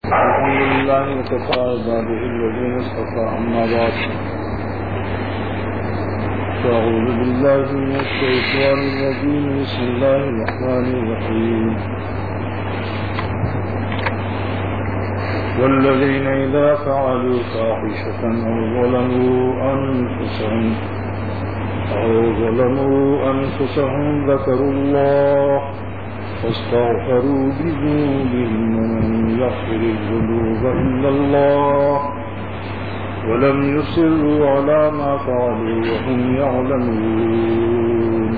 الحمد لله وكفى عباده الذين اصطفى أما بعد فأعوذ بالله من الشيطان الرجيم بسم الله الرحمن الرحيم والذين إذا فعلوا فاحشة أو ظلموا أنفسهم ذكروا الله فاستغفروا بذنوبهم ومن يغفر الذنوب إلا الله ولم يصروا على ما فعلوا وهم يعلمون.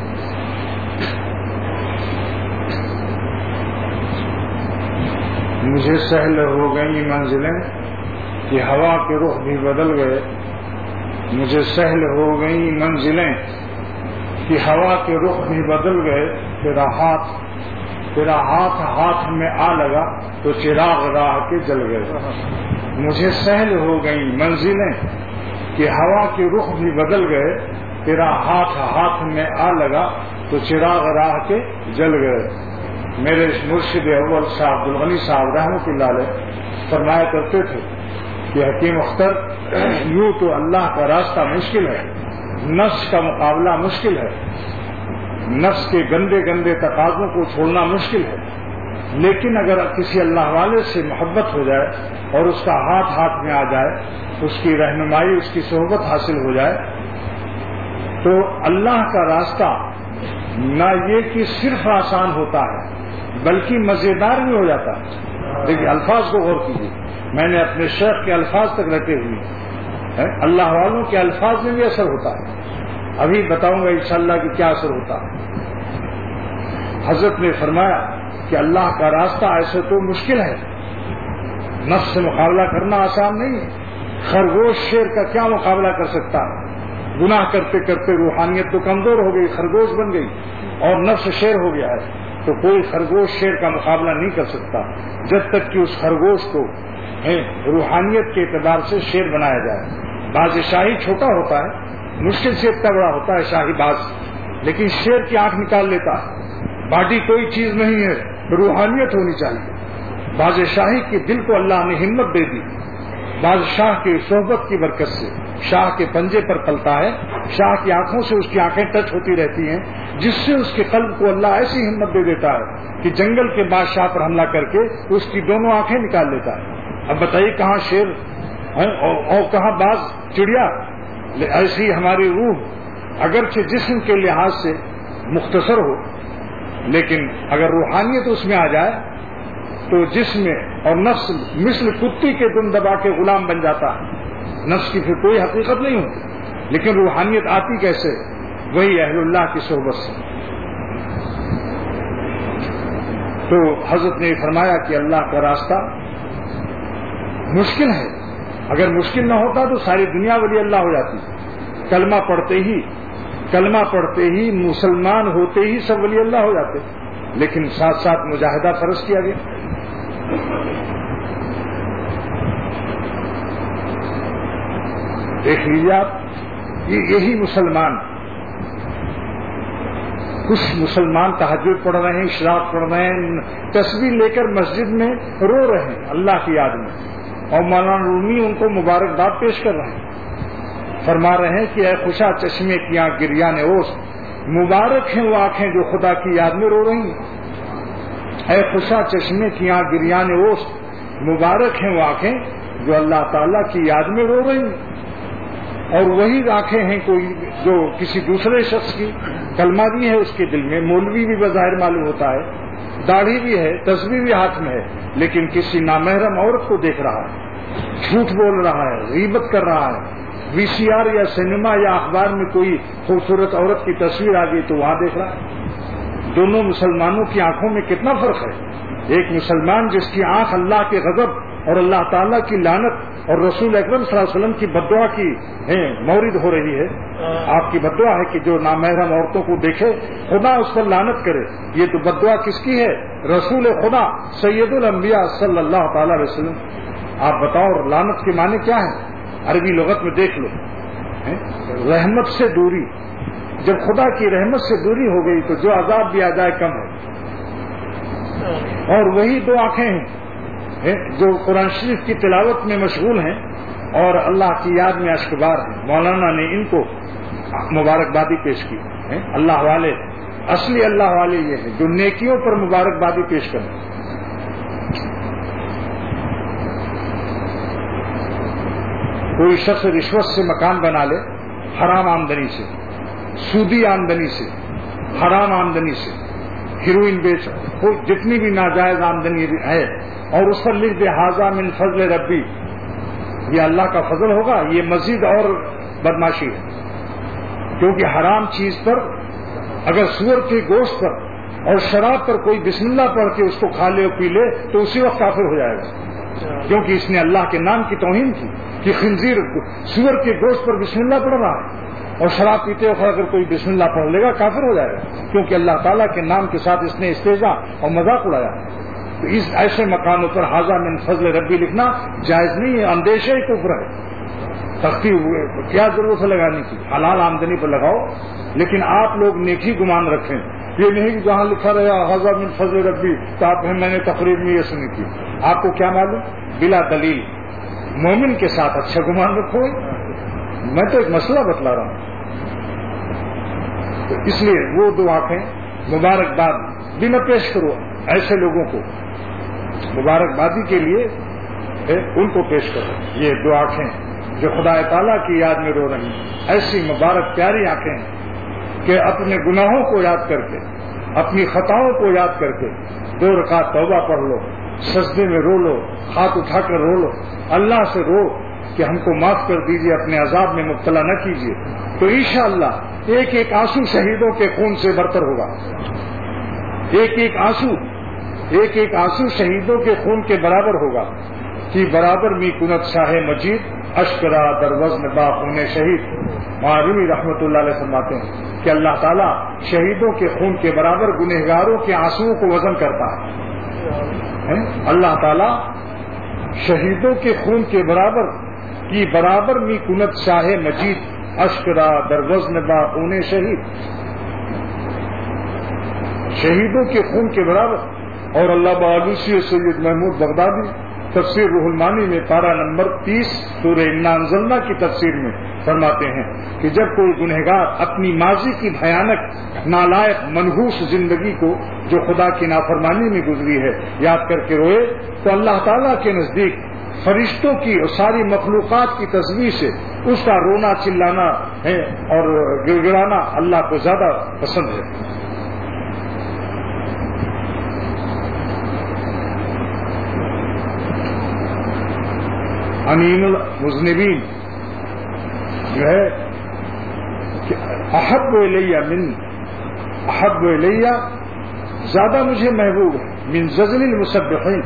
مجھے سہل ہو گئی منزلیں کہ ہوا کے رخ بھی بدل گئے. مجھے سہل ہو گئی منزلیں کہ ہوا کے رخ بھی بدل گئے. تیرا ہاتھ میں آ لگا تو چراغ راہ کے جل گئے. مجھے سہل ہو گئی منزلیں کہ ہوا کے رخ بھی بدل گئے. تیرا ہاتھ میں آ لگا تو چراغ راہ کے جل گئے. میرے مرشد اول صاحب عبدالغنی صاحب رحمۃ اللہ علیہ فرمایا کرتے تھے کہ حکیم اختر یوں تو اللہ کا راستہ مشکل ہے، نفس کا مقابلہ مشکل ہے، نفس کے گندے گندے تقاضوں کو چھوڑنا مشکل ہے، لیکن اگر کسی اللہ والے سے محبت ہو جائے اور اس کا ہاتھ میں آ جائے، اس کی رہنمائی، اس کی صحبت حاصل ہو جائے تو اللہ کا راستہ نہ یہ کہ صرف آسان ہوتا ہے بلکہ مزیدار بھی ہو جاتا ہے. دیکھیے الفاظ کو غور کیجیے، میں نے اپنے شیخ کے الفاظ تک رٹے ہوئے ہیں. اللہ والوں کے الفاظ میں بھی اثر ہوتا ہے. ابھی بتاؤں گا انشاءاللہ کہ کیا اثر ہوتا ہے. حضرت نے فرمایا کہ اللہ کا راستہ ایسے تو مشکل ہے، نفس سے مقابلہ کرنا آسان نہیں ہے. خرگوش شیر کا کیا مقابلہ کر سکتا ہے؟ گناہ کرتے کرتے روحانیت تو کمزور ہو گئی، خرگوش بن گئی اور نفس شیر ہو گیا ہے. تو کوئی خرگوش شیر کا مقابلہ نہیں کر سکتا جب تک کہ اس خرگوش کو روحانیت کے اعتبار سے شیر بنایا جائے. باز شاہی چھوٹا ہوتا ہے، مشکل سے اتنا بڑا ہوتا ہے شاہی باز، لیکن شیر کی آنکھ نکال لیتا ہے. باڈی کوئی چیز نہیں ہے، روحانیت ہونی چاہیے. بادشاہی کے دل کو اللہ نے ہمت دے دی. بادشاہ کی صحبت کی برکت سے شاہ کے پنجے پر پلتا ہے، شاہ کی آنکھوں سے اس کی آنکھیں ٹچ ہوتی رہتی ہیں، جس سے اس کے قلب کو اللہ ایسی ہمت دے دیتا ہے کہ جنگل کے بادشاہ پر حملہ کر کے اس کی دونوں آنکھیں نکال لیتا ہے. اب بتائیے کہاں شیر اور کہاں باز چڑیا. ایسی ہماری روح اگرچہ جسم کے لحاظ سے مختصر ہو، لیکن اگر روحانیت اس میں آ جائے تو جسم اور نفس مثل کتی کے دم دبا کے غلام بن جاتا ہے. نفس کی پھر کوئی حقیقت نہیں ہوتی. لیکن روحانیت آتی کیسے؟ وہی اہل اللہ کی صحبت سے. تو حضرت نے فرمایا کہ اللہ کا راستہ مشکل ہے. اگر مشکل نہ ہوتا تو ساری دنیا ولی اللہ ہو جاتی. کلمہ پڑھتے ہی مسلمان ہوتے ہی سب ولی اللہ ہو جاتے، لیکن ساتھ ساتھ مجاہدہ فرض کیا گیا. دیکھ لیجیے آپ، یہی مسلمان، کچھ مسلمان تہجد پڑھ رہے ہیں، اشراق پڑھ رہے ہیں، تسبیح لے کر مسجد میں رو رہے ہیں اللہ کی یاد میں، اور مولانا رومی ان کو مبارکباد پیش کر رہے ہیں. فرما رہے ہیں کہ اے خوشا چشمے کی آنکھ گریان اوست، مبارک ہیں وہ آنکھیں جو خدا کی یاد میں رو رہی ہیں. اے خوشا چشمے کی آنکھ گریان اوست، مبارک ہیں وہ آنکھیں جو اللہ تعالیٰ کی یاد میں رو رہی ہیں. اور وہی آنکھیں ہیں کوئی جو کسی دوسرے شخص کی کلمہ بھی ہے اس کے دل میں، مولوی بھی بظاہر معلوم ہوتا ہے، داڑھی بھی ہے، تسبیح بھی ہاتھ میں ہے، لیکن کسی نامحرم عورت کو دیکھ رہا ہے، جھوٹ بول رہا ہے، غیبت کر رہا ہے. وی سی آر یا سینما یا اخبار میں کوئی خوبصورت عورت کی تصویر آ گئی تو وہاں دیکھ رہا ہے. دونوں مسلمانوں کی آنکھوں میں کتنا فرق ہے. ایک مسلمان جس کی آنکھ اللہ کے غضب اور اللہ تعالیٰ کی لعنت اور رسول اکرم صلی اللہ علیہ وسلم کی بددعا کی مورد ہو رہی ہے. آپ کی بددعا ہے کہ جو نامحرم عورتوں کو دیکھے خدا اس پر لعنت کرے. یہ تو بددعا کس کی ہے؟ رسول خدا سید الانبیاء صلی اللہ تعالی علیہ وسلم. آپ بتاؤ لعنت کے معنی کیا ہے؟ عربی لغت میں دیکھ لو، رحمت سے دوری. جب خدا کی رحمت سے دوری ہو گئی تو جو عذاب بھی آ جائے کم ہے. اور وہی دو آنکھیں ہیں جو قرآن شریف کی تلاوت میں مشغول ہیں اور اللہ کی یاد میں اشکبار ہیں، مولانا نے ان کو مبارکبادی پیش کی. اللہ والے، اصلی اللہ والے یہ ہیں جو نیکیوں پر مبارکبادی پیش کریں. کوئی شخص رشوت سے مکان بنا لے، حرام آمدنی سے، سودی آمدنی سے، حرام آمدنی سے، ہیروئن بیچ، جتنی بھی ناجائز آمدنی ہے، اور اس پر لکھ دے ھذا من فضل ربی، یہ اللہ کا فضل ہوگا، یہ مزید اور بدماشی ہے. کیونکہ حرام چیز پر اگر سور کے گوشت پر اور شراب پر کوئی بسم اللہ پڑھ کے اس کو کھا لے اور پی لے تو اسی وقت کافر ہو جائے گا، کیونکہ اس نے اللہ کے نام کی توہین کی کہ خنزیر سور کے گوشت پر بسم اللہ پڑھ رہا ہے، اور شراب پیتے وقت اگر کوئی بسم اللہ پڑھ لے گا کافر ہو جائے گا، کیونکہ اللہ تعالیٰ کے نام کے ساتھ اس نے استہزاء اور مذاق اڑایا. تو اس ایسے مکانوں پر ھذا من فضل ربی لکھنا جائز نہیں ہے، اندیشہ ہی کفر ہے. تختی کیا ضرورت ہے لگانے کی، حلال آمدنی پر لگاؤ، لیکن آپ لوگ نیکی گمان رکھیں. یہ نہیں کہ جہاں لکھا رہا ھذا من فضل ربی تو آپ میں نے تقریر میں یہ سنی تھی. آپ کو کیا معلوم؟ بلا دلیل مومن کے ساتھ اچھا گمان رکھو. میں تو ایک مسئلہ بتلا رہا ہوں. تو اس لیے وہ دو آنکھیں مبارکباد بھی نہ پیش کرو ایسے لوگوں کو، مبارکبادی کے لیے ان کو پیش کرو. یہ دو آنکھیں جو خدا تعالیٰ کی یاد میں رو رہی ہیں، ایسی مبارک پیاری آنکھیں ہیں کہ اپنے گناہوں کو یاد کر کے، اپنی خطاؤں کو یاد کر کے 2 رکعت توبہ پڑھ لو، سجدے میں رو لو، ہاتھ اٹھا کر رو لو، اللہ سے رو کہ ہم کو معاف کر دیجئے، اپنے عذاب میں مبتلا نہ کیجیے. تو انشاءاللہ ایک ایک آنسو شہیدوں کے خون سے برتر ہوگا. ایک ایک آنسو شہیدوں کے خون کے برابر ہوگا کہ برابر می کنت شاہ مجید اشکرا در وزن با خون شہید. معروی رحمت اللہ علیہ فرماتے ہیں کہ اللہ تعالیٰ شہیدوں کے خون کے برابر گنہگاروں کے آنسوؤں کو وزن کرتا ہے. اللہ تعالیٰ شہیدوں کے خون کے برابر می کنت شاہ مجید اشکرا در وزن با خون شہید، شہیدوں کے خون کے برابر. اور اللہ بآلوسی سید محمود بغدادی تفسیر روح المانی میں پارہ نمبر 30 سورہ انا انزلنا کی تفسیر میں فرماتے ہیں کہ جب کوئی گنہگار اپنی ماضی کی بھیانک نالائق منحوس زندگی کو جو خدا کی نافرمانی میں گزری ہے یاد کر کے روئے تو اللہ تعالیٰ کے نزدیک فرشتوں کی اور ساری مخلوقات کی تصویر سے اس کا رونا چلانا ہے اور گڑگڑانا اللہ کو زیادہ پسند ہے. امین المذنبین جو ہے احب الیہ زیادہ مجھے محبوب ہے من زجل المسبحین،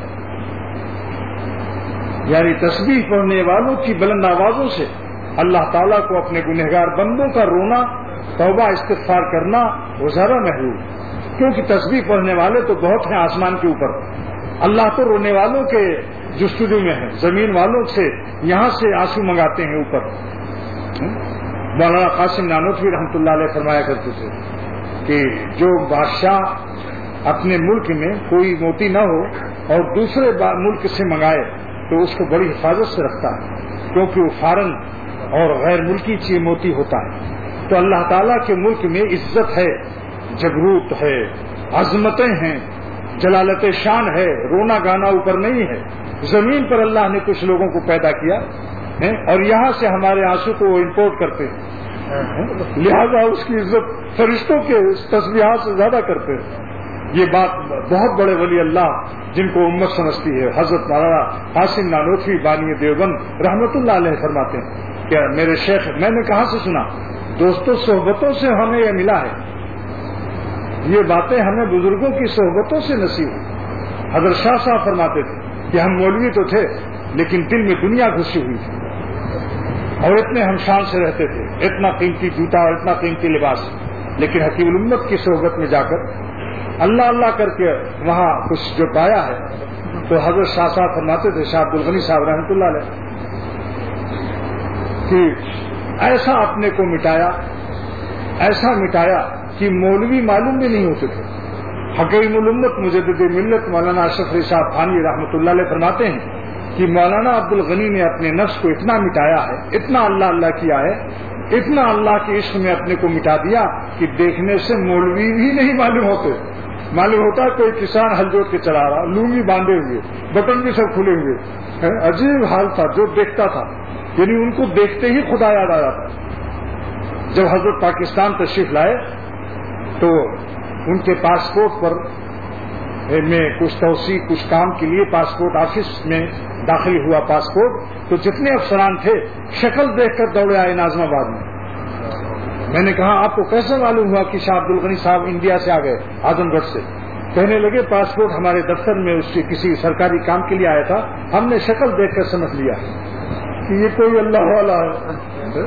یعنی تسبیح پڑھنے والوں کی بلند آوازوں سے اللہ تعالیٰ کو اپنے گنہگار بندوں کا رونا، توبہ استغفار کرنا وہ زیادہ محبوب ہے. کیونکہ تسبیح پڑھنے والے تو بہت ہیں آسمان کے اوپر، اللہ تو رونے والوں کے جستجو میں ہے، زمین والوں سے یہاں سے آنسو منگاتے ہیں اوپر. مولانا قاسم نانوتوی رحمۃ اللہ علیہ فرمایا کرتے تھے کہ جو بادشاہ اپنے ملک میں کوئی موتی نہ ہو اور دوسرے ملک سے منگائے تو اس کو بڑی حفاظت سے رکھتا ہے، کیونکہ وہ فارن اور غیر ملکی چیز موتی ہوتا ہے. تو اللہ تعالیٰ کے ملک میں عزت ہے، جبروت ہے، عظمتیں ہیں، جلالت شان ہے، رونا گانا اوپر نہیں ہے. زمین پر اللہ نے کچھ لوگوں کو پیدا کیا اور یہاں سے ہمارے آنسو کو امپورٹ کرتے ہیں، لہذا اس کی عزت فرشتوں کے تسبیحات سے زیادہ کرتے ہیں. یہ بات بہت بڑے ولی اللہ جن کو امت سمجھتی ہے حضرت مولانا قاسم نانوتوی بانی دیوبند رحمت اللہ علیہ فرماتے ہیں کہ میرے شیخ، میں نے کہاں سے سنا؟ دوستوں صحبتوں سے ہمیں یہ ملا ہے، یہ باتیں ہمیں بزرگوں کی صحبتوں سے نصیب ہوئی. حضرت شاہ صاحب فرماتے تھے کہ ہم مولوی تو تھے لیکن دل میں دنیا گھسی ہوئی تھی اور اتنے ہم شان سے رہتے تھے، اتنا قیمتی جوتا اور اتنا قیمتی لباس، لیکن حکیم الامت کی صحبت میں جا کر اللہ اللہ کر کے وہاں کچھ جو پایا ہے. تو حضرت شاہ صاحب فرماتے تھے، شاہ عبدالغنی صاحب رحمۃ اللہ علیہ، کہ ایسا اپنے کو مٹایا، ایسا مٹایا کہ مولوی معلوم بھی نہیں ہوتے تھے. حکیم الامت مجدد ملت مولانا اشرف علی صاحب تھانوی رحمۃ اللہ علیہ فرماتے ہیں کہ مولانا عبد الغنی نے اپنے نفس کو اتنا مٹایا ہے، اتنا اللہ اللہ کیا ہے، اتنا اللہ کے عشق میں اپنے کو مٹا دیا کہ دیکھنے سے مولوی بھی نہیں معلوم ہوتے. معلوم ہوتا ہے کوئی کسان ہل جوت کے چلا رہا، لونگی باندھے ہوئے، بٹن بھی سب کھلے ہوئے. عجیب حال تھا جو دیکھتا تھا، یعنی ان کو دیکھتے ہی خدا یاد آ جاتا. جب حضرت پاکستان تشریف لائے تو ان کے پاسپورٹ پر میں کچھ توسیع کچھ کام کے لیے پاسپورٹ آفس میں داخل ہوا پاسپورٹ، تو جتنے افسران تھے شکل دیکھ کر دوڑے آئے ناظم آباد میں. میں نے کہا آپ کو کیسے معلوم ہوا کہ شاہ عبد الغنی صاحب انڈیا سے آ گئے اعظم گڑھ سے؟ کہنے لگے پاسپورٹ ہمارے دفتر میں اس کے کسی سرکاری کام کے لیے آیا تھا، ہم نے شکل دیکھ کر سمجھ لیا کہ یہ کوئی اللہ والا ہے.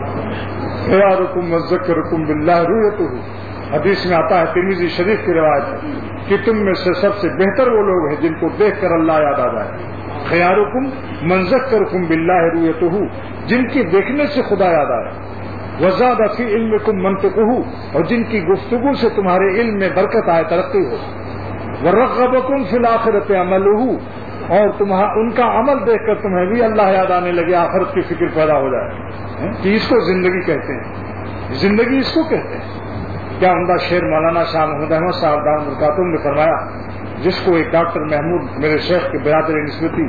خیارکم وذکرکم باللہ رؤیتہ، حدیث میں آتا ہے ترمذی شریف کی روایت ہے کہ تم میں سے سب سے بہتر وہ لوگ ہیں جن کو دیکھ کر اللہ یاد آ جائے. خیارکم من ذکرکم باللہ رؤیتہ، جن کی دیکھنے سے خدا یاد آئے. وزاد فی علمکم منطقہ، اور جن کی گفتگو سے تمہارے علم میں برکت آئے، ترقی ہو. ورغبکم فی الآخرۃ عملہ، اور ان کا عمل دیکھ کر تمہیں بھی اللہ یاد آنے لگے، آخرت کی فکر پیدا ہو جائے کہ اس کو زندگی کہتے ہیں. زندگی اس کو کہتے ہیں. کیا عمدہ شعر مولانا شاہ محمد احمد صاحب دامت برکاتہم نے فرمایا، جس کو ایک ڈاکٹر محمود میرے شیخ کے برادر نسبتی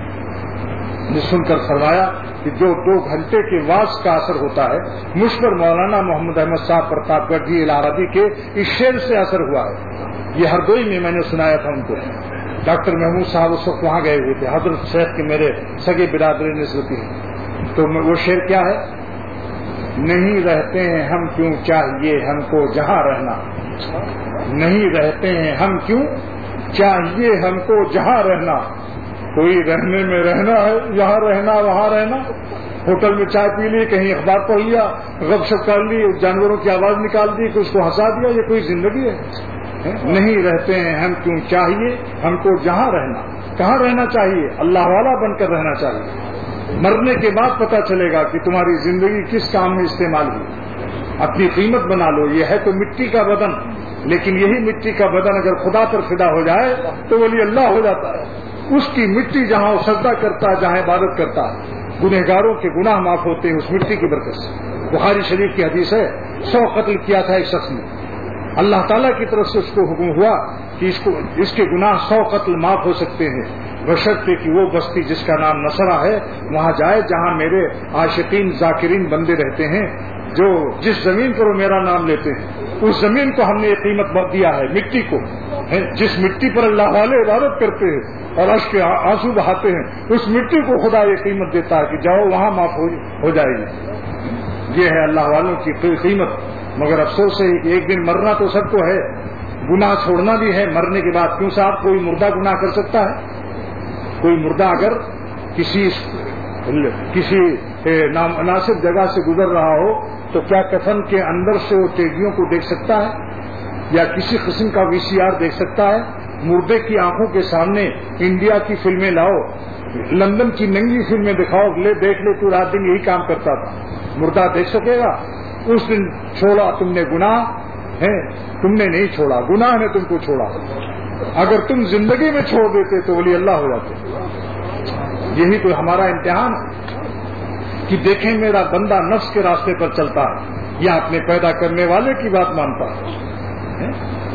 نے سن کر فرمایا کہ جو 2 گھنٹے کے واز کا اثر ہوتا ہے، مجھ پر مولانا محمد احمد صاحب پرتاپ گڑھ جی العربی کے اس شعر سے اثر ہوا ہے. یہ ہردوئی میں نے سنایا تھا ان کو. ڈاکٹر محمود صاحب اس وقت وہاں گئے ہوئے تھے، حضرت شیخ کے میرے سگے برادر نسبتی ہیں. تو وہ شعر کیا ہے؟ نہیں رہتے ہیں ہم کیوں چاہیے ہم کو جہاں رہنا، نہیں رہتے ہیں ہم کیوں چاہیے ہم کو جہاں رہنا. کوئی رہنے میں رہنا ہے، یہاں رہنا وہاں رہنا. ہوٹل میں چائے پی لی، کہیں اخبار پڑھ لیا، غب شپ کر لی، جانوروں کی آواز نکال دی، کچھ کو ہنسا دیا، یہ کوئی زندگی ہے؟ نہیں رہتے ہیں ہم کیوں چاہیے ہم کو جہاں رہنا. کہاں رہنا چاہیے؟ اللہ والا بن کر رہنا چاہیے. مرنے کے بعد پتہ چلے گا کہ تمہاری زندگی کس کام میں استعمال ہوئی. اپنی قیمت بنا لو. یہ ہے تو مٹی کا بدن، لیکن یہی مٹی کا بدن اگر خدا پر فدا ہو جائے تو ولی اللہ ہو جاتا ہے. اس کی مٹی جہاں وہ سجدہ کرتا ہے، جہاں عبادت کرتا ہے، گنہگاروں کے گناہ معاف ہوتے ہیں اس مٹی کی برکت سے. بخاری شریف کی حدیث ہے 100 قتل کیا تھا ایک شخص نے، اللہ تعالیٰ کی طرف سے اس کو حکم ہوا کہ اس کے گناہ 100 قتل معاف ہو سکتے ہیں، بشرطے کہ وہ بستی جس کا نام نصرہ ہے وہاں جائے جہاں میرے عاشقین ذاکرین بندے رہتے ہیں، جو جس زمین پر وہ میرا نام لیتے ہیں. اس زمین کو ہم نے یہ قیمت دیا ہے، مٹی کو. جس مٹی پر اللہ والے عبادت کرتے ہیں اور اشک کے آنسو بہاتے ہیں، اس مٹی کو خدا یہ قیمت دیتا ہے کہ جاؤ وہاں معاف ہو جائے گی. یہ ہے اللہ والوں کی قیمت. مگر افسوس ہے کہ ایک دن مرنا تو سب کو ہے، گناہ چھوڑنا بھی ہے مرنے کے بعد. کیوں صاحب کوئی مردہ گناہ کر سکتا ہے؟ کوئی مردہ اگر کسی نامناسب جگہ سے گزر رہا ہو تو کیا کفن کے اندر سے وہ ٹیڈیوں کو دیکھ سکتا ہے یا کسی قسم کا VCR دیکھ سکتا ہے؟ مردے کی آنکھوں کے سامنے انڈیا کی فلمیں لاؤ، لندن کی ننگی فلمیں دکھاؤ، دیکھ لے تو رات دن یہی کام کرتا تھا. مردہ دیکھ سکے گا؟ اس دن چھوڑا تم نے گناہ ہے، تم نے نہیں چھوڑا، گناہ نے تم کو چھوڑا. اگر تم زندگی میں چھوڑ دیتے تو ولی اللہ ہو جاتے. یہی تو ہمارا امتحان ہے کہ دیکھیں میرا بندہ نفس کے راستے پر چلتا ہے یا اپنے پیدا کرنے والے کی بات مانتا ہے.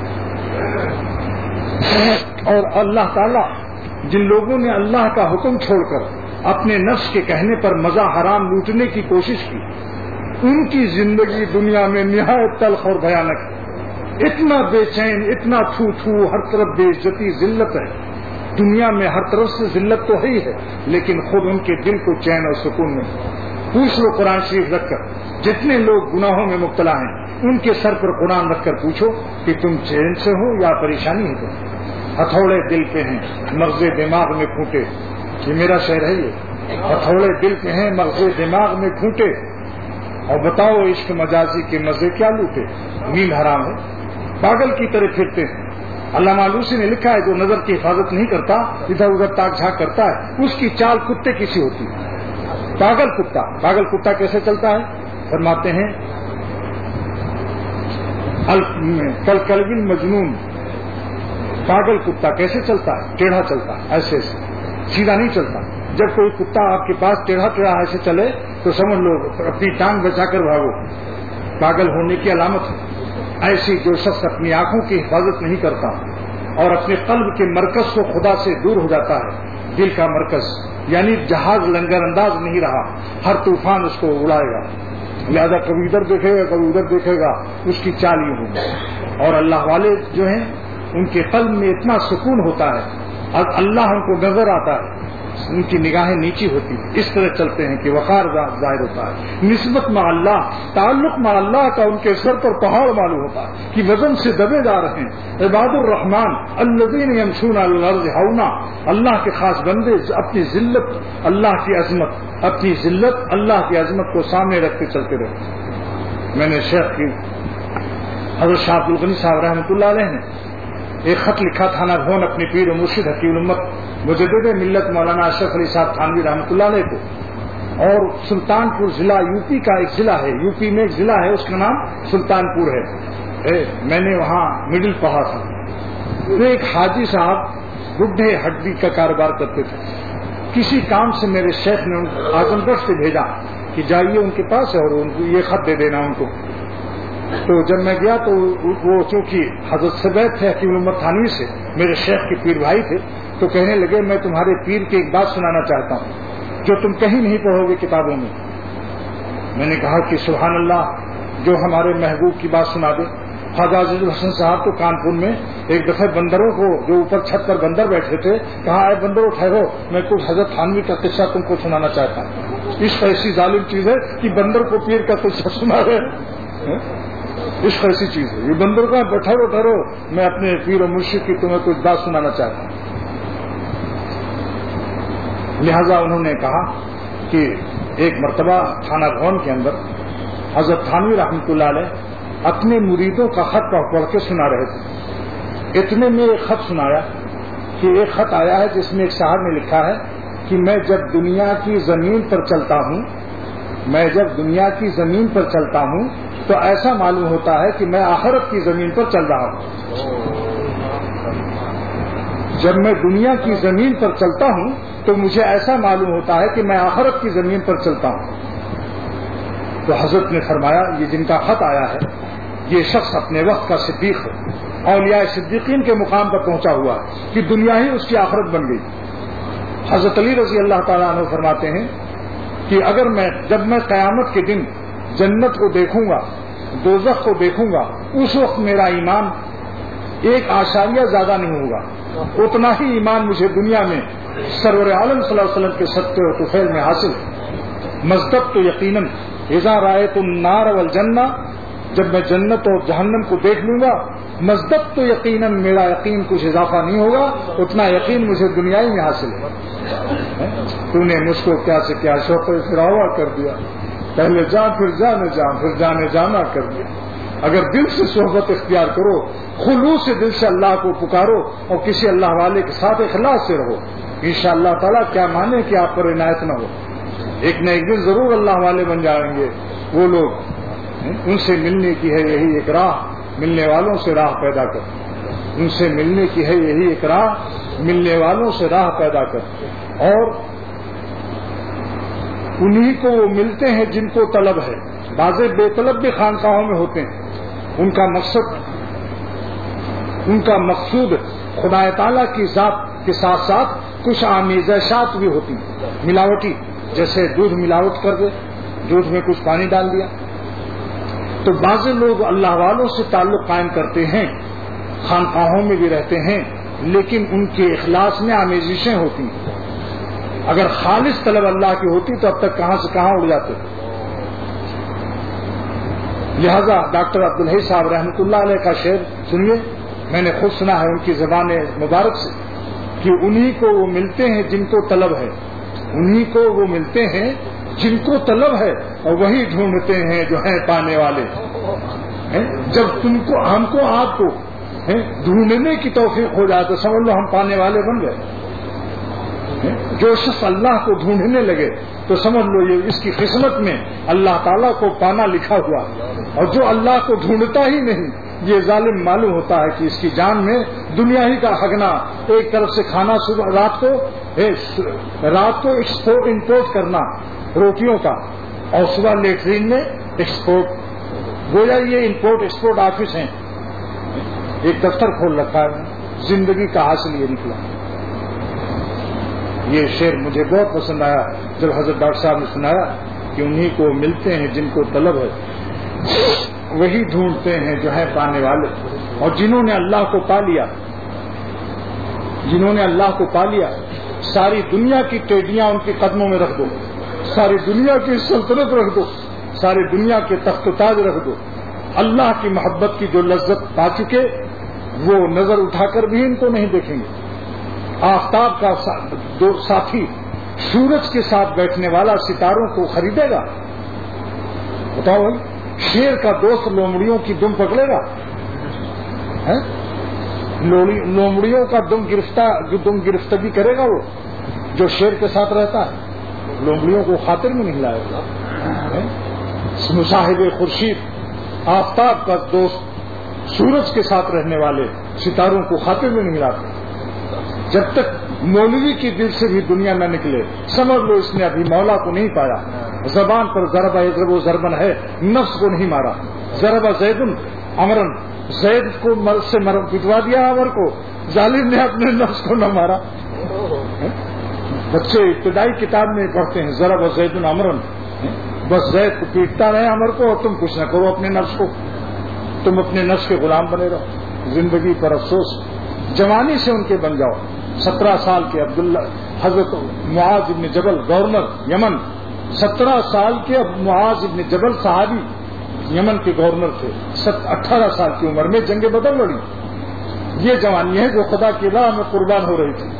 اور اللہ تعالیٰ جن لوگوں نے اللہ کا حکم چھوڑ کر اپنے نفس کے کہنے پر مزہ حرام لوٹنے کی کوشش کی، ان کی زندگی دنیا میں نہایت تلخ اور بھیانک ہے. اتنا بے چین، اتنا تھو ہر طرف بے عزتی، ذلت ہے. دنیا میں ہر طرف سے ذلت تو ہی ہے، لیکن خود ان کے دل کو چین اور سکون میں. پوچھ لو قرآن شریف رکھ کر، جتنے لوگ گناہوں میں مبتلا ہیں ان کے سر پر قرآن رکھ کر پوچھو کہ تم چین سے ہو یا پریشانی ہے تم. ہتھوڑے دل پہ ہیں مغز دماغ میں پھوٹے، یہ میرا شعر ہے. یہ ہتھوڑے دل پہ ہیں مغز دماغ میں پھوٹے، اور بتاؤ عشق مجازی کے مزے کیا لوٹے. نیند حرام ہے، پاگل کی طرح پھرتے ہیں. علامہ آلوسی نے لکھا ہے جو نظر کی حفاظت نہیں کرتا، ادھر ادھر تاک جھانک کرتا ہے، اس کی چال کتے کی سی ہوتی ہے. پاگل کتا کیسے چلتا ہے؟ فرماتے ہیں کل کلب المجنون پاگل کتا کیسے چلتا ہے؟ ٹیڑھا چلتا ہے، ایسے سیدھا نہیں چلتا. جب کوئی کتا آپ کے پاس ٹیڑھا ٹیڑھا ایسے چلے تو سمجھ لو اپنی ٹانگ بچا کر بھاگو، پاگل ہونے کی علامت ہے. ایسی جو شخص اپنی آنکھوں کی حفاظت نہیں کرتا اور اپنے قلب کے مرکز کو خدا سے دور ہو جاتا ہے، دل کا مرکز، یعنی جہاز لنگر انداز نہیں رہا، ہر طوفان اس کو اڑائے گا، لہذا کبھی ادھر دیکھے گا کبھی ادھر دیکھے گا، اس کی چال یہ ہوگی. اور اللہ والے جو ہیں ان کے قلب میں اتنا سکون ہوتا ہے اور اللہ ان کو نظر آتا ہے، ان کی نگاہیں نیچی ہوتی ہیں، اس طرح چلتے ہیں کہ وقار ظاہر ہوتا ہے. نسبت مع اللہ، تعلق مع اللہ کا ان کے سر پر پہاڑ معلوم ہوتا ہے کہ وزن سے دبے جا رہے ہیں. عباد الرحمن الذین یمشون علی الارض ہونا، اللہ کے خاص بندے اپنی ذلت اللہ کی عظمت، اپنی ذلت اللہ کی عظمت کو سامنے رکھ کے چلتے رہتے. میں نے شیخ کی حضرت شاہ عبد الغنی صاحب رحمۃ اللہ علیہ نے ایک خط لکھا تھانہ بھون اپنے پیر و مرشد حکیم الامت مجدد ملت مولانا اشرف علی صاحب تھانوی رحمۃ اللہ علیہ کو. اور سلطان پور ضلع یوپی کا ایک ضلع ہے، یوپی میں ایک ضلع ہے، اس کا نام سلطان پور ہے. میں نے وہاں مڈل پڑھا تھا. وہ ایک حاجی صاحب بڈھے ہڈی کا کاروبار کرتے تھے. کسی کام سے میرے شیخ نے اعظم گڑھ سے بھیجا کہ جائیے ان کے پاس اور ان کو یہ خط دے دینا ان کو. تو جب میں گیا تو وہ چونکہ حضرت سبید تھے حکیم الامت تھانوی سے، میرے شیخ کے پیر بھائی تھے، تو کہنے لگے میں تمہارے پیر کی ایک بات سنانا چاہتا ہوں جو تم کہیں نہیں پڑھو گے کتابوں میں. میں نے کہا کہ سبحان اللہ، جو ہمارے محبوب کی بات سنا دے. خواجہ عزیز الحسن صاحب تو کانپور میں ایک دفعہ بندروں کو جو اوپر چھت پر بندر بیٹھے تھے کہا اے بندروں ٹھہرو، میں کچھ حضرت تھانوی کا قصہ تم کو سنانا چاہتا ہوں. اس ایسی ظالم چیز ہے کہ بندر کو پیر کا قصہ سنا رہے، اس ایسی چیز ہے. یہ بندر کا ٹھہرو میں اپنے پیر و مرشد کی تمہیں کچھ بات سنانا چاہتا ہوں. لہذا انہوں نے کہا کہ ایک مرتبہ تھانہ بھون کے اندر حضرت تھانوی رحمۃ اللہ علیہ اپنے مریدوں کا خط پڑھ کے سنا رہے تھے. اتنے میں ایک خط سنایا کہ ایک خط آیا ہے جس میں ایک صاحب نے لکھا ہے کہ میں جب دنیا کی زمین پر چلتا ہوں، میں جب دنیا کی زمین پر چلتا ہوں تو ایسا معلوم ہوتا ہے کہ میں آخرت کی زمین پر چل رہا ہوں. جب میں دنیا کی زمین پر چلتا ہوں تو مجھے ایسا معلوم ہوتا ہے کہ میں آخرت کی زمین پر چلتا ہوں. تو حضرت نے فرمایا یہ جن کا خط آیا ہے یہ شخص اپنے وقت کا صدیق ہے، اولیاء صدیقین کے مقام پر پہنچا ہوا ہے کہ دنیا ہی اس کی آخرت بن گئی. حضرت علی رضی اللہ تعالیٰ عنہ فرماتے ہیں کہ اگر جب میں قیامت کے دن جنت کو دیکھوں گا، دوزخ کو دیکھوں گا، اس وقت میرا ایمان ایک اعشاریہ زیادہ نہیں ہوگا، اتنا ہی ایمان مجھے دنیا میں سرور عالم صلی اللہ علیہ وسلم کے صدقے و طفیل میں حاصل. مزدق تو یقیناً اذا رأیت النار والجنہ، جب میں جنت اور جہنم کو دیکھ لوں گا، مزدق تو یقیناً میرا یقین کچھ اضافہ نہیں ہوگا، اتنا یقین مجھے دنیائی میں حاصل ہے. تو نے مجھ کو کیا سے کیا شوق فراوا کر دیا، پہلے جان پھر جانے جان پھر جانے جانا کر دیا. اگر دل سے صحبت اختیار کرو، خلوص سے دل سے اللہ کو پکارو اور کسی اللہ والے کے ساتھ اخلاص سے رہو، انشاءاللہ تعالیٰ کیا مانے کہ آپ پر عنایت نہ ہو، ایک نہ ایک دن ضرور اللہ والے بن جائیں گے وہ لوگ. ان سے ملنے کی ہے یہی ایک راہ، ملنے والوں سے راہ پیدا کر. ان سے ملنے کی ہے یہی ایک راہ، ملنے والوں سے راہ پیدا کر. اور انہی کو وہ ملتے ہیں جن کو طلب ہے. بعض بے طلب بھی خانقاہوں میں ہوتے ہیں، ان کا مقصود خدا تعالیٰ کی ذات کے ساتھ ساتھ کچھ آمیزشات بھی ہوتی ہیں ملاوٹی، جیسے دودھ ملاوٹ کر دے، دودھ میں کچھ پانی ڈال دیا. تو بعض لوگ اللہ والوں سے تعلق قائم کرتے ہیں، خانقاہوں میں بھی رہتے ہیں، لیکن ان کے اخلاص میں آمیزشیں ہوتی ہیں. اگر خالص طلب اللہ کی ہوتی تو اب تک کہاں سے کہاں اڑ جاتے. لہذا ڈاکٹر عبدالحی صاحب رحمۃ اللہ علیہ کا شعر سنیے، میں نے خود سنا ہے ان کی زبان مبارک سے کہ انہی کو وہ ملتے ہیں جن کو طلب ہے، انہی کو وہ ملتے ہیں جن کو طلب ہے، اور وہی ڈھونڈتے ہیں جو ہیں پانے والے. جب تم کو ہم کو آپ کو ڈھونڈنے کی توفیق ہو جائے تو سمجھ لو ہم پانے والے بن گئے. جو شخص اللہ کو ڈھونڈنے لگے تو سمجھ لو یہ اس کی قسمت میں اللہ تعالیٰ کو پانا لکھا ہوا. اور جو اللہ کو ڈھونڈتا ہی نہیں یہ ظالم معلوم ہوتا ہے کہ اس کی جان میں دنیا ہی کا ہگنا، ایک طرف سے کھانا صبح رات کو ایکسپورٹ امپورٹ کرنا روٹیوں کا، اور صبح لیٹرین میں ایکسپورٹ، گویا یہ امپورٹ ایکسپورٹ آفس ہیں، ایک دفتر کھول رکھا ہے، زندگی کا حاصل یہ نکلا۔ یہ شعر مجھے بہت پسند آیا جب حضرت ڈاکٹر صاحب نے سنایا کہ انہی کو ملتے ہیں جن کو طلب ہے، وہی ڈھونڈتے ہیں جو ہے پانے والے، اور جنہوں نے اللہ کو پا لیا، جنہوں نے اللہ کو پا لیا، ساری دنیا کی ٹیڈیاں ان کے قدموں میں رکھ دو، ساری دنیا کی سلطنت رکھ دو، ساری دنیا کے تخت و تاج رکھ دو، اللہ کی محبت کی جو لذت پا چکے وہ نظر اٹھا کر بھی ان کو نہیں دیکھیں گے۔ آفتاب کا ساتھی سورج کے ساتھ بیٹھنے والا ستاروں کو خریدے گا؟ بتاؤ بھائی، شیر کا دوست لومڑیوں کی دم پکڑے گا؟ لومڑیوں کا دم گرفتگی کرے گا وہ جو شیر کے ساتھ رہتا ہے؟ لومڑیوں کو خاطر میں نہیں لائے گا۔ مصاحب خورشید، آفتاب کا دوست سورج کے ساتھ رہنے والے ستاروں کو خاطر میں نہیں لاتے۔ جب تک مولوی کی دل سے بھی دنیا نہ نکلے سمجھ لو اس نے ابھی مولا کو نہیں پایا۔ زبان پر ضربہ یضرب و ضربن ہے، نفس کو نہیں مارا۔ ضربہ زید امرن، زید کو سے پٹوا دیا امر کو، ظالم نے اپنے نفس کو نہ مارا۔ بچے ابتدائی کتاب میں پڑھتے ہیں ضربہ زید امرن، بس زید کو پیٹتا رہے امر کو اور تم کچھ نہ کرو اپنے نفس کو، تم اپنے نفس کے غلام بنے رہو۔ زندگی پر افسوس، جوانی سے ان کے بن جاؤ۔ 17 سال کے عبداللہ حضرت معاذ ابن جبل گورنر یمن، 17 سال کے معاذ ابن جبل صحابی یمن کے گورنر تھے، 18 سال کی عمر میں جنگ بدر لڑی۔ یہ جوانی ہے جو خدا کی راہ میں قربان ہو رہی تھی۔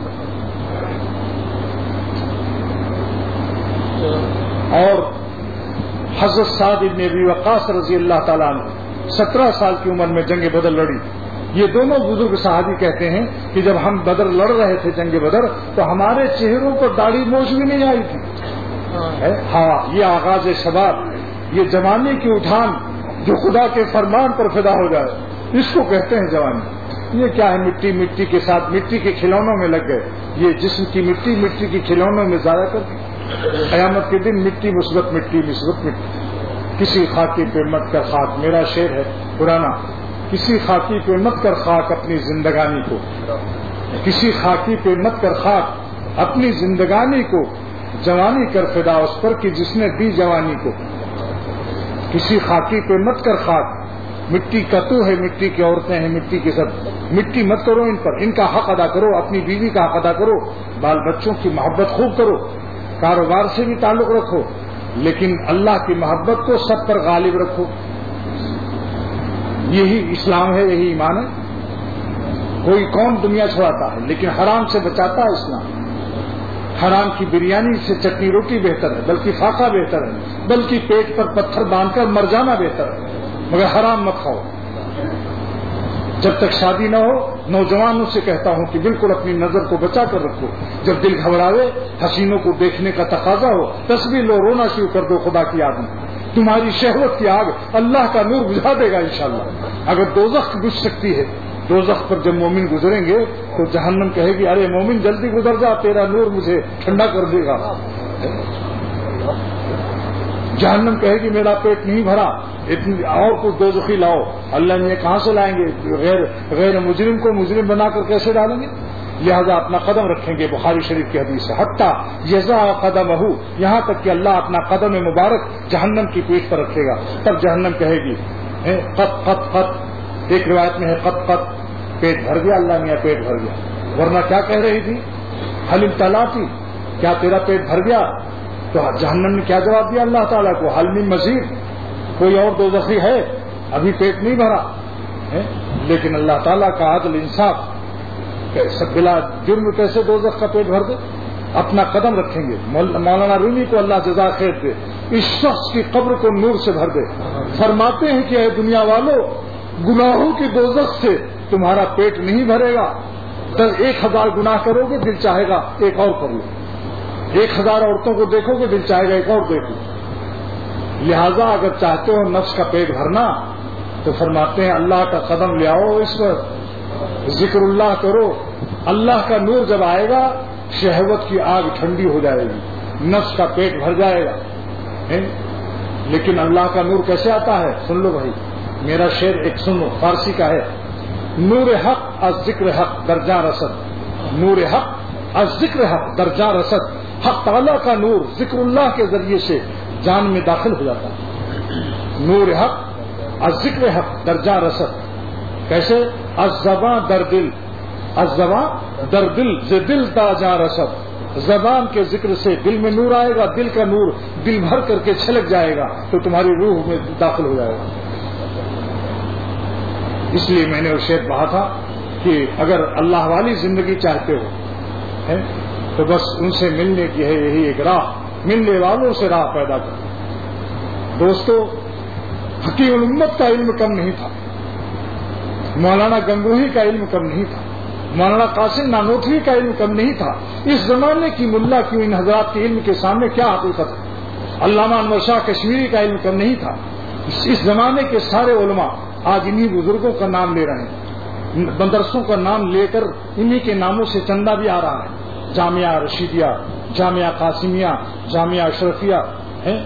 اور حضرت سعد ابن ابی وقاص رضی اللہ تعالیٰ عنہ 17 سال کی عمر میں جنگ بدر لڑی۔ یہ دونوں بزرگ صحابی کہتے ہیں کہ جب ہم بدر لڑ رہے تھے جنگ بدر تو ہمارے چہروں پر داڑھی موچھ بھی نہیں آئی تھی۔ ہاں، یہ آغاز شباب، یہ جوانی کی اٹھان جو خدا کے فرمان پر فدا ہو جائے، اس کو کہتے ہیں جوانی۔ یہ کیا ہے، مٹی کے ساتھ مٹی کے کھلونوں میں لگ گئے، یہ جسم کی مٹی کے کھلونوں میں ضائع کر دی۔ قیامت کے دن مٹی مثبت مٹی مثبت مٹی، کسی خاکی پہ مت کر خاک، میرا شعر ہے پرانا، کسی خاکی پہ مت کر خاک اپنی زندگانی کو، کسی خاکی پہ مت کر خاک اپنی زندگانی کو، جوانی کر فدا اس پر کہ جس نے دی جوانی کو۔ کسی خاکی پہ مت کر خاک، مٹی کا تو ہے، مٹی کی عورتیں ہیں، مٹی کے سب، مٹی مت کرو ان پر، ان کا حق ادا کرو، اپنی بیوی کا حق ادا کرو، بال بچوں کی محبت خوب کرو، کاروبار سے بھی تعلق رکھو، لیکن اللہ کی محبت کو سب پر غالب رکھو۔ یہی اسلام ہے، یہی ایمان ہے۔ کوئی قوم دنیا چھوڑاتا ہے لیکن حرام سے بچاتا ہے اسلام۔ حرام کی بریانی سے چٹنی روٹی بہتر ہے، بلکہ فاقہ بہتر ہے، بلکہ پیٹ پر پتھر باندھ کر مر جانا بہتر ہے، مگر حرام مت کھاؤ۔ جب تک شادی نہ ہو نوجوانوں سے کہتا ہوں کہ بالکل اپنی نظر کو بچا کر رکھو۔ جب دل گھبراوے، حسینوں کو دیکھنے کا تقاضا ہو، تصویر لو، رونا شروع کر دو خدا کی یاد میں، تمہاری شہوت کی آگ اللہ کا نور بجھا دے گا انشاءاللہ۔ اگر دوزخ بجھ سکتی ہے، دوزخ پر جب مومن گزریں گے تو جہنم کہے گی ارے مومن جلدی گزر جا، تیرا نور مجھے ٹھنڈا کر دے گا۔ جہنم کہے گی میرا پیٹ نہیں بھرا، اور کچھ دوزخی لاؤ۔ اللہ نے کہاں سے لائیں گے؟ غیر مجرم کو مجرم بنا کر کیسے ڈالیں گے؟ لہذا اپنا قدم رکھیں گے، بخاری شریف کی حدیث ہے، حتیٰ یضع قدمہ، یہاں تک کہ اللہ اپنا قدم مبارک جہنم کی پیٹھ پر رکھے گا، تب جہنم کہے گی قط قط قط، ایک روایت میں ہے قط قط، پیٹ بھر گیا، اللہ میاں پیٹ بھر گیا، ورنہ کیا کہہ رہی تھی؟ حل امتلاتی، کیا تیرا پیٹ بھر گیا؟ تو جہنم نے کیا جواب دیا اللہ تعالیٰ کو؟ حل من مزید، کوئی اور دوزخی ہے؟ ابھی پیٹ نہیں بھرا۔ لیکن اللہ تعالیٰ کا عدل انصاف، بلا جرم کیسے دوزخ کا پیٹ بھر دے؟ اپنا قدم رکھیں گے۔ مولانا رومی کو اللہ جزا خیر دے، اس شخص کی قبر کو نور سے بھر دے۔ فرماتے ہیں کہ اے دنیا والو، گناہوں کی دوزخ سے تمہارا پیٹ نہیں بھرے گا۔ 1000 گناہ کرو گے، دل چاہے گا ایک اور کر لو۔ 1000 عورتوں کو دیکھو گے، دل چاہے گا ایک اور دیکھو۔ لہذا اگر چاہتے ہو نفس کا پیٹ بھرنا تو فرماتے ہیں اللہ کا قدم لے آؤ، اس پر ذکر اللہ کرو. اللہ کا نور جب آئے گا شہوت کی آگ ٹھنڈی ہو جائے گی، نفس کا پیٹ بھر جائے گا. لیکن اللہ کا نور کیسے آتا ہے؟ سن لو بھائی، میرا شعر ایک سنو، فارسی کا ہے. نور حق از ذکر حق درجہ رسد، نور حق از ذکر حق درجہ رسد. حق تعالیٰ کا نور ذکر اللہ کے ذریعے سے جان میں داخل ہو جاتا ہے. نور حق از ذکر حق درجہ رسد. کیسے؟ از زباں در دل، از زباں در دل سے دل تا جا رسد. زبان کے ذکر سے دل میں نور آئے گا، دل کا نور دل بھر کر کے چھلک جائے گا تو تمہاری روح میں داخل ہو جائے گا. اس لیے میں نے وہ شعر پڑھا تھا کہ اگر اللہ والی زندگی چاہتے ہو تو بس ان سے ملنے کی ہے یہی ایک راہ، ملنے والوں سے راہ پیدا کرو. دوستو، حکیم الامت کا علم کم نہیں تھا، مولانا گنگوہی کا علم کم نہیں تھا، مولانا قاسم نانوتوی کا علم کم نہیں تھا. اس زمانے کی ملا کی ان حضرات کے علم کے سامنے کیا حقیقت ہے؟ علامہ انور شاہ کشمیری کا علم کم نہیں تھا. اس زمانے کے سارے علماء آج انہی بزرگوں کا نام لے رہے ہیں، مدرسوں کا نام لے کر انہی کے ناموں سے چندہ بھی آ رہا ہے. جامعہ رشیدیہ، جامعہ قاسمیہ، جامعہ اشرفیہ ہے.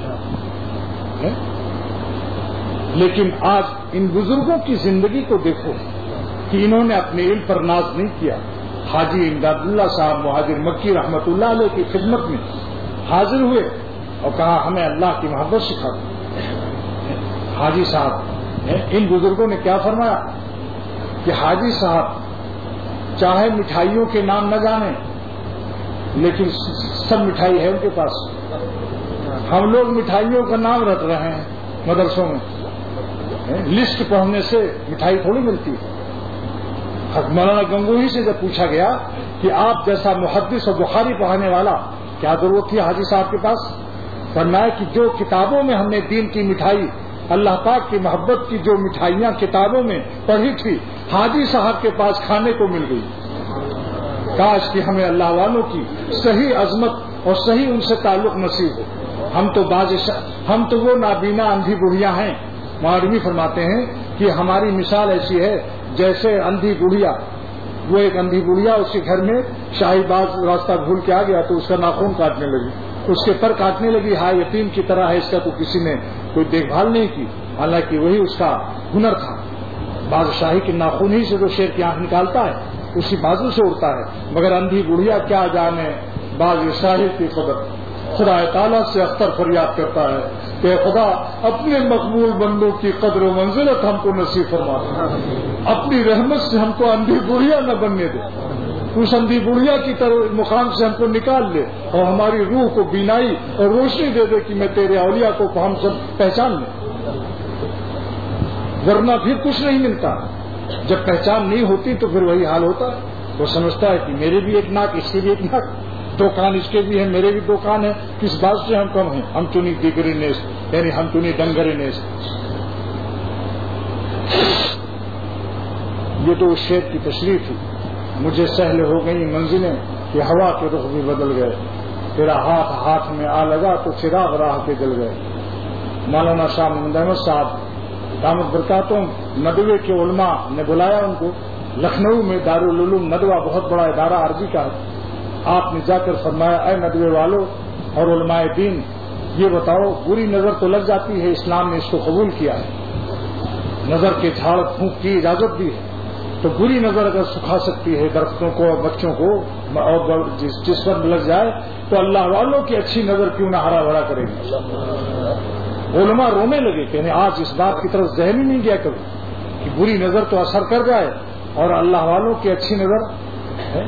لیکن آج ان بزرگوں کی زندگی کو دیکھو کہ انہوں نے اپنے علم پر ناز نہیں کیا. حاجی امداد اللہ صاحب مہاجر مکی رحمت اللہ علیہ کی خدمت میں حاضر ہوئے اور کہا ہمیں اللہ کی محبت سکھا دو. حاجی صاحب، ان بزرگوں نے کیا فرمایا کہ حاجی صاحب چاہے مٹھائیوں کے نام نہ جانیں لیکن سب مٹھائی ہے ان کے پاس. ہم لوگ مٹھائیوں کا نام رٹ رہے ہیں مدرسوں میں، لسٹ پڑھنے سے مٹھائی تھوڑی ملتی ہے. مولانا گنگوہی سے جب پوچھا گیا کہ آپ جیسا محدث اور بخاری پڑھانے والا کیا ضرورت تھی حاجی صاحب کے پاس؟ فرمایا کہ جو کتابوں میں ہم نے دین کی مٹھائی، اللہ پاک کی محبت کی جو مٹھائیاں کتابوں میں پڑھی تھی، حاجی صاحب کے پاس کھانے کو مل گئی. کاش کہ ہمیں اللہ والوں کی صحیح عظمت اور صحیح ان سے تعلق نصیب ہو. ہم تو وہ نابینا اندھی بڑھیا ہیں. مولوی فرماتے ہیں کہ ہماری مثال ایسی ہے جیسے اندھی بڑھیا، وہ ایک اندھی بڑھیا اس کے گھر میں شاہی باز راستہ بھول کے آ گیا تو اس کا ناخن کاٹنے لگی، اس کے پر کاٹنے لگی. ہاں یتیم کی طرح ہے اس کا، تو کسی نے کوئی دیکھ بھال نہیں کی، حالانکہ وہی اس کا ہنر تھا. بادشاہی کے ناخن ہی سے جو شیر کی آنکھ نکالتا ہے اسی بازو سے اڑتا ہے. مگر اندھی بڑھیا کیا جانے بادشاہی کی قدر. خدا تعالیٰ سے اختر فریاد کرتا ہے کہ خدا اپنے مقبول بندوں کی قدر و منزلت ہم کو نصیب فرما دے، اپنی رحمت سے ہم کو اندھی بڑھیا نہ بننے دے. اس اندھی بڑھیا کی طرح مقام سے ہم کو نکال لے اور ہماری روح کو بینائی اور روشنی دے دے کہ میں تیرے اولیاء کو ہم سب پہچان لیں. ورنہ پھر کچھ نہیں ملتا. جب پہچان نہیں ہوتی تو پھر وہی حال ہوتا ہے. وہ سمجھتا ہے کہ میرے بھی ایک ناک، اس کے بھی ایک ناک، دو کان اس کے بھی ہیں، میرے بھی دو کان ہیں، کس بات سے ہم کم ہیں؟ ہم چنی دیگری نیز، یعنی ہم چنی ڈنگری نیز. یہ تو اس شعر کی تشریح تھی. مجھے سہل ہو گئی منزلیں کہ ہوا کے رخ بھی بدل گئے، تیرا ہاتھ ہاتھ میں آ لگا تو چراغ راہ کے جل گئے. مولانا شاہ محمد احمد صاحب دامت برکاتوں ندوے کے علماء نے بلایا ان کو. لکھنؤ میں دارالعلوم ندوہ بہت بڑا ادارہ عربی کا ہے. آپ نے جا کر فرمایا اے ندوے والوں اور علماء دین، یہ بتاؤ بری نظر تو لگ جاتی ہے، اسلام نے اس کو قبول کیا ہے، نظر کے جھاڑ پھونک کی اجازت دی ہے، تو بری نظر اگر سکھا سکتی ہے درختوں کو اور بچوں کو اور جس پر لگ جائے تو اللہ والوں کی اچھی نظر کیوں نہ ہرا بھرا کرے گی. علماء رونے لگے کہ آج اس بات کی طرف ذہن ہی نہیں گیا کبھی کہ بری نظر تو اثر کر جائے اور اللہ والوں کی اچھی نظر ہے.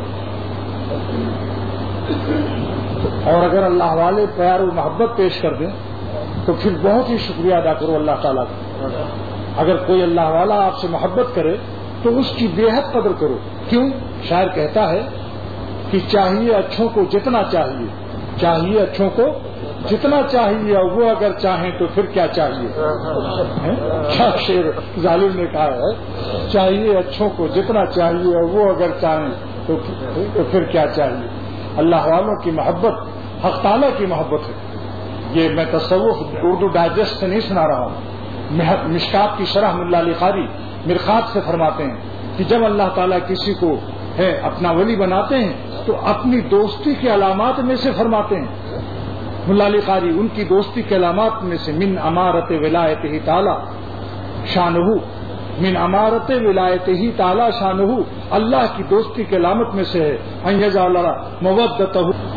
اور اگر اللہ والے پیار و محبت پیش کر دیں تو پھر بہت ہی شکریہ ادا کرو اللہ تعالیٰ کا. اگر کوئی اللہ والا آپ سے محبت کرے تو اس کی بے حد قدر کرو. کیوں؟ شاعر کہتا ہے کہ چاہیے اچھوں کو جتنا چاہیے، چاہیے اچھوں کو جتنا چاہیے، اور وہ اگر چاہیں تو پھر کیا چاہیے. کیا شعر ظالم نے کہا ہے، چاہیے اچھوں کو جتنا چاہیے اور وہ اگر چاہیں تو پھر کیا چاہیے. اللہ والوں کی محبت حق تعالیٰ کی محبت ہے. یہ میں تصوف اردو ڈائجسٹ سے نہیں سنا رہا ہوں، مشکات کی شرح ملا علی قاری مرقات سے فرماتے ہیں کہ جب اللہ تعالیٰ کسی کو اپنا ولی بناتے ہیں تو اپنی دوستی کی علامات میں سے فرماتے ہیں ملا علی قاری ان کی دوستی کی علامات میں سے من امارت ولایتہ تعالی شانہ، من امارت ولایتہ تعالی شانہ، اللہ کی دوستی کی علامت میں سے ہے ان یجعل مودتہ،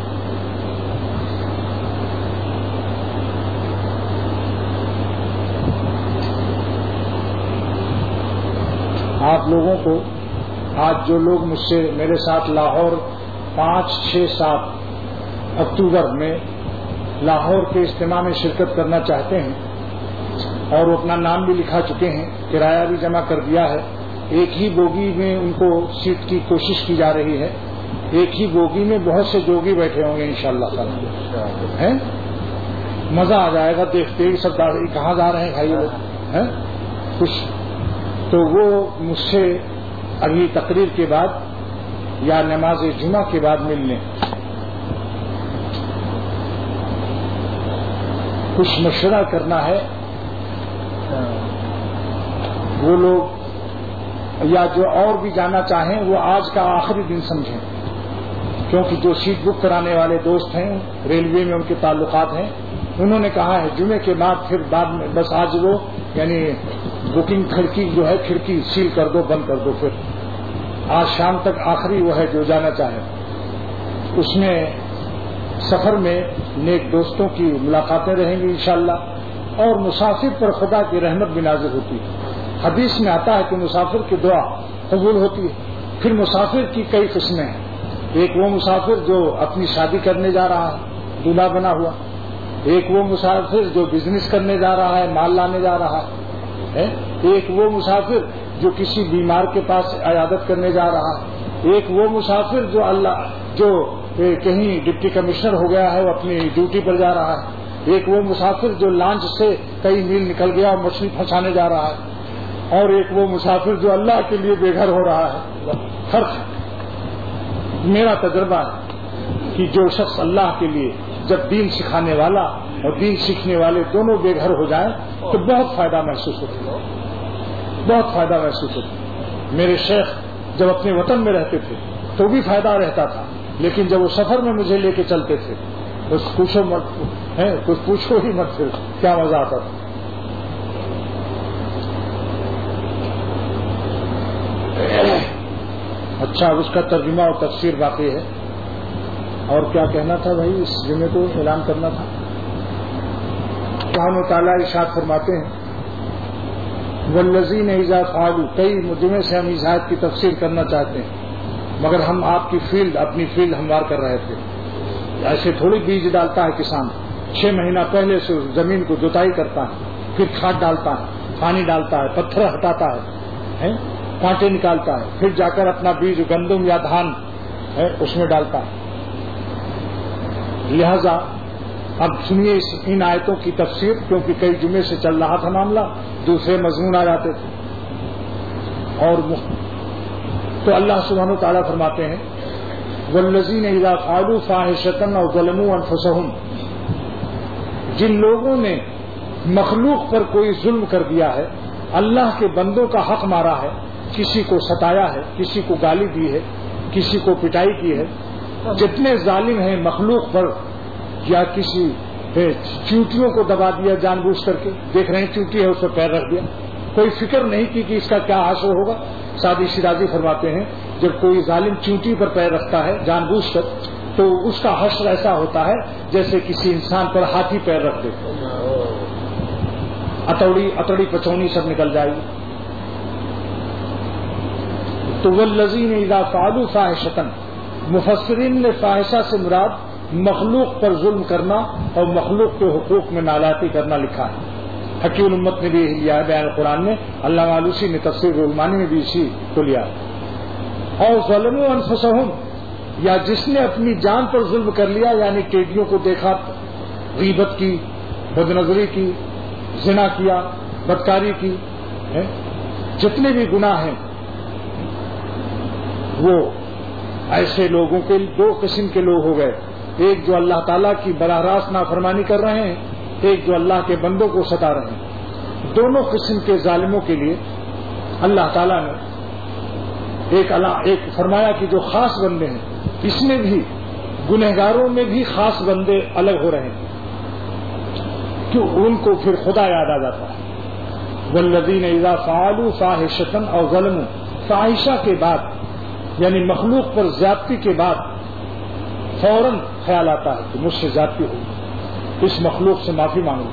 آپ لوگوں کو آج جو لوگ مجھ سے میرے ساتھ لاہور 5، 6، 7 اکتوبر میں لاہور کے اجتماع میں شرکت کرنا چاہتے ہیں اور وہ اپنا نام بھی لکھا چکے ہیں، کرایہ بھی جمع کر دیا ہے، ایک ہی بوگی میں ان کو سیٹ کی کوشش کی جا رہی ہے، ایک ہی بوگی میں بہت سے جوگی بیٹھے ہوں گے انشاءاللہ تعالی، مزہ آ جائے گا دیکھتے ہی سب کہاں جا رہے ہیں بھائی لوگ کچھ، تو وہ مجھ سے ابھی تقریر کے بعد یا نماز جمعہ کے بعد ملنے کچھ مشورہ کرنا ہے، وہ لوگ یا جو اور بھی جانا چاہیں وہ آج کا آخری دن سمجھیں، کیونکہ جو سیٹ بک کرانے والے دوست ہیں ریلوے میں ان کے تعلقات ہیں، انہوں نے کہا ہے جمعے کے بعد پھر بعد میں بس آج وہ یعنی بکنگ کھڑکی جو ہے کھڑکی سیل کر دو، بند کر دو، پھر آج شام تک آخری وہ ہے جو جانا چاہے، اس میں سفر میں نیک دوستوں کی ملاقاتیں رہیں گی انشاءاللہ، اور مسافر پر خدا کی رحمت بھی نازل ہوتی ہے، حدیث میں آتا ہے کہ مسافر کی دعا قبول ہوتی ہے۔ پھر مسافر کی کئی قسمیں ہیں، ایک وہ مسافر جو اپنی شادی کرنے جا رہا ہے دولہا بنا ہوا، ایک وہ مسافر جو بزنس کرنے جا رہا ہے مال لانے جا رہا ہے، ایک وہ مسافر جو کسی بیمار کے پاس عیادت کرنے جا رہا ہے، ایک وہ مسافر جو کہیں ڈپٹی کمشنر ہو گیا ہے وہ اپنی ڈیوٹی پر جا رہا ہے، ایک وہ مسافر جو لانچ سے کئی میل نکل گیا اور مچھلی پھنسانے جا رہا ہے، اور ایک وہ مسافر جو اللہ کے لیے بے گھر ہو رہا ہے۔ فرق میرا تجربہ ہے کہ جو شخص اللہ کے لیے جب دین سکھانے والا اور دین سیکھنے والے دونوں بے گھر ہو جائیں تو بہت فائدہ محسوس ہوتا ہے، بہت فائدہ محسوس ہوتا ہے۔ میرے شیخ جب اپنے وطن میں رہتے تھے تو بھی فائدہ رہتا تھا، لیکن جب وہ سفر میں مجھے لے کے چلتے تھے تو پوچھو مت، کچھ پوچھو ہی مت، پھر کیا مزہ آتا تھا۔ اچھا، اس کا ترجمہ اور تفسیر باقی ہے، اور کیا کہنا تھا بھائی، اس جمعے کو اعلان کرنا تھا۔ سبحانہ وتعالیٰ ارشاد فرماتے ہیں والذین اذا فعلوا، کئی جمعے سے ہم اجازت کی تفسیر کرنا چاہتے ہیں مگر ہم آپ کی اپنی فیلڈ ہموار کر رہے تھے۔ ایسے تھوڑی بیج ڈالتا ہے کسان، 6 مہینہ پہلے سے زمین کو جوتائی کرتا ہے، پھر کھاد ڈالتا ہے، پانی ڈالتا ہے، پتھر ہٹاتا ہے، کانٹے نکالتا ہے، پھر جا کر اپنا بیج گندم یا دھان اس میں ڈالتا ہے۔ لہذا اب سنیے ان آیتوں کی تفسیر، کیونکہ کئی جمعے سے چل رہا تھا معاملہ، دوسرے مضمون آ جاتے تھے، اور تو اللہ سبحانہ و تعالیٰ فرماتے ہیں والذین اذا فعلوا فاحشۃ او ظلموا انفسهم، جن لوگوں نے مخلوق پر کوئی ظلم کر دیا ہے، اللہ کے بندوں کا حق مارا ہے، کسی کو ستایا ہے، کسی کو گالی دی ہے، کسی کو پٹائی کی ہے، جتنے ظالم ہیں مخلوق پر، یا کسی چونٹیوں کو دبا دیا جان بوجھ کر کے، دیکھ رہے ہیں چونٹی ہے اس پر پیر رکھ دیا، کوئی فکر نہیں کی کہ اس کا کیا حشر ہوگا۔ سعدی شیرازی فرماتے ہیں جب کوئی ظالم چونٹی پر پیر رکھتا ہے جان بوجھ کر تو اس کا حشر ایسا ہوتا ہے جیسے کسی انسان پر ہاتھی پیر رکھ دے، اتڑی پچونی سب نکل جائے گی۔ تو والذین اذا فعلوا فاحشۃ، مفسرین نے فاحشہ سے مراد مخلوق پر ظلم کرنا اور مخلوق کے حقوق میں نالاتی کرنا لکھا ہے۔ حکیم الامت نے بھی یہی لیا ہے بیان قرآن میں، علامہ آلوسی نے تفسیر رحمانی میں بھی اسی کو لیا۔ اور ظلموا انفسهم، یا جس نے اپنی جان پر ظلم کر لیا، یعنی ٹیڈیوں کو دیکھا، غیبت کی، بدنظری کی، زنا کیا، بدکاری کی، جتنے بھی گناہ ہیں، وہ ایسے لوگوں کے 2 قسم کے لوگ ہو گئے، ایک جو اللہ تعالیٰ کی براہ راست نافرمانی کر رہے ہیں، ایک جو اللہ کے بندوں کو ستا رہے ہیں۔ دونوں قسم کے ظالموں کے لیے اللہ تعالیٰ نے ایک فرمایا کہ جو خاص بندے ہیں اس میں بھی گنہگاروں میں بھی خاص بندے الگ ہو رہے ہیں، کیوں ان کو پھر خدا یاد آ جاتا ہے۔ والذین اذا فعلوا فاحشۃ او ظلموا، فاحشہ کے بعد یعنی مخلوق پر زیادتی کے بعد فوراً خیال آتا ہے کہ مجھ سے زیادتی ہوئی، اس مخلوق سے معافی مانگو۔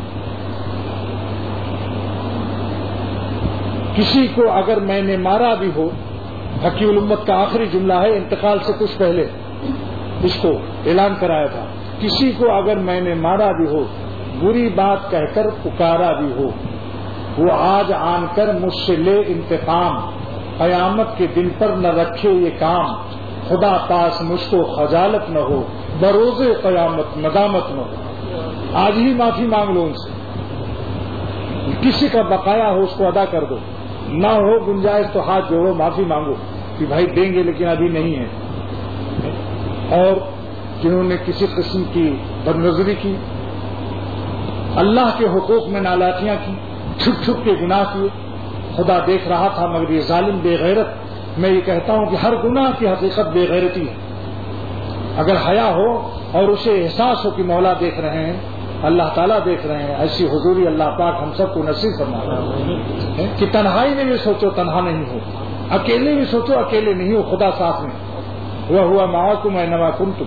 کسی کو اگر میں نے مارا بھی ہو، حکیم الامت کا آخری جملہ ہے، انتقال سے کچھ پہلے اس کو اعلان کرایا تھا، کسی کو اگر میں نے مارا بھی ہو، بری بات کہہ کر پکارا بھی ہو، وہ آج آن کر مجھ سے لے انتقام، قیامت کے دن پر نہ رکھے یہ کام، خدا پاس مجھ کو خجالت نہ ہو، بروز قیامت ندامت نہ ہو۔ آج ہی معافی مانگ لو ان سے، کسی کا بقایا ہو اس کو ادا کر دو، نہ ہو گنجائش تو ہاتھ جوڑو، معافی مانگو کہ بھائی دیں گے لیکن ابھی نہیں ہے۔ اور جنہوں نے کسی قسم کی بدنظری کی، اللہ کے حقوق میں نالائکیاں کی، چھپ چھپ کے گناہ کیے، خدا دیکھ رہا تھا مگر یہ ظالم بے غیرت، میں یہ کہتا ہوں کہ ہر گناہ کی حقیقت بے غیرتی ہے۔ اگر حیا ہو اور اسے احساس ہو کہ مولا دیکھ رہے ہیں، اللہ تعالیٰ دیکھ رہے ہیں، ایسی حضوری اللہ پاک ہم سب کو نصیب فرمائے کہ تنہائی میں بھی سوچو تنہا نہیں ہو، اکیلے بھی سوچو اکیلے نہیں ہو، خدا ساتھ میں، وَهُوَ مَعَكُمْ أَيْنَمَا كُنتُمْ۔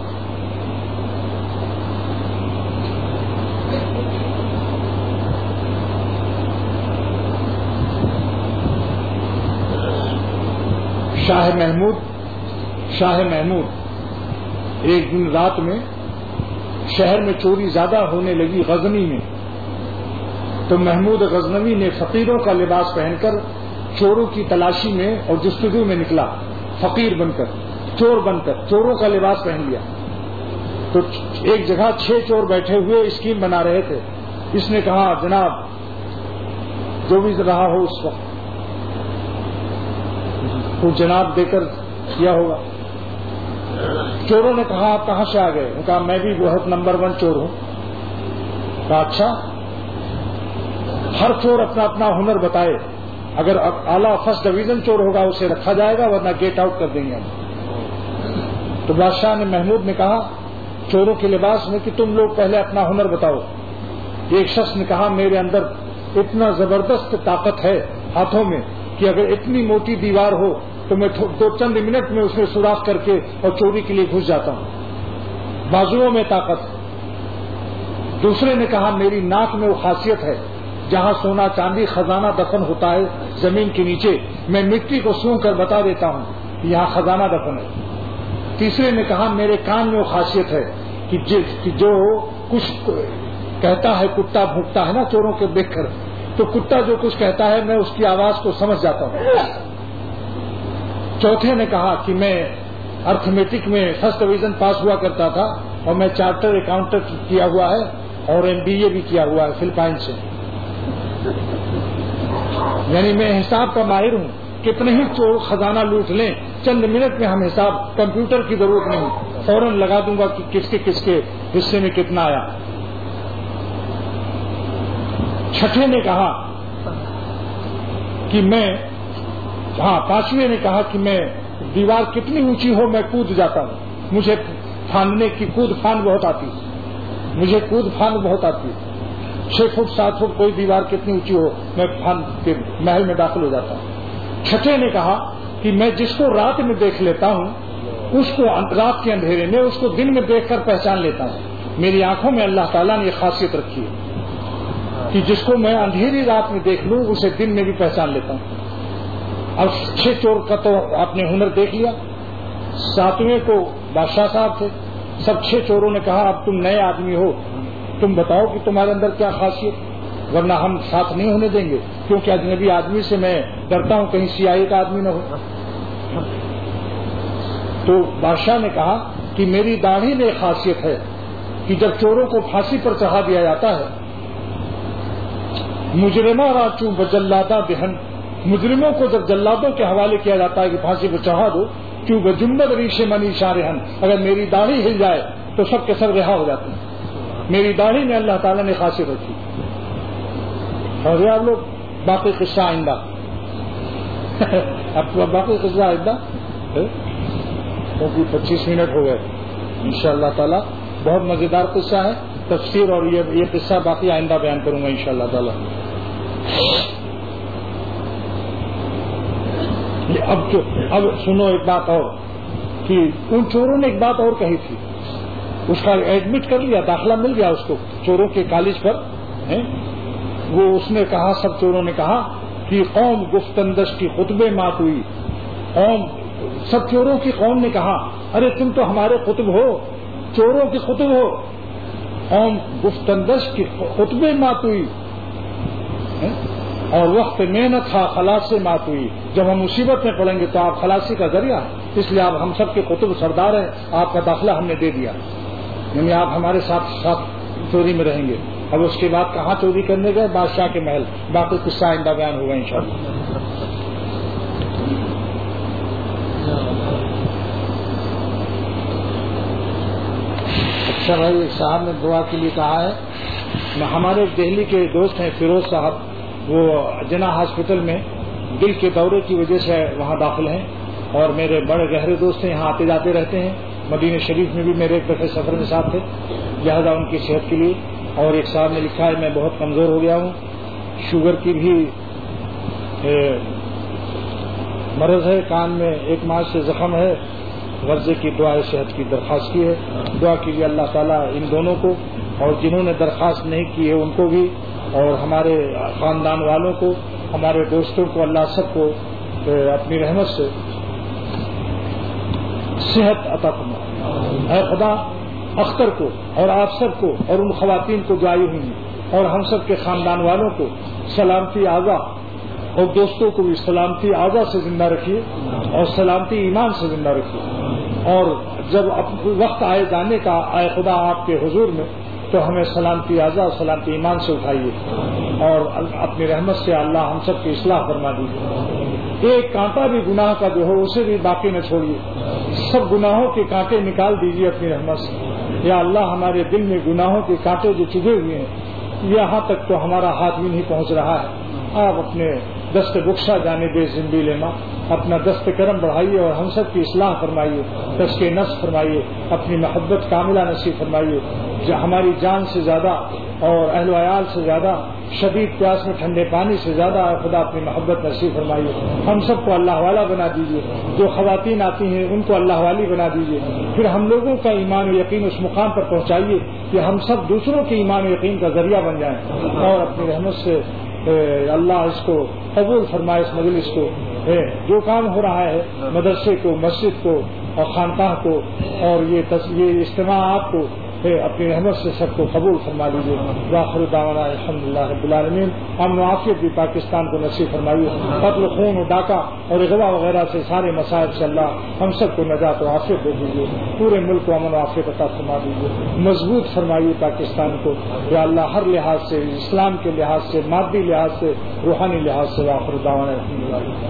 شاہ محمود ایک دن رات میں شہر میں چوری زیادہ ہونے لگی غزنی میں، تو محمود غزنوی نے فقیروں کا لباس پہن کر چوروں کی تلاشی میں اور جستجو میں نکلا، فقیر بن کر، چور بن کر، چوروں کا لباس پہن لیا۔ تو ایک جگہ 6 چور بیٹھے ہوئے اسکیم بنا رہے تھے۔ اس نے کہا جناب جو بھی رہا ہو اس وقت وہ جناب دے کر کیا ہوگا۔ چوروں نے کہا آپ کہاں سے آ گئے؟ انہوں نے کہا میں بھی بہت نمبر 1 چور ہوں۔ کہا اچھا، ہر چور اپنا اپنا ہنر بتائے، اگر اعلیٰ فرسٹ ڈویژن چور ہوگا اسے رکھا جائے گا ورنہ گیٹ آؤٹ کر دیں گے ہم۔ تو بادشاہ نے محمود نے کہا چوروں کے لباس میں کہ تم لوگ پہلے اپنا ہنر بتاؤ۔ ایک شخص نے کہا میرے اندر اتنا زبردست طاقت ہے ہاتھوں میں کہ اگر اتنی موٹی دیوار ہو تو میں چند منٹ میں اس میں سوراخ کر کے اور چوری کے لیے گھس جاتا ہوں، بازوؤں میں طاقت ہے۔ دوسرے نے کہا میری ناک میں وہ خاصیت ہے جہاں سونا چاندی خزانہ دفن ہوتا ہے زمین کے نیچے، میں مٹی کو سونگھ کر بتا دیتا ہوں کہ یہاں خزانہ دفن ہے۔ تیسرے نے کہا میرے کان میں وہ خاصیت ہے کہ جو کچھ کہتا ہے کتا بھونکتا ہے نا چوروں کے دیکھ کر، تو کتا جو کچھ کہتا ہے میں اس کی آواز کو سمجھ جاتا ہوں۔ چوتھے نے کہا کہ میں ارتھمیٹک میں فرسٹ ڈویژن پاس ہوا کرتا تھا اور میں چارٹر اکاؤنٹنٹ کیا ہوا ہے اور MBA بھی کیا ہوا ہے فلپائن سے، یعنی میں حساب کا ماہر ہوں، کتنے ہی چور خزانہ لوٹ لیں چند منٹ میں ہم حساب، کمپیوٹر کی ضرورت نہیں، فوراً لگا دوں گا کہ کس کے حصے میں کتنا آیا۔ چھٹے نے کہا کہ پانچویں نے کہا کہ میں دیوار کتنی اونچی ہو میں کود جاتا ہوں، مجھے پھاندنے کی کود پھاند بہت آتی ہے، 6 فٹ 7 فٹ کوئی دیوار کتنی اونچی ہو میں پھاند کے محل میں داخل ہو جاتا ہوں۔ چھٹے نے کہا کہ میں جس کو رات میں دیکھ لیتا ہوں اس کو رات کے اندھیرے میں، اس کو دن میں دیکھ کر پہچان لیتا ہوں۔ میری آنکھوں میں اللہ تعالیٰ نے یہ خاصیت رکھی ہے کہ جس کو میں اندھیری رات میں دیکھ لوں اسے دن میں بھی پہچان لیتا ہوں۔ اب 6 چور کا تو آپ نے ہنر دیکھ لیا، 7ویں کو بادشاہ صاحب تھے۔ سب 6 چوروں نے کہا اب تم نئے آدمی ہو، تم بتاؤ کہ تمہارے اندر کیا خاصیت، ورنہ ہم ساتھ نہیں ہونے دیں گے، کیونکہ اجنبی آدمی سے میں ڈرتا ہوں کہیں CIA کا آدمی نہ ہو۔ تو بادشاہ نے کہا کہ میری داڑھی میں خاصیت ہے کہ جب چوروں کو پھانسی پر چڑھا دیا جاتا ہے، مجرمہ راچوں بجلادہ بہن، مجرموں کو جب جلادوں کے حوالے کیا جاتا ہے کہ پھانسی پر چڑھا دو، کیوں بجمبد ریشے منی شارہن، اگر میری داڑھی ہل جائے تو سب کے سب رہا ہو جاتے ہیں۔ میری داڑھی میں اللہ تعالیٰ نے خاصیت رکھی۔ اور یہ آپ لوگ باقی قصہ آئندہ اب تو باقی قصہ آئندہ کیونکہ 25 منٹ ہو گئے انشاءاللہ تعالی. بہت مزیدار قصہ ہے تفسیر, اور یہ قصہ باقی آئندہ بیان کروں گا انشاءاللہ تعالی. اب سنو ایک بات اور کہ ان چوروں نے ایک بات اور کہی تھی, اس کا ایڈمٹ کر لیا, داخلہ مل گیا اس کو چوروں کے کالج پر. وہ اس نے کہا, سب چوروں نے کہا کہ قوم گفتندش کی خطبے مات ہوئی. سب چوروں کی قوم نے کہا ارے تم تو ہمارے قطب ہو, چوروں کی قطب ہو. قوم گفتندش کی خطبے مات ہوئی اور وقت میں نہ تھا خلاص سے مات ہوئی. جب ہم مصیبت میں پڑیں گے تو آپ خلاصی کا ذریعہ, اس لیے آپ ہم سب کے قطب سردار ہیں, آپ کا داخلہ ہم نے دے دیا, یعنی آپ ہمارے ساتھ چوری میں رہیں گے. اب اس کے بعد کہاں چوری کرنے گئے؟ بادشاہ کے محل. باقی قصہ آئندہ بیان ہوگا انشاءاللہ. اچھا بھائی, ایک صاحب نے دعا کے لیے کہا ہے. ہمارے دہلی کے دوست ہیں فیروز صاحب, وہ جنا ہاسپٹل میں دل کے دورے کی وجہ سے وہاں داخل ہیں, اور میرے بڑے گہرے دوست ہیں, یہاں آتے جاتے رہتے ہیں. مدینہ شریف میں بھی میرے ایک دفعہ سفر میں ساتھ تھے, لہٰذا ان کی صحت کے لیے. اور ایک صاحب نے لکھا ہے میں بہت کمزور ہو گیا ہوں, شوگر کی بھی مرض ہے, کان میں 1 ماہ سے زخم ہے, غرضے کی دعائے صحت کی درخواست کی ہے. دعا کیجیے اللہ تعالیٰ ان دونوں کو, اور جنہوں نے درخواست نہیں کی ہے ان کو بھی, اور ہمارے خاندان والوں کو, ہمارے دوستوں کو, اللہ سب کو اپنی رحمت سے صحت عطا فرمائے. اے خدا اختر کو اور آپ سب کو اور ان خواتین کو جو آئی ہوئی اور ہم سب کے خاندان والوں کو سلامتی اعضا, اور دوستوں کو بھی سلامتی اعضا سے زندہ رکھیے اور سلامتی ایمان سے زندہ رکھیے. اور جب وقت آئے جانے کا اے خدا آپ کے حضور میں, تو ہمیں سلامتی اعضا اور سلامتی ایمان سے اٹھائیے, اور اپنی رحمت سے اللہ ہم سب کی اصلاح فرما دیجیے. ایک کانٹا بھی گناہ کا جو ہو اسے بھی باقی نہ چھوڑیے, سب گناہوں کے کانٹے نکال دیجیے اپنی رحمت سے. یا اللہ ہمارے دل میں گناہوں کے کانٹے جو چبھے ہوئے ہیں, یہاں تک تو ہمارا ہاتھ بھی نہیں پہنچ رہا ہے. آپ اپنے دست بخشا جانے دے زندگی لینا, اپنا دست کرم بڑھائیے اور ہم سب کی اصلاح فرمائیے, تزکیہ نفس فرمائیے, اپنی محبت کاملہ نصیب فرمائیے. ہماری جان سے زیادہ اور اہل و عیال سے زیادہ, شدید پیاس میں ٹھنڈے پانی سے زیادہ خدا اپنی محبت نصیب فرمائیے. ہم سب کو اللہ والا بنا دیجیے, جو خواتین آتی ہیں ان کو اللہ والی بنا دیجیے. پھر ہم لوگوں کا ایمان و یقین اس مقام پر پہنچائیے کہ ہم سب دوسروں کے ایمان و یقین کا ذریعہ بن جائیں, اور اپنی رحمت سے اللہ اس کو قبول فرمائے, اس مجلس کو. جو کام ہو رہا ہے مدرسے کو, مسجد کو اور خانقاہ کو, اور یہ اجتماعات کو اپنی رحمت سے سب کو قبول فرما دیجیے. وآخر دعوانا الحمدللہ رب العالمین. امن و عافیت بھی پاکستان کو نصیب فرمائیے. قتل, خون و ڈاکہ اور اغوا وغیرہ سے سارے مسائل سے اللہ ہم سب کو نجات و عافیت دے دیجیے. پورے ملک کو امن و عافیت عطا فرما دیجیے. مضبوط فرمائیے پاکستان کو یا اللہ, ہر لحاظ سے, اسلام کے لحاظ سے, مادی لحاظ سے, روحانی لحاظ سے. وآخر دعوانا الحمدللہ.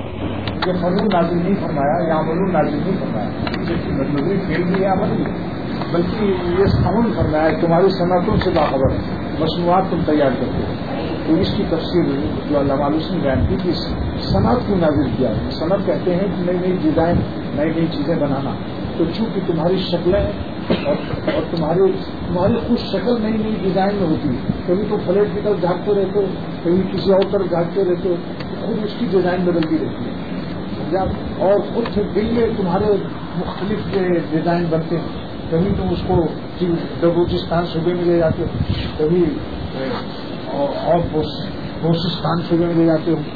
یہ فضل نازل نہیں فرمایا, یا عمل نازل نہیں فرمایا, مضمون فیل بھی ہے عمل بھی, بلکہ یہ سمون فرمایا ہے تمہاری صنعتوں سے باخبر مصنوعات تم تیار کرتے ہو. تو اس کی تفسیر جو علامہ نے بیان کی کہ صنعت کو نازل کیا. صنعت کہتے ہیں کہ نئی نئی ڈیزائن, نئی نئی چیزیں بنانا. تو چونکہ تمہاری شکلیں اور تمہاری خود شکل نئی نئی ڈیزائن میں ہوتی ہے, کبھی تو فلیٹ کی طرف جھانکتے رہتے ہو, کبھی کسی اور طرف جھانکتے رہتے ہو, خود اس کی ڈیزائن بدلتی رہتی ہے. اور خود دل میں تمہارے مختلف ڈیزائن بنتے ہیں. کبھی تم اس کو بلوچستان صوبے میں لے جاتے ہو, کبھی اور بلوچستان صوبے میں لے جاتے ہو.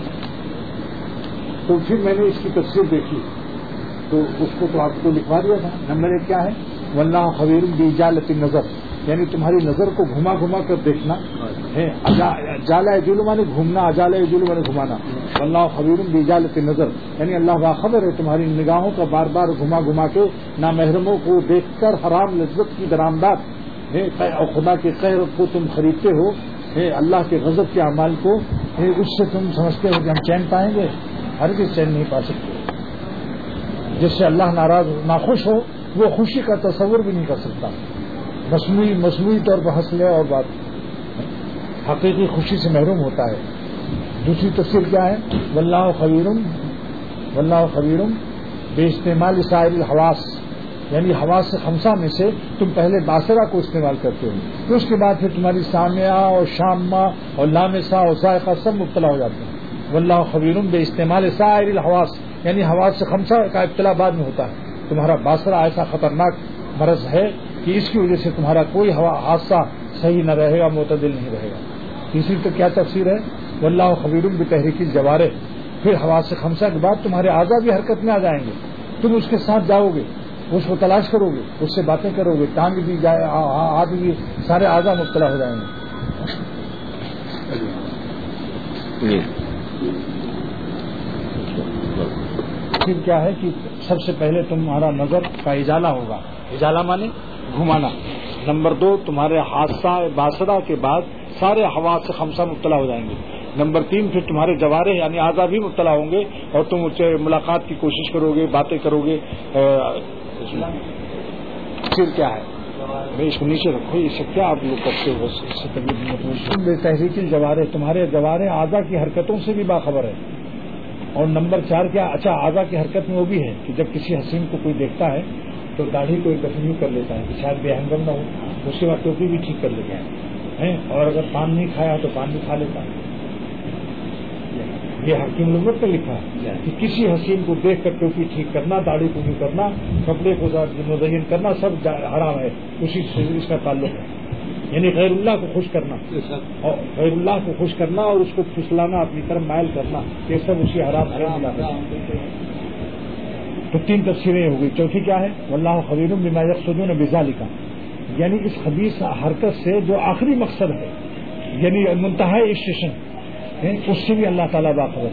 تو پھر میں نے اس کی تفسیر دیکھی تو اس کو تو آپ کو لکھوا دیا تھا. نمبر 1 کیا ہے؟ واللہ خبیر باجالۃ النظر, یعنی تمہاری نظر کو گھما گھما کر دیکھنا ہے. جالا یجول مانے گھومنا, اجالا یجول مانے گھمانا. واللہ خبیر باجالۃ النظر, یعنی اللہ باخبر ہے تمہاری نگاہوں کا بار بار گھما گھما کے نامحرموں کو دیکھ کر حرام لذت کی درآمدات ہے, اور خدا کے قہر کو تم خریدتے ہو, اللہ کے غضب کے اعمال کو, اس سے تم سمجھتے ہو کہ ہم چین پائیں گے. ہرگز چین نہیں پا سکتے. جس سے اللہ ناراض ناخوش ہو وہ خوشی کا تصور بھی نہیں کر سکتا. مصنوعی طور پر ہنس لے اور بات. حقیقی خوشی سے محروم ہوتا ہے. دوسری تفسیر کیا ہے؟ واللہ خبیر بے استعمال سائر الحواس، یعنی حواس خمسہ میں سے تم پہلے باصرہ کو استعمال کرتے ہو، پھر اس کے بعد پھر تمہاری سامعہ اور شامہ اور لامسہ اور ذائقہ سب مبتلا ہو جاتے ہیں. واللہ خبیر بے استعمال سائر الحواس، یعنی حواس خمسہ کا ابتلا بعد میں ہوتا ہے. تمہارا باصرہ ایسا خطرناک مرض ہے کہ اس کی وجہ سے تمہارا کوئی حادثہ صحیح نہ رہے گا، معتدل نہیں رہے گا. تیسری تو کیا تفسیر ہے؟ واللہ خبیر بتحریک الجوارح، پھر حواس خمسہ کے بعد تمہارے اعضاء بھی حرکت میں آ جائیں گے، تم اس کے ساتھ جاؤ گے، اس کو تلاش کرو گے، اس سے باتیں کرو گے، ٹانگ بھی جائے، ہاتھ بھی، سارے اعضاء مبتلا ہو جائیں گے. پھر کیا ہے کہ سب سے پہلے تمہارا نظر کا اجالہ ہوگا، اجالہ مانے گھمانا. نمبر 2 تمہارے حادثہ باصرہ کے بعد سارے حواس خمسہ مبتلا ہو جائیں گے. نمبر 3 پھر تمہارے جوارح یعنی اعضاء بھی مبتلا ہوں گے اور تم اس سے ملاقات کی کوشش کرو گے، باتیں کرو گے. پھر کیا ہے؟ میں اس کو نیچے رکھو، اس سے کیا آپ لوگ کرتے ہو؟ اس سے تکلیف تحریک الجوارح، تمہارے جوارح اعضاء کی حرکتوں سے بھی باخبر ہے. اور نمبر 4 کیا؟ اچھا اعضاء کی حرکت میں وہ بھی ہے کہ جب کسی حسین کو کوئی دیکھتا ہے تو داڑھی کو ایک دفعہ کر لیتا ہے کہ شاید بے ہنگم نہ ہو، اس کے بعد ٹوپی بھی ٹھیک کر لیتا ہے، اور اگر پان نہیں کھایا تو پان بھی کھا لیتا ہے. یہ حکیم لغت میں لکھا ہے کہ کسی حسین کو دیکھ کر ٹوپی ٹھیک کرنا، داڑھی کو بھی کرنا، کپڑے کو مزین کرنا سب حرام ہے. اسی سے اس کا تعلق ہے، یعنی غیر اللہ کو خوش کرنا، اور غیر اللہ کو خوش کرنا اور اس کو پھسلانا، اپنی طرف مائل کرنا، یہ سب اسی حرام سے ملا ہے. تو 3 تفسیریں ہو گئی. چوتھی کیا ہے؟ واللہ خبیر بما یقصدون بذالک، یعنی اس خبیث حرکت سے جو آخری مقصد ہے، یعنی منتہائی اسٹیشن ہے، اس سے بھی اللہ تعالیٰ باخبر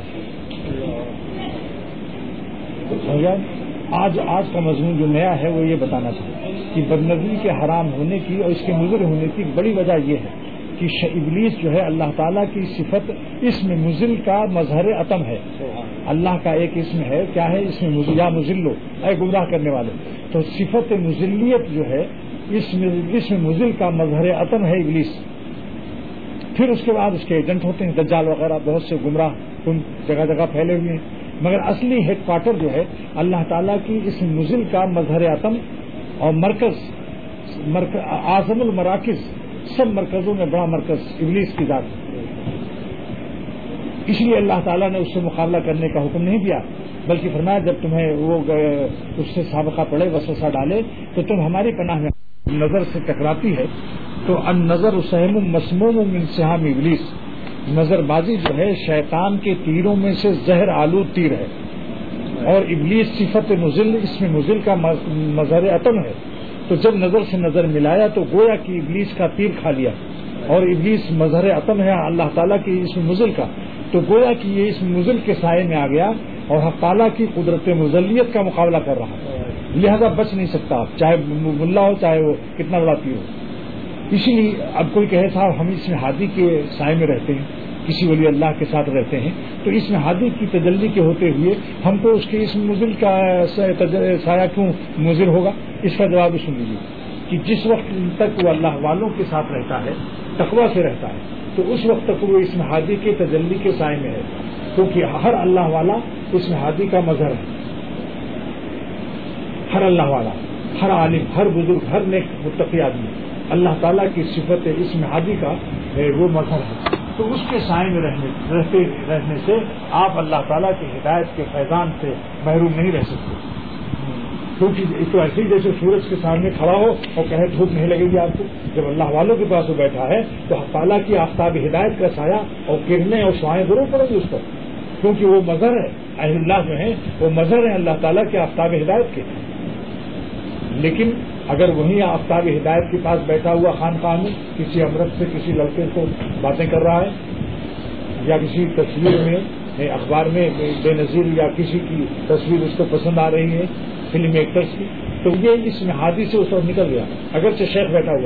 ہے. آج کا مضمون جو نیا ہے وہ یہ بتانا چاہتا کہ بدنظری کے حرام ہونے کی اور اس کے مضر ہونے کی بڑی وجہ یہ ہے کہ ابلیس جو ہے اللہ تعالیٰ کی صفت اسم مضل کا مظہر عتم ہے. اللہ کا ایک اسم ہے، کیا ہے؟ اسم یا مضلو، اے گمراہ کرنے والے. تو صفت مضلیت جو ہے اسم مضل کا مظہر عتم ہے ابلیس. پھر اس کے بعد اس کے ایجنٹ ہوتے ہیں، دجال وغیرہ بہت سے گمراہ تم جگہ جگہ پھیلے ہوئے ہیں، مگر اصلی ہیڈ کوارٹر جو ہے اللہ تعالیٰ کی اس نزل کا مظہر عتم اور مرکز اعظم المراکز، سب مرکزوں میں بڑا مرکز ابلیس کی ذات ہے. اس لیے اللہ تعالیٰ نے اس سے مقابلہ کرنے کا حکم نہیں دیا، بلکہ فرمایا جب تمہیں وہ اس سے سابقہ پڑے، وسوسہ ڈالے، تو تم ہماری پناہ میں. نظر سے ٹکراتی ہے تو النظر سہم مسموم من سہام ابلیس، نظر بازی جو ہے شیطان کے تیروں میں سے زہر آلود تیر ہے، اور ابلیس صفت مضل، اسم مضل کا مظہر عتم ہے. تو جب نظر سے نظر ملایا تو گویا کہ ابلیس کا تیر کھا لیا، اور ابلیس مظہر عتم ہے اللہ تعالیٰ کی اسم مضل کا، تو گویا کہ یہ اسم مضل کے سائے میں آ گیا اور حق تعالیٰ کی قدرت مضلیت کا مقابلہ کر رہا ہے. لہذا بچ نہیں سکتا آپ، چاہے ملا ہو چاہے وہ کتنا بڑا پیر ہو. اسی لیے اب کوئی کہے صاحب ہم اس میں ہادی کے سائے میں رہتے ہیں، کسی ولی اللہ کے ساتھ رہتے ہیں، تو اس میں ہادی کی تجلی کے ہوتے ہوئے ہم کو اس کے اس مضل کا سایہ کیوں مضر ہوگا؟ اس کا جواب سن لیجیے کہ جس وقت تک وہ اللہ والوں کے ساتھ رہتا ہے، تقویٰ سے رہتا ہے، تو اس وقت تک وہ اس میں ہادی کے تجلی کے سائے میں ہے، کیونکہ ہر اللہ والا اس میں ہادی کا مظہر ہے. ہر اللہ والا، ہر عالم، ہر بزرگ، ہر نیک متقی آدمی اللہ تعالیٰ کی صفت اس میں ہادی کا وہ مظہر ہے. تو اس کے سائے میں رہنے سے آپ اللہ تعالیٰ کی ہدایت کے فیضان سے محروم نہیں رہ سکتے. کیونکہ تو ایسے ہی جیسے سورج کے سامنے کھڑا ہو اور کہے دھوپ نہیں لگے گی آپ کو، جب اللہ والوں کے پاس وہ بیٹھا ہے تو اللہ تعالیٰ کی آفتاب ہدایت کا سایہ اور کرنیں اور شعائیں ضرور پڑیں گی اس پر، کیونکہ وہ مظہر ہے. اہل اللہ جو ہیں وہ مظہر ہیں اللہ تعالیٰ کے آفتاب ہدایت کے. لیکن اگر وہیں آفتاب ہدایت کے پاس بیٹھا ہوا خانقاہ میں کسی امرت سے کسی لڑکے کو باتیں کر رہا ہے، یا کسی تصویر میں اخبار میں بے نظیر یا کسی کی تصویر اس کو پسند آ رہی ہے فلم ایکٹرس کی، تو یہ اس میں ہادی سے اس وقت نکل گیا. اگرچہ شیخ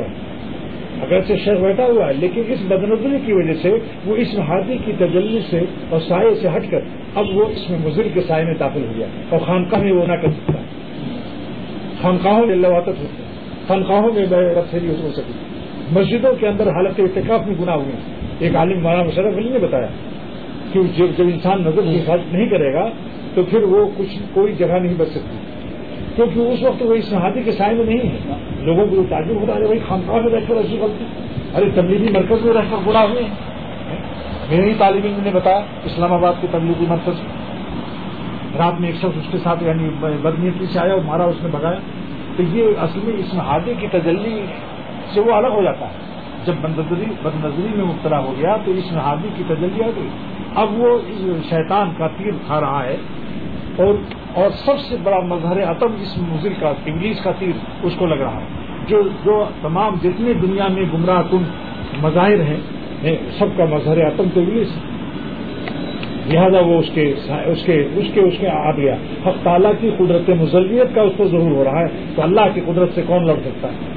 بیٹھا ہوا ہے لیکن اس بدنظری کی وجہ سے وہ اس میں ہادی کی تجلی سے اور سائے سے ہٹ کر اب وہ اس میں مضر کے سائے میں داخل ہو گیا، اور خانقاہ میں وہ نہ کر سکتا. خانقاہوں میں لواطت ہوتی ہے، خانقاہوں میں بے رفسری ہو سکتی، مسجدوں کے اندر حالت اعتکاف میں گناہ ہوئے ہیں، ایک عالم مولانا مشرف علی نے بتایا کہ جب انسان نظر کی حفاظت نہیں کرے گا تو پھر وہ کوئی جگہ نہیں بچ سکتی، کیونکہ اس وقت وہ اس ہادی کے سائے میں نہیں ہے. لوگوں کو تعجب ہوتا ہے بھائی خانقاہ میں رہ کر ایسی غلطی، ارے تبلیغی مرکز میں رہ کر گناہ ہوئے ہیں. میرے ہی طالب علم نے بتایا اسلام آباد کے تبلیغی مرکز رات میں ایک شخص اس کے ساتھ یعنی بدنیتی سے آیا اور مارا، اس نے بھگایا. تو یہ اصل میں اس ہادی کی تجلی سے وہ الگ ہو جاتا ہے. جب بدنظری میں مبتلا ہو گیا تو اس ہادی کی تجلی آ گئی. اب وہ شیطان کا تیر کھا رہا ہے اور سب سے بڑا مظہر عتم اس مضل کا ابلیس کا تیر اس کو لگ رہا ہے. جو تمام جتنے دنیا میں گمراہ کن مظاہر ہیں سب کا مظہر عتم تو ابلیس ہے. لہذا وہ اس کے آ گیا. حق تعالیٰ کی قدرت مزلیت کا اس کو ظہور ہو رہا ہے تو اللہ کی قدرت سے کون لڑ سکتا ہے.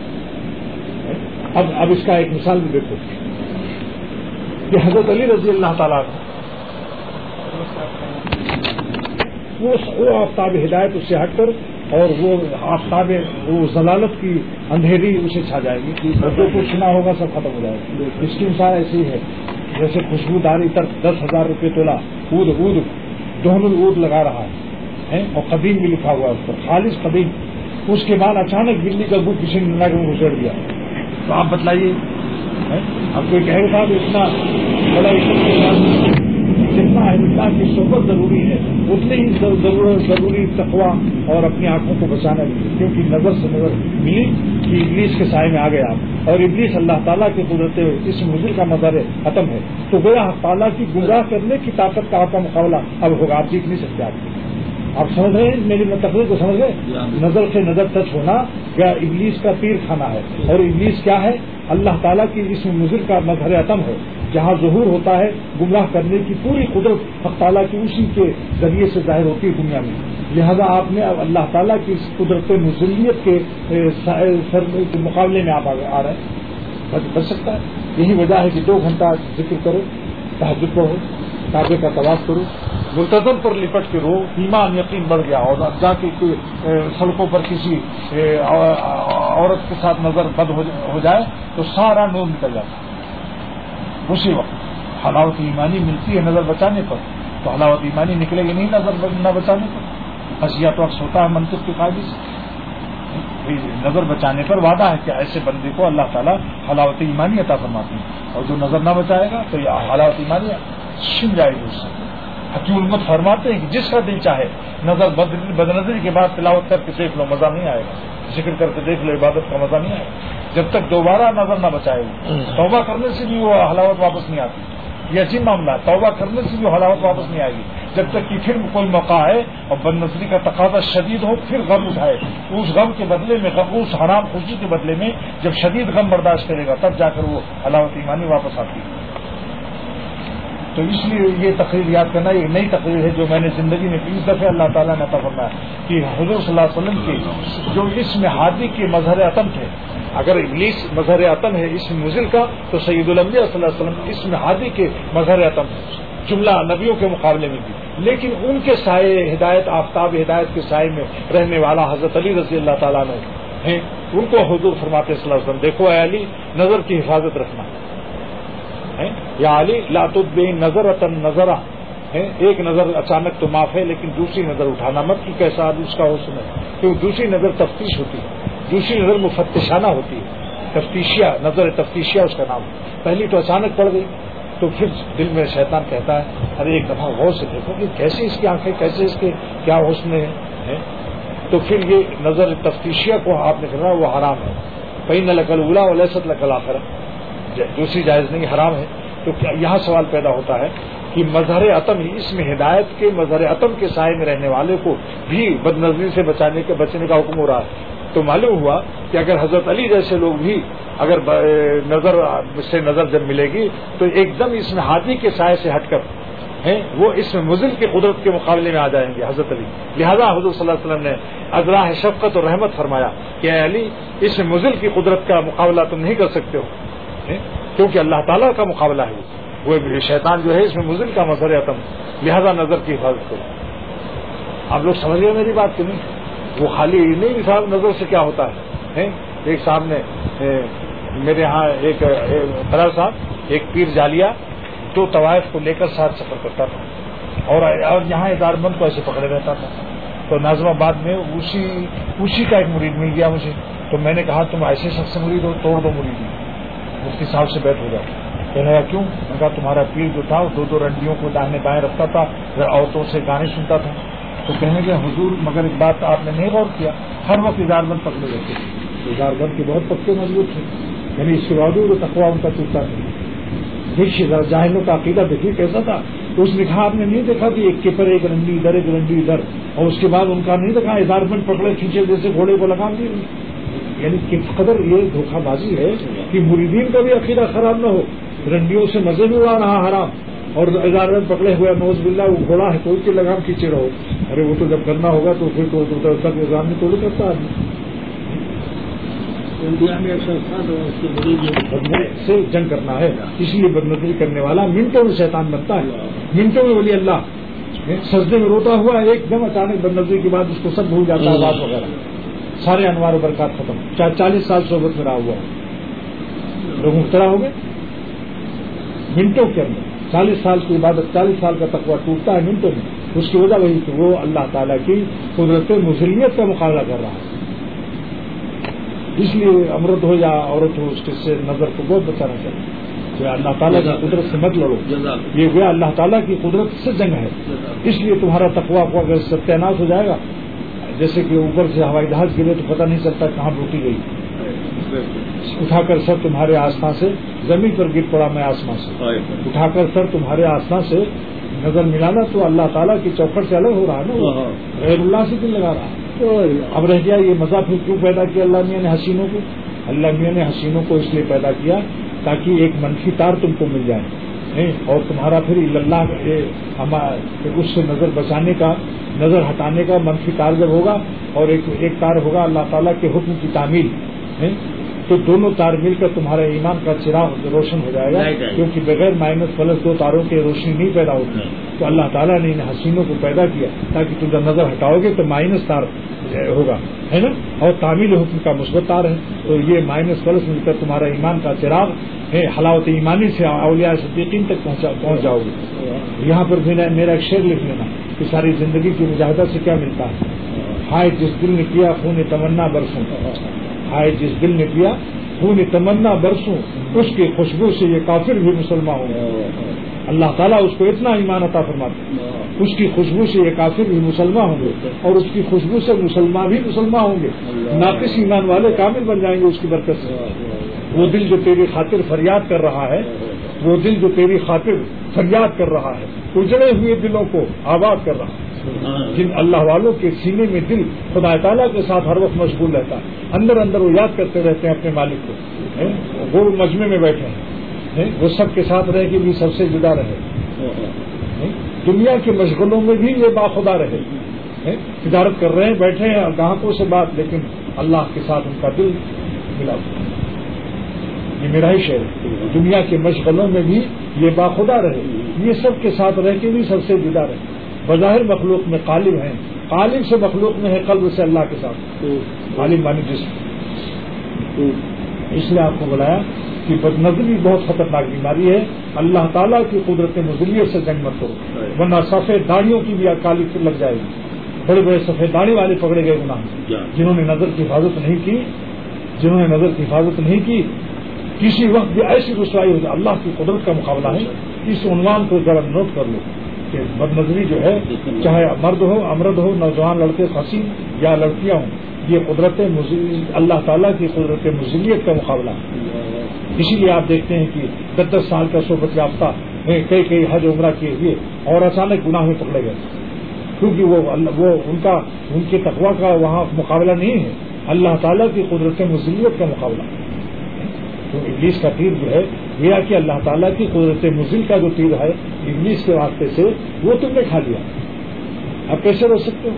اب اس کا ایک مثال بھی دیکھو کہ حضرت علی رضی اللہ تعالیٰ وہ آفتاب ہدایت اس سے ہٹ کر اور وہ آفتاب وہ ضلالت کی اندھیری اسے چھا جائے گی. جو کچھ سنا ہوگا سب ختم ہو جائے گا. اس کی مثال ایسی ہے جیسے خوشبوداری تک 10,000 روپے تولا اود دہن العود لگا رہا ہے اور قدیم بھی لکھا ہوا اس پر، خالص قدیم. اس کے بعد اچانک بلی کا بو کسی نے کے منہ گھسیڑ دیا. تو آپ بتلائیے اب کوئی کہے گا کہ اتنا بڑا جتنا اللہ کی صحبت ضروری ہے اتنے ہی ضروری تقویٰ اور اپنی آنکھوں کو بچانا بھی، کیونکہ نظر سے نظر ملی کہ ابلیس کے سائے میں آ گیا اور ابلیس اللہ تعالیٰ کی قدرت اس مضر کا مظہر ختم ہے. تو گویا تعالیٰ کی گمراہ کرنے کی طاقت کا آپ کا مقابلہ اب ہوگا. آپ جیت نہیں سکتے. آپ سمجھ رہے ہیں میری تقریر کو سمجھ گئے؟ نظر سے نظر ٹچ ہونا یا ابلیس کا تیر کھانا ہے. اور ابلیس کیا ہے؟ اللہ تعالیٰ کی اس مضر کا مظہر عتم ہے. جہاں ظہور ہوتا ہے گمراہ کرنے کی پوری قدرت حق تعالیٰ کی اسی کے ذریعے سے ظاہر ہوتی ہے دنیا میں. لہذا آپ نے اب اللہ تعالیٰ کی اس قدرت مزلیت کے مقابلے میں آپ آ رہے ہیں. بچ سکتا ہے. یہی وجہ ہے کہ 2 گھنٹہ ذکر کرو، تہجد پڑھو، کعبے کا طواف کرو، منتظم پر لپٹ کے رو، ایمان یقین بڑھ گیا. اور اب جا کے سڑکوں پر کسی عورت کے ساتھ نظر بد ہو جائے تو سارا نور نکل جاتا ہے. اسی وقت حلاوت ایمانی ملتی ہے نظر بچانے پر، تو حلاوت ایمانی نکلے گی نہیں نظر نہ بچانے پر. حسیہ تو عکس ہوتا ہے منطق کے قاعدے سے. نظر بچانے پر وعدہ ہے کہ ایسے بندے کو اللہ تعالیٰ حلاوت ایمانی عطا فرماتے ہیں، اور جو نظر نہ بچائے گا تو یہ حلاوت ایمانی چھن جائے گی اس سے. حکیم امت فرماتے ہیں کہ جس کا دل چاہے نظر بدنظری کے بعد تلاوت کر کے دیکھ لو، مزہ نہیں آئے گا. ذکر کر کے دیکھ لو، عبادت کا مزہ نہیں آئے گا جب تک دوبارہ نظر نہ بچائے گا. توبہ کرنے سے بھی وہ حلاوت واپس نہیں آتی. یہ عجیب معاملہ ہے. توبہ کرنے سے بھی حلاوت واپس نہیں آئے گی جب تک کہ پھر کوئی موقع ہے اور بدنظری کا تقاضا شدید ہو، پھر غم اٹھائے. اس غم کے بدلے میں اس حرام خوشی کے بدلے میں جب شدید غم برداشت کرے گا تب جا کر وہ حلاوت ایمانی واپس آتی ہے. تو اس لیے یہ تقریر یاد کرنا یہ نئی تقریر ہے جو میں نے زندگی میں 20 دفعہ اللہ تعالیٰ نے عطا فرمایا کہ حضور صلی اللہ علیہ وسلم کے جو اسم ہادی کے مظہر عتم تھے. اگر ابلیس مظہر عتم ہے اسم مضل کا تو سید الانبیاء صلی اللہ علیہ وسلم اسم ہادی کے مظہر عتم ہے جملہ نبیوں کے مقابلے میں بھی. لیکن ان کے سائے ہدایت آفتاب ہدایت کے سائے میں رہنے والا حضرت علی رضی اللہ تعالیٰ نے ہیں. ان کو حضور فرماتے صلی اللہ علیہ وسلم دیکھو اے علی نظر کی حفاظت رکھنا یا علی لا تدبین نظرۃ نظرہ. ایک نظر اچانک تو معاف ہے لیکن دوسری نظر اٹھانا مت کہ کیسا آدمی اس کا حسن ہے. کیونکہ دوسری نظر تفتیش ہوتی ہے، دوسری نظر مفتشانہ ہوتی ہے. تفتیشیہ نظر تفتیشیہ اس کا نام ہے. پہلی تو اچانک پڑ گئی تو پھر دل میں شیطان کہتا ہے ارے ایک دفعہ غور سے دیکھو کہ کیسے اس کی آنکھیں، کیسے اس کے کیا حسن ہے. تو پھر یہ نظر تفتیشیہ کو آپ نے کہا وہ حرام ہے. فإن لك الأولى وليست لك الآخرة. دوسری جائز نہیں، حرام ہے. تو یہاں سوال پیدا ہوتا ہے کہ مظہر عتم ہی اس میں ہدایت کے مظہر عتم کے سائے میں رہنے والے کو بھی بدنظری سے بچنے کا حکم ہو رہا ہے. تو معلوم ہوا کہ اگر حضرت علی جیسے لوگ بھی اگر نظر جب ملے گی تو ایک دم اس میں ہادی کے سائے سے ہٹ کر وہ اس میں مضل کی قدرت کے مقابلے میں آ جائیں گے حضرت علی. لہذا حضور صلی اللہ علیہ وسلم نے ازراہ شفقت اور رحمت فرمایا کہ اے علی اس مضل کی قدرت کا مقابلہ تم نہیں کر سکتے ہو کیونکہ اللہ تعالیٰ کا مقابلہ ہے. وہ شیطان جو ہے اس میں مضل کا مظہر عتم، لہذا نظر کی حفاظت کرو. آپ لوگ سمجھ گئے میری بات کہ نہیں؟ وہ خالی نہیں صاحب نظر سے کیا ہوتا ہے. ایک صاحب نے میرے ہاں ایک طرح صاحب ایک پیر جالیا 2 طوائف کو لے کر ساتھ سفر کرتا تھا اور یہاں ادار بند کو ایسے پکڑے رہتا تھا. تو ناظم آباد میں اسی کا ایک مرید مل گیا مجھے. تو میں نے کہا تم ایسے شخص سے مرید ہو, توڑ دو مرید. مفتی صاحب سے بیٹھ ہو جاؤ. کہنے لگا کیوں؟ میں نے کہا تمہارا پیر جو تھا وہ 2 رنڈیوں کو داہنے بائیں رکھتا تھا, عورتوں سے گانے سنتا تھا. تو کہنے لگے حضور مگر ایک بات آپ نے نہیں غور کیا, ہر وقت ادار بند پکڑے رہتے تھے. ادار بند کے بہت پکے مضبوط تھے, یعنی اس کے باوجود وہ تقویٰ ان کا ٹوٹتا نہیں. دیکھیے ذرا جاہلوں کا عقیدہ دیکھیے کیسا تھا. تو اس نے کہا آپ نے نہیں دیکھا کہ ایک کے پر ایک رنڈی ادھر ایک رنڈی ادھر, اور اس کے بعد ان کا نہیں دیکھا ادار بند پکڑے کھینچے جیسے گھوڑے کو لگام دی. یعنی کس قدر یہ دھوکہ بازی ہے کہ مریدین کا بھی عقیدہ خراب نہ ہو. رنڈیوں سے مزے میں اڑا رہا حرام, اور ادار بند پکڑے ہوئے نوز باللہ وہ گھوڑا ہے کوئی کے لگام کھینچے رہو. ارے وہ تو جب کرنا ہوگا تو پھر تو تک نظام میں توڑ کرتا آدمی. انڈیا میں ایسا تھا تو اس کے بدنظری سے جنگ کرنا ہے, اس لیے بدنظری کرنے والا منٹوں میں شیطان بنتا ہے, منٹوں میں ولی اللہ. سجدے میں روتا ہوا ایک دم اچانک بدنظری کے بعد اس کو سب بھول جاتا ہے, بات وغیرہ سارے انوار و برکات ختم. 40 سال صحبت میں رہا ہوا لوگ مخترا ہو گئے منٹوں کے اندر. 40 سال کی عبادت, 40 سال کا تقویٰ ٹوٹتا ہے منٹوں میں. اس کی وجہ وہی کہ وہ اللہ تعالیٰ کی قدرت مذلیت کا مقابلہ کر رہا ہے. اس لیے امرد ہو یا عورت ہو اس کے سے نظر کو بہت بچانا چاہیے. اللہ تعالیٰ کی قدرت سے مت لڑو, یہ گویا اللہ تعالیٰ کی قدرت سے جنگ ہے. اس لیے تمہارا تقویٰ کو اگر ستیاناش ہو جائے گا, جیسے کہ اوپر سے ہوائی جہاز گرے تو پتہ نہیں چلتا کہاں روٹی گئی. اٹھا کر سر تمہارے آسمان سے زمین پر گر پڑا, میں آسمان سے اٹھا کر سر تمہارے آسمان سے نظر ملانا تو اللہ تعالیٰ کی چوکھٹ سے الگ ہو رہا ہے نا, غیر اللہ سے دل لگا رہا ہے. اب رہ گیا یہ مزہ پھر کیوں پیدا کیا اللہ میاں نے حسینوں کو؟ اللہ میاں نے حسینوں کو اس لیے پیدا کیا تاکہ ایک منفی تار تم کو مل جائے, اور تمہارا پھر اللہ اس سے نظر بچانے کا, نظر ہٹانے کا منفی تار جب ہوگا, اور ایک تار ہوگا اللہ تعالیٰ کے حکم کی تعمیل, تو دونوں تار مل کر تمہارے ایمان کا چراغ روشن ہو جائے گا. کیونکہ بغیر مائنس پلس 2 تاروں کے روشنی نہیں پیدا ہوتی. تو اللہ تعالیٰ نے ان حسینوں کو پیدا کیا تاکہ تم جب نظر ہٹاؤ گے تو مائنس تار ہوگا, ہے نا, اور تعمیل حکم کا مثبت تار ہے. تو یہ مائنس پلس مل کر تمہارا ایمان کا چراغ ہے, حلاوت ایمانی سے اولیاء صدیقین تک پہنچ جاؤ گے. یہاں پر بھی میرا ایک شعر لکھ لینا کہ ساری زندگی کی مجاہدہ سے کیا ملتا ہے. ہائے جس دل نے کیا خون تمنا برسوں, ہائے جس دل نے کیا خون تمنا برسوں, اس کی خوشبو سے یہ کافر بھی مسلمان ہوں گے. اللہ تعالیٰ اس کو اتنا ایمان عطا فرماتے, اس کی خوشبو سے یہ کافر بھی مسلمان ہوں گے, اور اس کی خوشبو سے مسلمان بھی مسلمان ہوں گے. ناقص ایمان والے کامل بن جائیں گے اس کی برکت سے. وہ دل جو تیری خاطر فریاد کر رہا ہے, وہ دل جو تیری خاطر فریاد کر رہا ہے, اجڑے ہوئے دلوں کو آباد کر رہا ہے. جن اللہ والوں کے سینے میں دل خدا تعالیٰ کے ساتھ ہر وقت مشغول رہتا ہے, اندر اندر وہ یاد کرتے رہتے ہیں اپنے مالک کو. وہ مجمع میں بیٹھے ہیں, وہ سب کے ساتھ رہ کے بھی سب سے جدا رہے, دنیا کے مشغلوں میں بھی یہ باخدا رہے, تجارت کر رہے ہیں, بیٹھے ہیں گاہکوں سے بات, لیکن اللہ کے ساتھ ان کا دل ملا. یہ میرا ہی شعر ہے. دنیا کے مشغلوں میں بھی یہ باخدا رہے, یہ سب کے ساتھ رہ کے بھی سب سے جدا رہے. بظاہر مخلوق میں قالب ہیں, قالب سے مخلوق میں ہے قلب سے اللہ کے ساتھ. قالب مانی جسم. اس لیے آپ کو بلایا کہ بدنظری بہت خطرناک بیماری ہے. اللہ تعالیٰ کی قدرت مذلیت سے جنگ مت کرو, ورنہ سفید داڑیوں کی بھی کالی لگ جائے گی. بڑے بڑے سفید داڑھی والے پکڑے گئے گناہ, جنہوں نے نظر کی حفاظت نہیں کی, کسی وقت بھی ایسی رسوائی ہو جائے. اللہ کی قدرت کا مقابلہ ہے. اس عنوان کو ذرا نوٹ کر لو کہ بدنظری جو ہے, چاہے مرد ہو امرد ہو, نوجوان لڑکے حسین یا لڑکیاں ہوں, یہ قدرت اللہ تعالیٰ کی قدرت مذلیت کا مقابلہ ہے. اسی لیے آپ دیکھتے ہیں کہ 10 سال کا صحبت یافتہ کئی حج عمرہ کیے ہوئے اور اچانک گناہ میں پکڑے گئے, کیونکہ وہ ان کے تقویٰ کا وہاں مقابلہ نہیں ہے, اللہ تعالیٰ کی قدرت مذلیت کا مقابلہ ہے. تو ابلیس کا تیر جو ہے یہ کہ اللہ تعالیٰ کی قدرت مذل کا جو تیر ہے ابلیس کے واسطے سے وہ تم نے کھا لیا. اب کیسے رہ سکتے ہو؟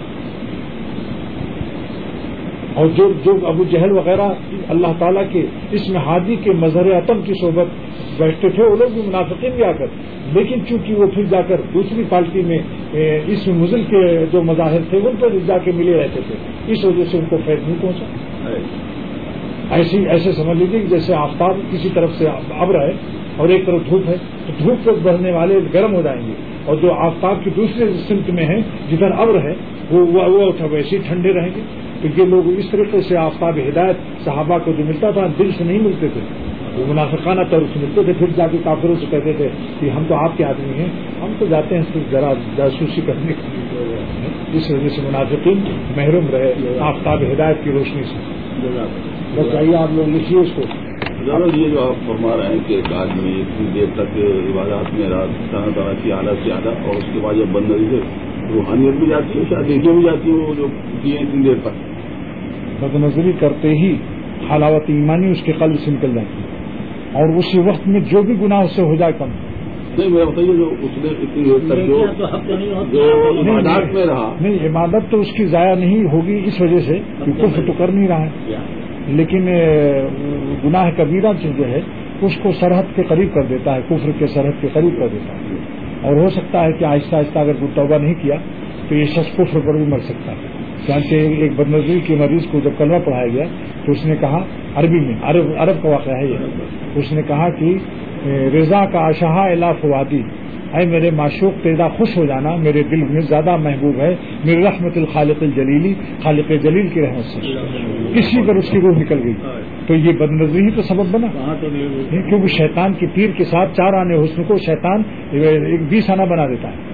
اور جو ابو جہل وغیرہ اللہ تعالیٰ کے اس میں ہادی کے مظہر عتم کی صحبت بیٹھتے تھے, وہ لوگ بھی منافقین بھی آ کر, لیکن چونکہ وہ پھر جا کر دوسری پارٹی میں اس مزل کے جو مظاہر تھے ان پر جا کے ملے رہتے تھے, اس وجہ سے ان کو فیض نہیں پہنچا. ایسے سمجھ لیجیے کہ جیسے آفتاب کسی طرف سے ابر ہے اور ایک طرف دھوپ ہے تو دھوپ سے بڑھنے والے گرم ہو جائیں گے، اور جو آفتاب کی دوسرے سمت میں ہے جدھر ابر ہے وہ ویسے ہی ٹھنڈے رہیں گے. تو یہ لوگ اس طریقے سے آفتاب ہدایت صحابہ کو جو ملتا تھا دل سے نہیں ملتے تھے، وہ منافقانہ طور سے ملتے تھے. پھر جا کے کافروں سے کہتے تھے کہ ہم تو آپ کے آدمی ہیں، ہم تو جاتے ہیں صرف ذرا جاسوسی کرنے کے لیے. اس وجہ سے منافقین محروم رہے آفتاب ہدایت کی روشنی سے. بس آئیے آپ لوگ لکھیے اس کو. یہ جو آپ فرما رہے ہیں کہ ایک آدمی اتنی دیر تک عبادات میں طرح طرح کی عادت سے آدھا، اور اس کے بعد جب بندگی سے روحانیت بھی جاتی ہے، شاید دیکھیں بھی جاتی ہے وہ جو کیے اتنی دیر تک بد نظری کرتے ہی حلاوت ایمانی اس کے قلب سے نکل جاتی ہے، اور اسی وقت میں جو بھی گناہ اس سے ہو جائے کم. نہیں میں بتائیے جو اس نے اتنی دیر تک جو عبادات میں رہا، نہیں عبادت تو اس کی ضائع نہیں ہوگی اس وجہ سے کہ کفر تو کر نہیں رہا ہے، لیکن گناہ کبیرہ جو ہے اس کو سرحد کے قریب کر دیتا ہے، کفر کے سرحد کے قریب کر دیتا ہے. اور ہو سکتا ہے کہ آہستہ آہستہ اگر کوئی توبہ نہیں کیا تو یہ شخص کفر پر بھی مر سکتا ہے. چانچہ ایک بدنظری کے مریض کو جب کلمہ پڑھایا گیا تو اس نے کہا، عربی میں عرب کا واقعہ ہے یہ، اس نے کہا کہ رضا کا اشہا الا فوادی، اے میرے معشوق تیرا خوش ہو جانا میرے دل میں زیادہ محبوب ہے میری رحمت الخالق الجلیلی، خالق جلیل کی رحمت سے. کسی پر اس کی روح نکل گئی تو یہ بدنظری ہی تو سبب بنا، کیونکہ شیطان کی تیر کے ساتھ 4 آنے حسن کو شیطان 20 آنا بنا دیتا ہے.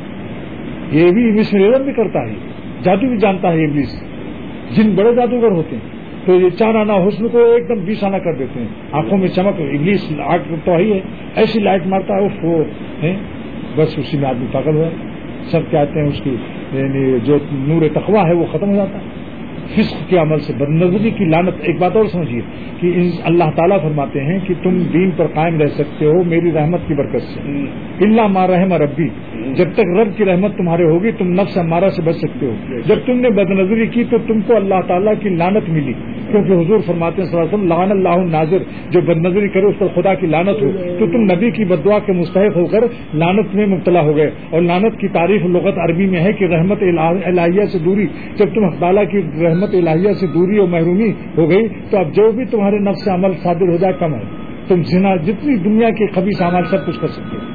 یہ بھی مسمر بھی کرتا ہے، جادو بھی جانتا ہے ابلیس. جن بڑے جادوگر ہوتے ہیں تو یہ 4 آنا حسن کو ایک دم 20 آنا کر دیتے ہیں. آنکھوں میں چمک، ابلیس آگ تو ہی ہے، ایسی لائٹ مارتا ہے بس اسی میں آدمی پاگل ہوا. سب کہتے ہیں اس کی یعنی جو نور تقویٰ ہے وہ ختم ہو جاتا ہے فسق کے عمل سے. بدنظری کی لعنت. ایک بات اور سمجھیے کہ اللہ تعالیٰ فرماتے ہیں کہ تم دین پر قائم رہ سکتے ہو میری رحمت کی برکت سے، الا ما رحم ربی. جب تک رب کی رحمت تمہارے ہوگی تم نفس امارہ سے بچ سکتے ہو. جب تم نے بدنظری کی تو تم کو اللہ تعالیٰ کی لعنت ملی، کیونکہ حضور فرماتے ہیں صلی اللہ علیہ وسلم لعن اللہ الناظر، جو بدنظری کرے اس پر خدا کی لعنت ہو. تو تم نبی کی بددعا کے مستحق ہو کر لعنت میں مبتلا ہو گئے. اور لعنت کی تعریف لغت عربی میں ہے کہ رحمت الہیہ سے دوری. جب تم تعالیٰ کی رحمت الہیہ سے دوری اور محرومی ہو گئی تو اب جو بھی تمہارے نفس سے عمل صادر ہو جائے کم ہے. تم زنا جتنی دنیا کے خبیث اعمال سب کچھ کر سکتے ہو.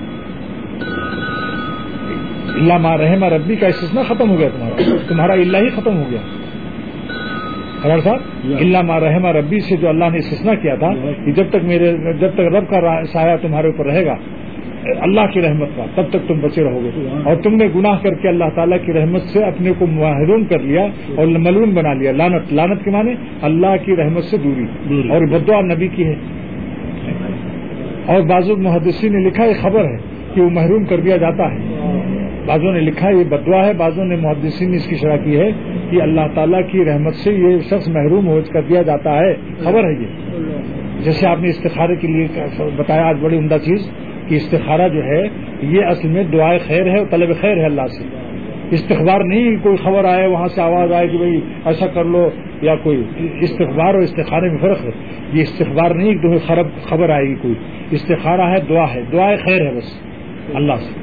اللہ ما رحم ربی کا استثناء ختم ہو گیا، تمہارا اللہ ہی ختم ہو گیا. خبر صاحب اللہ ما رحم ربی سے جو اللہ نے استثناء کیا تھا کہ جب تک رب کا سایہ تمہارے اوپر رہے گا اللہ کی رحمت کا تب تک تم بچے رہو گے. اور تم نے گناہ کر کے اللہ تعالیٰ کی رحمت سے اپنے کو محروم کر لیا اور ملعون بنا لیا. لعنت کے معنی اللہ کی رحمت سے دوری، اور بددعا نبی کی ہے. اور بعض محدثین نے لکھا یہ خبر ہے کہ وہ محروم کر دیا جاتا ہے. بعضوں نے لکھا یہ بددعا ہے، بعضوں نے محدثین نے اس کی شرح کی ہے کہ اللہ تعالیٰ کی رحمت سے یہ شخص محروم ہو کر دیا جاتا ہے. خبر ہے یہ. جیسے آپ نے استخارے کے لیے بتایا آج بڑی عمدہ چیز کہ استخارہ جو ہے یہ اصل میں دعائے خیر ہے اور طلب خیر ہے اللہ سے. استخبار نہیں کوئی خبر آئے وہاں سے آواز آئے کہ بھئی ایسا کر لو یا کوئی. استخبار اور استخارے میں فرق ہے. یہ استخبار نہیں تمہیں خبر آئے گی کوئی. استخارہ ہے دعا ہے، دعائے خیر ہے بس اللہ سے.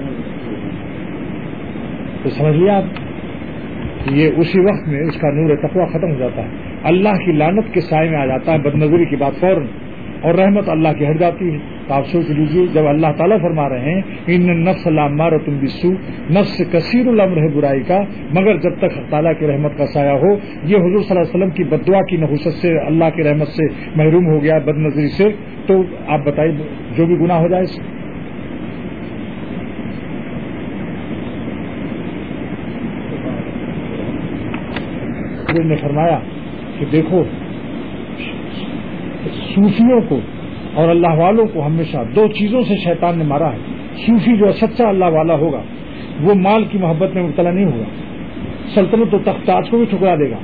تو سمجھ لیا آپ، یہ اسی وقت میں اس کا نور تقویٰ ختم ہو جاتا ہے، اللہ کی لعنت کے سائے میں آ جاتا ہے بدنظری کی بات فوراً، اور رحمت اللہ کی ہٹ جاتی ہے. تو آپ سوچ لیجیے جب اللہ تعالیٰ فرما رہے ہیں ان النفس لامارۃ بالسوء، نفس کثیر الامر ہے برائی کا، مگر جب تک تعالیٰ کی رحمت کا سایہ ہو. یہ حضور صلی اللہ علیہ وسلم کی بددعا کی نحوست سے اللہ کی رحمت سے محروم ہو گیا بدنظری سے. تو آپ بتائیے جو بھی گناہ ہو جائے اس نے فرمایا کہ دیکھو صوفیوں کو اور اللہ والوں کو ہمیشہ 2 چیزوں سے شیطان نے مارا ہے. صوفی جو سچا اللہ والا ہوگا وہ مال کی محبت میں مبتلا نہیں ہوگا، سلطنت و تخت تاج کو بھی ٹھکرا دے گا،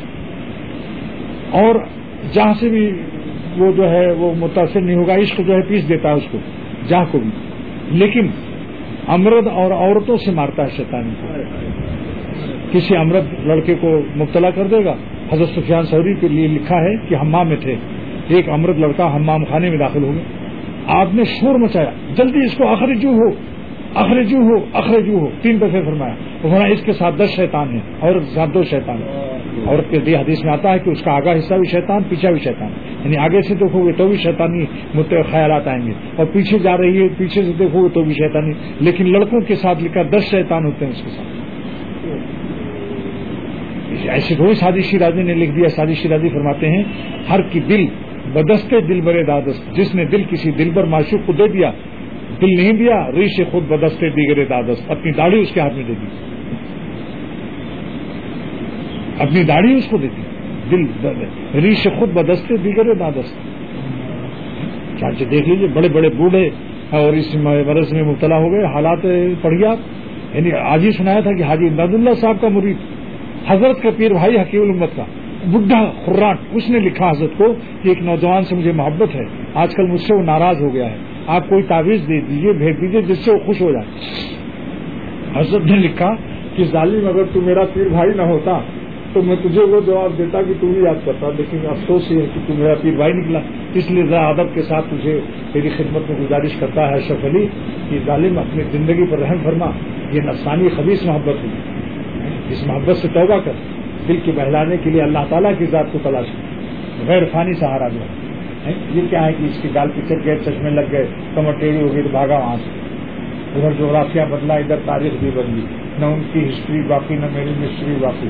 اور جہاں سے بھی وہ جو ہے وہ متاثر نہیں ہوگا. عشق جو ہے پیس دیتا ہے اس کو، جہاں کو بھی. لیکن امرد اور عورتوں سے مارتا ہے شیطان کو. کسی امرد لڑکے کو مبتلا کر دے گا. حضرت سفیان ثوری کے لیے لکھا ہے کہ حمام میں تھے، ایک امرد لڑکا حمام خانے میں داخل ہو گیا. آپ نے شور مچایا جلدی اس کو اخرجو ہو 3 دفعے فرمایا. اس کے ساتھ 10 شیطان ہیں اور 2 شیطان ہیں. عورت کے لیے حدیث میں آتا ہے کہ اس کا آگا حصہ بھی شیطان، پیچھا بھی شیطان، یعنی آگے سے دیکھو گے تو بھی شیطانی خیالات آئیں گے، اور پیچھے جا رہی ہے پیچھے سے دیکھو گے تو بھی شیطانی. لیکن لڑکوں کے ساتھ لکھا 10 شیطان ہوتے ہیں اس کے ساتھ. ایسے کوئی سادی شیرازی نے لکھ دیا. سادی شیرازی فرماتے ہیں ہر کی دل بدستے دل برے دادست، جس نے دل کسی دل پر معشوق کو دے دیا، دل نہیں دیا ریش خود بدستے دیگر دادست، اپنی داڑھی اس کے ہاتھ میں دے دی، اپنی داڑھی اس کو دے دی. دل ریش خود بدستے دیگر دادست. چاچے دیکھ لیجیے بڑے بڑے بوڑھے اور اس مرض میں مبتلا ہو گئے، حالات پڑ گیا. یعنی آج ہی سنایا تھا کہ حاجی امداد اللہ صاحب کا مرید، حضرت کا پیر بھائی حکیم الامت کا بڈھا خراٹ، اس نے لکھا حضرت کو کہ ایک نوجوان سے مجھے محبت ہے، آج کل مجھ سے وہ ناراض ہو گیا ہے، آپ کوئی تعویذ دے دیجیے، بھیج دیجیے جس سے وہ خوش ہو جائے. حضرت نے لکھا کہ ظالم اگر تو میرا پیر بھائی نہ ہوتا تو میں تجھے وہ جواب دیتا کہ تو بھی یاد کرتا، لیکن افسوس یہ ہے کہ تو میرا پیر بھائی نکلا، اس لیے ذرا ادب کے ساتھ تجھے تیری خدمت میں گزارش کرتا ہے اشرف علی کہ ظالم اپنی زندگی پر رحم فرما. یہ نفسانی خبیث محبت ہوئی، اس محبت سے توبہ کر، دل کے بہلانے کے لیے اللہ تعالیٰ کی ذات کو تلاش کر، غیر فانی سہارا جو ہے. یہ کیا ہے کہ اس کی گال پہ چٹ گئے، چشمے لگ گئے، کمر ٹیڑھی ہو گئی تو بھاگا وہاں سے. ادھر جغرافیہ بدلا، ادھر تاریخ بھی بدلی، نہ ان کی ہسٹری باقی نہ میری مسٹری باقی.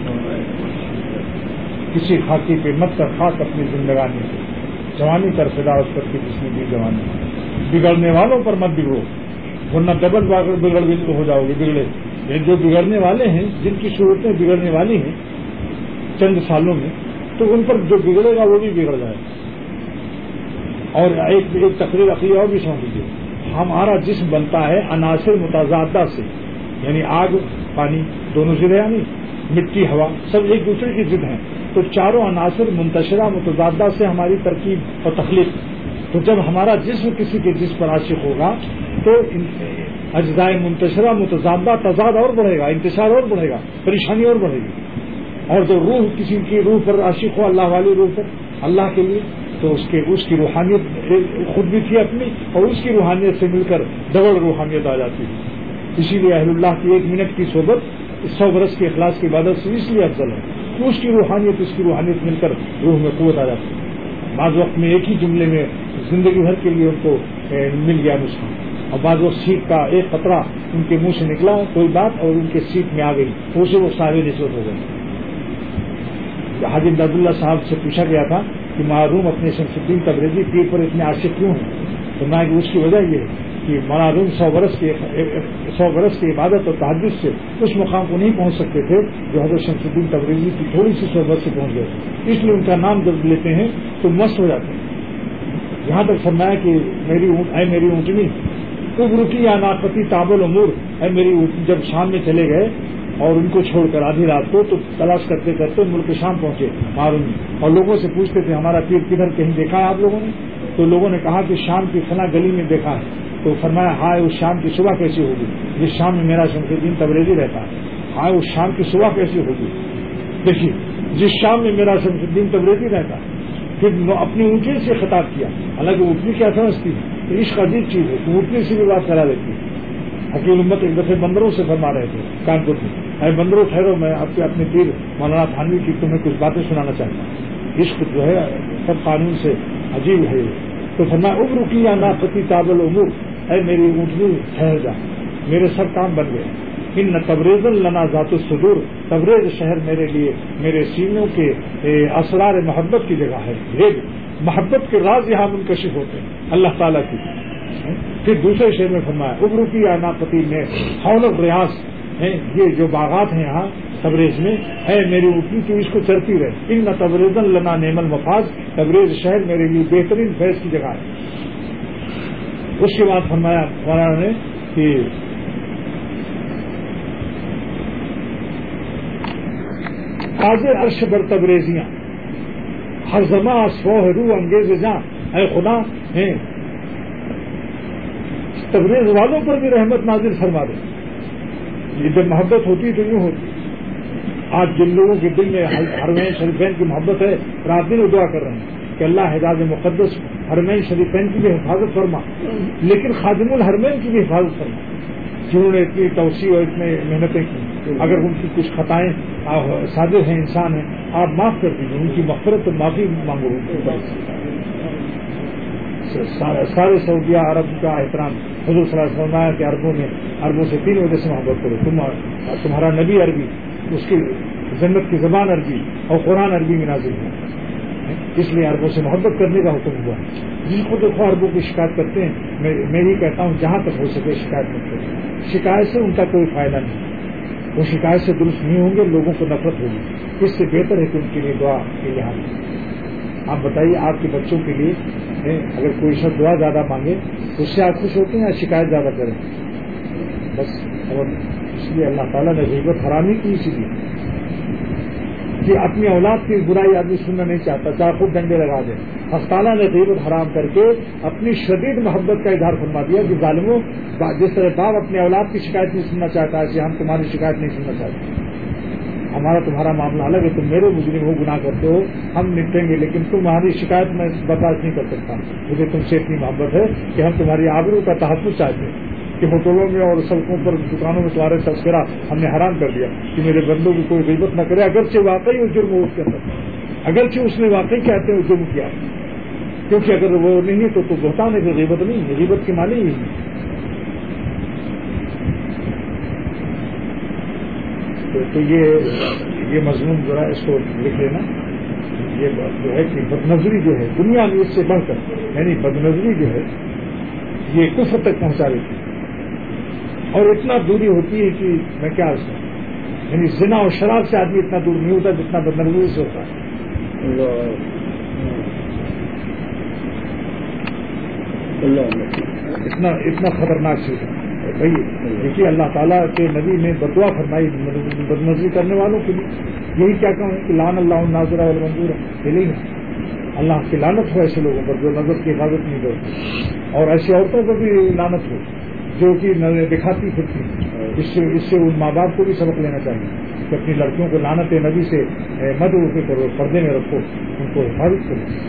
کسی خاکی پہ مت کر خاک اپنی زندگانی سے، جوانی کر فدا اس پر کی جس نے دی جوانی. بگڑنے والوں پر مت بگڑو ورنہ ڈبل بگڑ بھی ہو جاؤ گے. بگڑے جو بگڑنے والے ہیں، جن کی صورتیں بگڑنے والی ہیں چند سالوں میں، تو ان پر جو بگڑے گا وہ بھی بگڑ جائے. اور ایک تقریر عقلی اور بھی سن لیجیے. ہمارا جسم بنتا ہے عناصر متضادہ سے، یعنی آگ پانی دونوں ضد یعنی مٹی ہوا سب ایک دوسرے کی ضد ہیں. تو چاروں عناصر منتشرہ متضادہ سے ہماری ترکیب اور تخلیق. تو جب ہمارا جسم کسی کے جسم پر عاشق ہوگا تو اجزائے منتشرہ متضادہ تضاد اور بڑھے گا، انتشار اور بڑھے گا، پریشانی اور بڑھے گی. اور جو روح کسی کی روح پر عاشق ہو، اللہ والی روح پر، اللہ کے لیے، تو اس کی روحانیت خود بھی تھی اپنی، اور اس کی روحانیت سے مل کر ڈبل روحانیت آ جاتی ہے. اسی لیے اہل اللہ کی 1 منٹ کی صحبت 100 برس کے اخلاص کی عبادت سے اس لیے افضل ہے کہ اس کی روحانیت مل کر روح میں قوت آ جاتی ہے. بعض وقت میں ایک ہی جملے میں زندگی بھر کے لیے ان کو مل گیا نسخہ، اور بعض وقت سیکھ کا ایک قطرہ ان کے منہ سے نکلا کوئی بات اور ان کے سیکھ میں آ گئی، تو اسے وہ صاحب نسبت ہو گئے. حاجی امداد اللہ صاحب سے پوچھا گیا تھا کہ معروم اپنے شمس الدین تبریزی پیر پر اتنے عاشق کیوں ہیں؟ تو میں کہ اس کی وجہ یہ ہے کہ معروم 100 برس کی عبادت اور تہجد سے اس مقام کو نہیں پہنچ سکتے تھے جو حضرت شمس الدین تبریزی کی تھوڑی سی صحبت سے پہنچ گئے تھے. اس لیے ان کا نام جب لیتے ہیں تو مست ہو جاتے ہیں. یہاں تک فرمایا کہ میری اونٹنی ابرکی یا ناقتی تابل امور، اے میری اونٹنی. جب شام میں چلے گئے اور ان کو چھوڑ کر آدھی رات کو تو تلاش کرتے کرتے ملک شام پہنچے معروم، اور لوگوں سے پوچھتے تھے ہمارا پیر کدھر، کہیں دیکھا ہے آپ لوگوں نے؟ تو لوگوں نے کہا کہ شام کی فلاں گلی میں دیکھا ہے. تو فرمایا ہائے اس شام کی صبح کیسی ہوگی جس شام میں میرا شمس الدین تبریزی رہتا ہے. ہائے اس شام کی صبح کیسی ہوگی. دیکھیے جس شام میں میرا شمس الدین تبریزی رہتا ہے. پھر اپنی اونٹنی سے خطاب کیا، حالانکہ اونٹنی کیا سمجھتی ہے، عشق عجیب چیز ہے، اونٹنی سے بھی بات کرا دیتی ہے. حکیم امت ایک دفعہ بندروں سے فرما رہے تھے کانپور میں، اے بندروں ٹھہرو، میں آپ کے اپنے پیر مولانا تھانوی کی تمہیں کچھ باتیں سنانا چاہتا ہوں. عشق جو ہے سب قانون سے عجیب ہے. تو فرمایا ابرکی یا ناقتی تابل امور، اے میری اونٹنی ٹھہر جا، میرے سر کام بن گئے. ان تبریز لنا ذات الصدور، تبریز شہر میرے لیے میرے سینوں کے اسرار محبت کی جگہ ہے. محبت کے راز یہاں منکشف ہوتے ہیں اللہ تعالیٰ کی. پھر دوسرے شعر میں فرمایا ابرکی یا ناقتی میں حول الریاض ہیں، یہ جو باغات ہیں یہاں تبریز میں، اے میری اونٹنی تو اس کو چرتی رہے. ان تبریز لنا نعم المفاز، تبریز شہر میرے لیے بہترین فیض کی جگہ ہے. اس کے بعد فرمایا مولانا نے کہ تاز عرش بر تبریزیاں ہر زماں سوہ روح انگیز جاں، اے خدا ہیں تبریز والوں پر بھی رحمت نازل فرما دے. یہ جب محبت ہوتی تو یوں ہوتی. آج جن لوگوں کے دل میں حرمین شریفین کی محبت ہے رات دن دعا کر رہے ہیں کہ اللہ حجاز مقدس حرمین شریفین کی بھی حفاظت فرما، لیکن خادم الحرمین کی بھی حفاظت فرما جنہوں نے اتنی توسیع اور اتنے محنتیں کی. اگر ان کی کچھ خطائیں سازش ہیں، انسان ہیں، آپ معاف کر دیجیے، ان کی مغفرت اور معافی مانگو. سارے سعودیہ عرب کا احترام حضور صلی اللہ علیہ وسلم کے عربوں سے 3 وجہ سے محبت کرو. تمہارا نبی عربی، اس کی جنت کی زبان عربی اور قرآن عربی میں نازل ہوا، اس لیے عربوں سے محبت کرنے کا حکم ہوا. جن کو دیکھو عربوں کی شکایت کرتے ہیں، میں یہ کہتا ہوں جہاں تک ہو سکے شکایت مت کریں. شکایت سے ان کا کوئی فائدہ نہیں، وہ شکایت سے درست نہیں ہوں گے، لوگوں کو نفرت ہوگی. اس سے بہتر ہے کہ ان کے لیے دعا کے لحاظ. آپ بتائیے، آپ کے بچوں کے لیے اگر کوئی شخص دعا زیادہ مانگے تو اس سے آپ خوش ہوتے ہیں یا شکایت زیادہ کریں؟ بس. اور اس لیے اللہ تعالیٰ نے غیبت حرام ہی کی، اسی لیے کہ اپنی اولاد کی برائی آدمی سننا نہیں چاہتا، چاہے خود ڈنڈے لگا دے. اللہ تعالیٰ نے غیبت حرام کر کے اپنی شدید محبت کا اظہار فرما دیا کہ ظالموں، جس طرح باپ اپنے اولاد کی شکایت نہیں سننا چاہتا ہے، ہم تمہاری شکایت نہیں سننا چاہتے. ہمارا تمہارا معاملہ الگ ہے، تم میرے مجرم ہو، گناہ کرتے ہو، ہم نپٹیں گے، لیکن تمہاری شکایت میں برداشت نہیں کر سکتا. مجھے تم سے اتنی محبت ہے کہ ہم تمہاری آبرو کا تحفظ چاہتے ہیں کہ ہوٹلوں میں اور سڑکوں پر دکانوں میں تمہارے تذکرہ ہم نے حرام کر دیا کہ میرے بندوں کی کوئی غیبت نہ کرے، اگرچہ واقعی وہ جرم ہو اس کے اندر، اگرچہ اس نے واقعی کہتے ہیں وہ جرم کیا، کیونکہ اگر وہ نہیں ہے تو بہتان ہے کہ غیبت نہیں ہے، غیبت کے معنی ہی نہیں. تو یہ مضمون ذرا اس کو لکھ لینا. یہ جو ہے کہ بدنظری جو ہے دنیا میں اس سے بڑھ کر، یعنی بدنظری جو ہے یہ کفر تک پہنچا دیتی ہے، اور اتنا دوری ہوتی ہے کہ میں کیا سکتا، یعنی زنا اور شراب سے آدمی اتنا دور نہیں ہوتا جتنا بدنظری سے ہوتا ہے. اتنا خطرناک چیز ہے بھائی. دیکھیے اللہ تعالیٰ کے نبی نے بدعا فرمائی بدنظری کرنے والوں کے لیے. یہی کیا کہوں کہ لعن اللہ الناظر والمنظور، یہی اللہ کی لعنت ہو ایسے لوگوں پر جو نظر کی حفاظت نہیں کرتے، اور ایسی عورتوں کو بھی لعنت ہو جو کہ دکھاتی پھرتی. اس سے ان ماں باپ کو بھی سبق لینا چاہیے کہ اپنی لڑکیوں کو لعنت نبی سے مت روکے کرو، پردے میں رکھو، ان کو حفاظت کرو.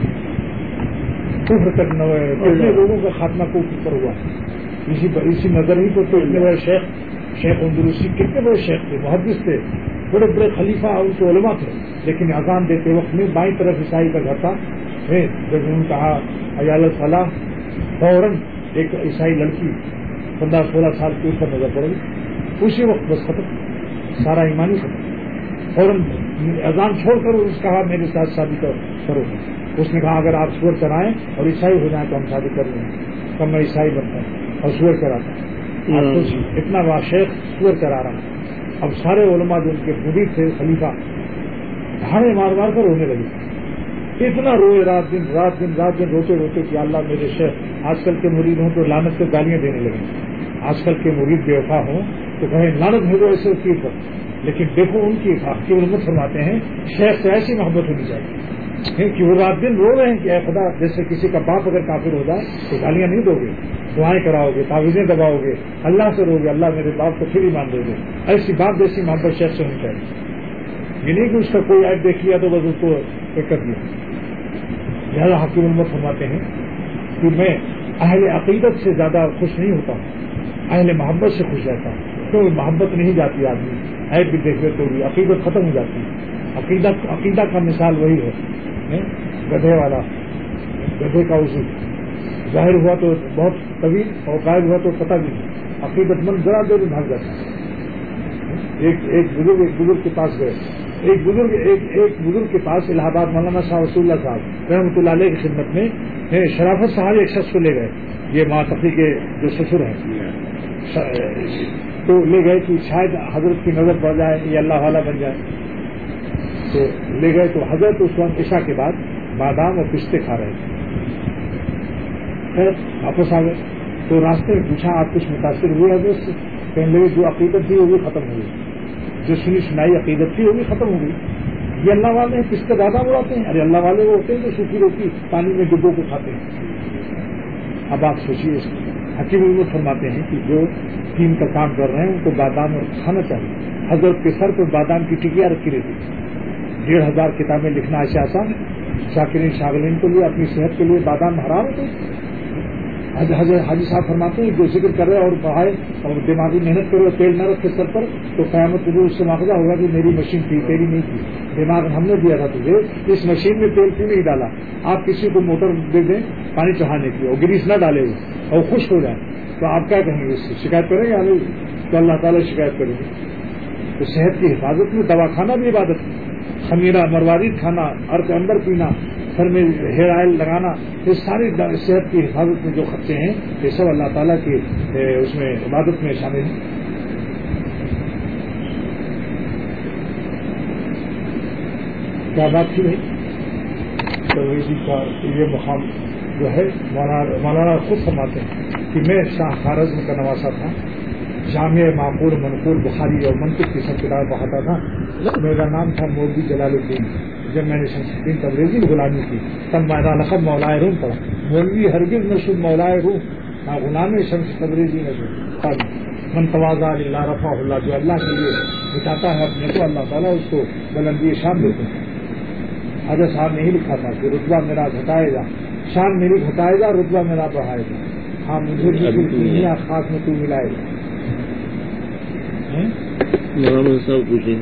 کفر تک کتنے لوگوں کا خاتمہ کفر پر ہوا، اسی نظر ہی تو اتنے بڑے شیخ اندلسی کتنے بڑے شیخ تھے، محدث تھے، بڑے بڑے خلیفہ اور ان کے علماء تھے، لیکن اذان دیتے وقت میں بائیں طرف عیسائی کا گھر تھا. جب انہوں نے کہا عیال الفلاح، فوراً ایک عیسائی لڑکی 15-16 سال کی اس پر نظر پڑ گئی، اسی وقت بس ختم، سارا ایمانی ختم. فوراً اذان چھوڑ کر اس کہا میرے ساتھ شادی کرو. اس نے کہا اگر آپ سور چرائیں اور عیسائی ہو جائیں تو ہم شادی کر لیں گے. تب میں عیسائی بنتا ہوں اور سور چراتا ہوں. اتنا بڑا شیخ سور چرا رہا ہے. اب سارے علماء جو ان کے مرید تھے خلیفہ دھاڑے مار مار کر رونے لگے. اتنا روئے رات دن روتے کہ اللہ میرے شیخ آج کل کے مرید ہوں تو لعنت سے گالیاں دینے لگے. آج کل کے مرید بے وفا ہوں تو کہیں لعنت بھیجو ایسے وکیل پر. لیکن دیکھو ان کی حقیقی علمت فرماتے ہیں شیخ سے ایسی محبت ہونی چاہیے کہ وہ رات دن رو رہے ہیں کہ اے خدا، جیسے کسی کا باپ اگر کافر ہو جائے تو گالیاں نہیں دو گے، دعائیں کراؤ گے، تعویذیں دباؤ گے، اللہ سے رو گے اللہ میرے باپ کو پھر ایمان دے دے. ایسی باپ جیسی محبت شیخ سے ہونی چاہیے. یہ نہیں کہ اس کا کوئی عیب دیکھ لیا تو بس اس کو کر دیا. لہٰذا حقیقی علمت فرماتے ہیں کہ میں اہل عقیدت سے زیادہ خوش نہیں ہوتا ہوں، اہل محبت سے خوش رہتا ہوں. کیوں محبت نہیں جاتی آدمی عیب بھی دیکھ لے تو بھی عقیدت ختم ہو جاتی ہے. عقیدہ کا مثال وہی ہے، گدھے والا، گدھے کا اصول ظاہر ہوا تو بہت طویل اور غائب ہوا تو پتہ بھی نہیں. عقیدت مند ذرا دیر بھاگ جاتا ہے. ایک بزرگ کے پاس گئے، ایک بزرگ کے پاس الہ آباد مولانا شاہ رسول اللہ صاحب رحمۃ اللہ علیہ کی خدمت میں شرافت صاحب ایک شخص کو لے گئے. یہ ماتقی کے جو سسر ہیں تو لے گئے کہ شاید حضرت کی نظر پڑ جائے یہ اللہ والا بن جائے. تو لے گئے تو حضرت اس وقت عشاء کے بعد بادام اور پستے کھا رہے تھے. خیر واپس آ گئے تو راستے میں پوچھا آپ کچھ متاثر ہوئے حضرت سے؟ کہنے لگے جو عقیدت تھی وہ بھی ختم ہو گئی، جو سنائی عقیدت تھی وہ بھی ختم ہو گئی. یہ اللہ والے ہیں پستے بادام اڑاتے ہیں؟ ارے اللہ والے وہ ہوتے ہیں جو سوکھی روٹی پانی میں ڈبو کو کھاتے ہیں. اب آپ سوچیے اس کو. حکیم علمت فرماتے ہیں کہ جو دین کا کام کر رہے ہیں ان کو بادام کھانا چاہیے. حضرت کے سر پر بادام کی ٹکیاں رکھی رہتی. 1,500 کتابیں لکھنا ایسے آسان ہے. شاکرین شاغلین کے لیے اپنی صحت کے لیے بادام حرام ہوتے. حاجی صاحب فرماتے ہیں جو ذکر کرے اور پڑھائے اور دماغی محنت کرے اور تیل نہ رکھے سر پر تو قیامت کو اس سے مواخذہ ہوگا کہ میری مشین تھی تیری نہیں تھی، دماغ ہم نے دیا تھا تجھے، اس مشین میں تیل کیوں نہیں ڈالا؟ آپ کسی کو موٹر دے دیں پانی چڑھانے کی اور گریس نہ ڈالے وہ اور خشک ہو جائے تو آپ کیا کہیں گے؟ اس سے شکایت کریں گے نہیں تو اللہ تعالیٰ شکایت کریں گے. تو صحت کی حفاظت میں دوا کھانا بھی عبادت ہے، خمیرہ مروارید کھانا، ارک اندر پینا، سر میں ہیئر آئل لگانا، یہ ساری صحت کی حفاظت میں جو خرچے ہیں یہ سب اللہ تعالیٰ کی اس میں عبادت میں شامل ہیں. کیا بات تھی بھائی؟ تو اسی کا یہ مقام جو ہے مولانا خود فرماتے ہیں کہ میں شاہ خوارزم کا نواسا تھا، جامع معقول منقول بخاری اور منطق کی سب کتابیں پڑھاتا تھا. میرا نام تھا مولوی جلال الدین. جب میں نے شمس الدین تبریزی غلامی کی تب میرا لقب مولائے روم پڑا. مولوی ہرگز نشد مولائے روم، نہ غلام شمس تبریزی نشد. من تواضع للہ رفعہ اللہ، جو اللہ کے لیے بٹھاتا ہے اپنے کو اللہ تعالیٰ اس کو بلندی شان دیتے ہیں. حضرت صاحب نے ہی لکھا تھا کہ رتبہ میرا گھٹائے گا، شان میری گھٹائے گا، رتبہ میرا بڑھائے گا. ہاں مجھے بھی خاص میں تو ملائے گا. مولانا صاحب پوچھیں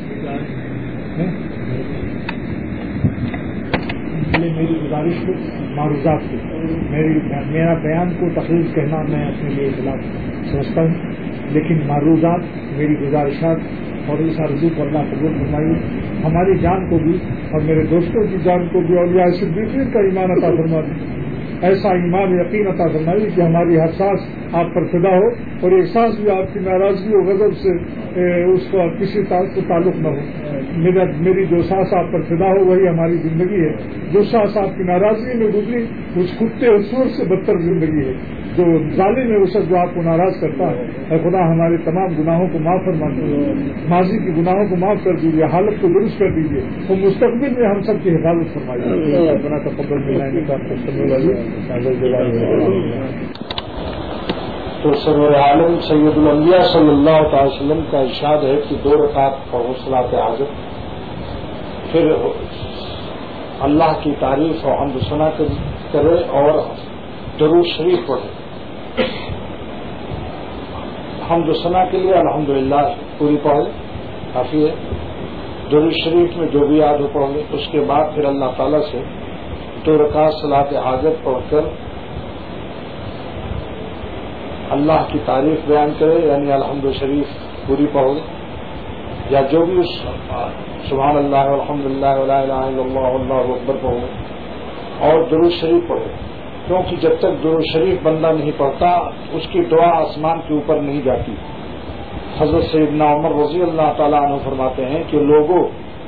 میری گزارش کو معروضات کی میرا بیان کو تقریر کہنا میں اپنے لیے خلاف سمجھتا ہوں، لیکن معروضات میری گزارشات اور اس عرضی کو اللہ قبول فرمائیے. ہماری جان کو بھی اور میرے دوستوں کی جان کو بھی اولیاء صدیقین کا ایمان عطا فرما دی. ایسا ایمان یقین عطا فرمائیے کہ ہماری ہر سانس آپ پر فدا ہو اور ایک سانس بھی آپ کی ناراضگی و غضب سے اس کو کسی کو تعلق نہ ہو. میری جو سانس آپ پر فدا ہو وہی ہماری زندگی ہے. جو سانس آپ کی ناراضگی میں گزری اس کتے اور سور سے بدتر زندگی ہے. جو ظالم ہے اس جو آپ کو ناراض کرتا ہے. اے خدا ہمارے تمام گناہوں کو معاف فرما دیجیے، ماضی کی گناہوں کو معاف کر دیجیے، حالت کو درست کر دیجیے اور مستقبل میں ہم سب کی حفاظت فرمائیے. اپنا تقبل ملانے کا تو سرور عالم سید الانبیاء صلی اللہ تعالی وسلم کا ارشاد ہے کہ 2 رکعت پڑھو صلاۃ حاجت، پھر اللہ کی تعریف اور حمد و ثنا کرے اور درود شریف پڑھے. حمد و ثنا کے لیے الحمدللہ پوری پڑھے کافی ہے. درود شریف میں جو بھی یاد ہو پڑھ لیں. اس کے بعد پھر اللہ تعالیٰ سے 2 رکعت صلاۃ حاجت پڑھ کر اللہ کی تعریف بیان کرے، یعنی الحمد شریف پوری پڑھو یا جو بھی اس سبحان اللہ الحمدللہ ولا الہ الا اللہ واللہ اکبر پڑھو اور درود شریف پڑھو. کیونکہ جب تک درود شریف بندہ نہیں پڑھتا اس کی دعا آسمان کے اوپر نہیں جاتی. حضرت سیدنا عمر رضی اللہ تعالیٰ عنہ فرماتے ہیں کہ لوگوں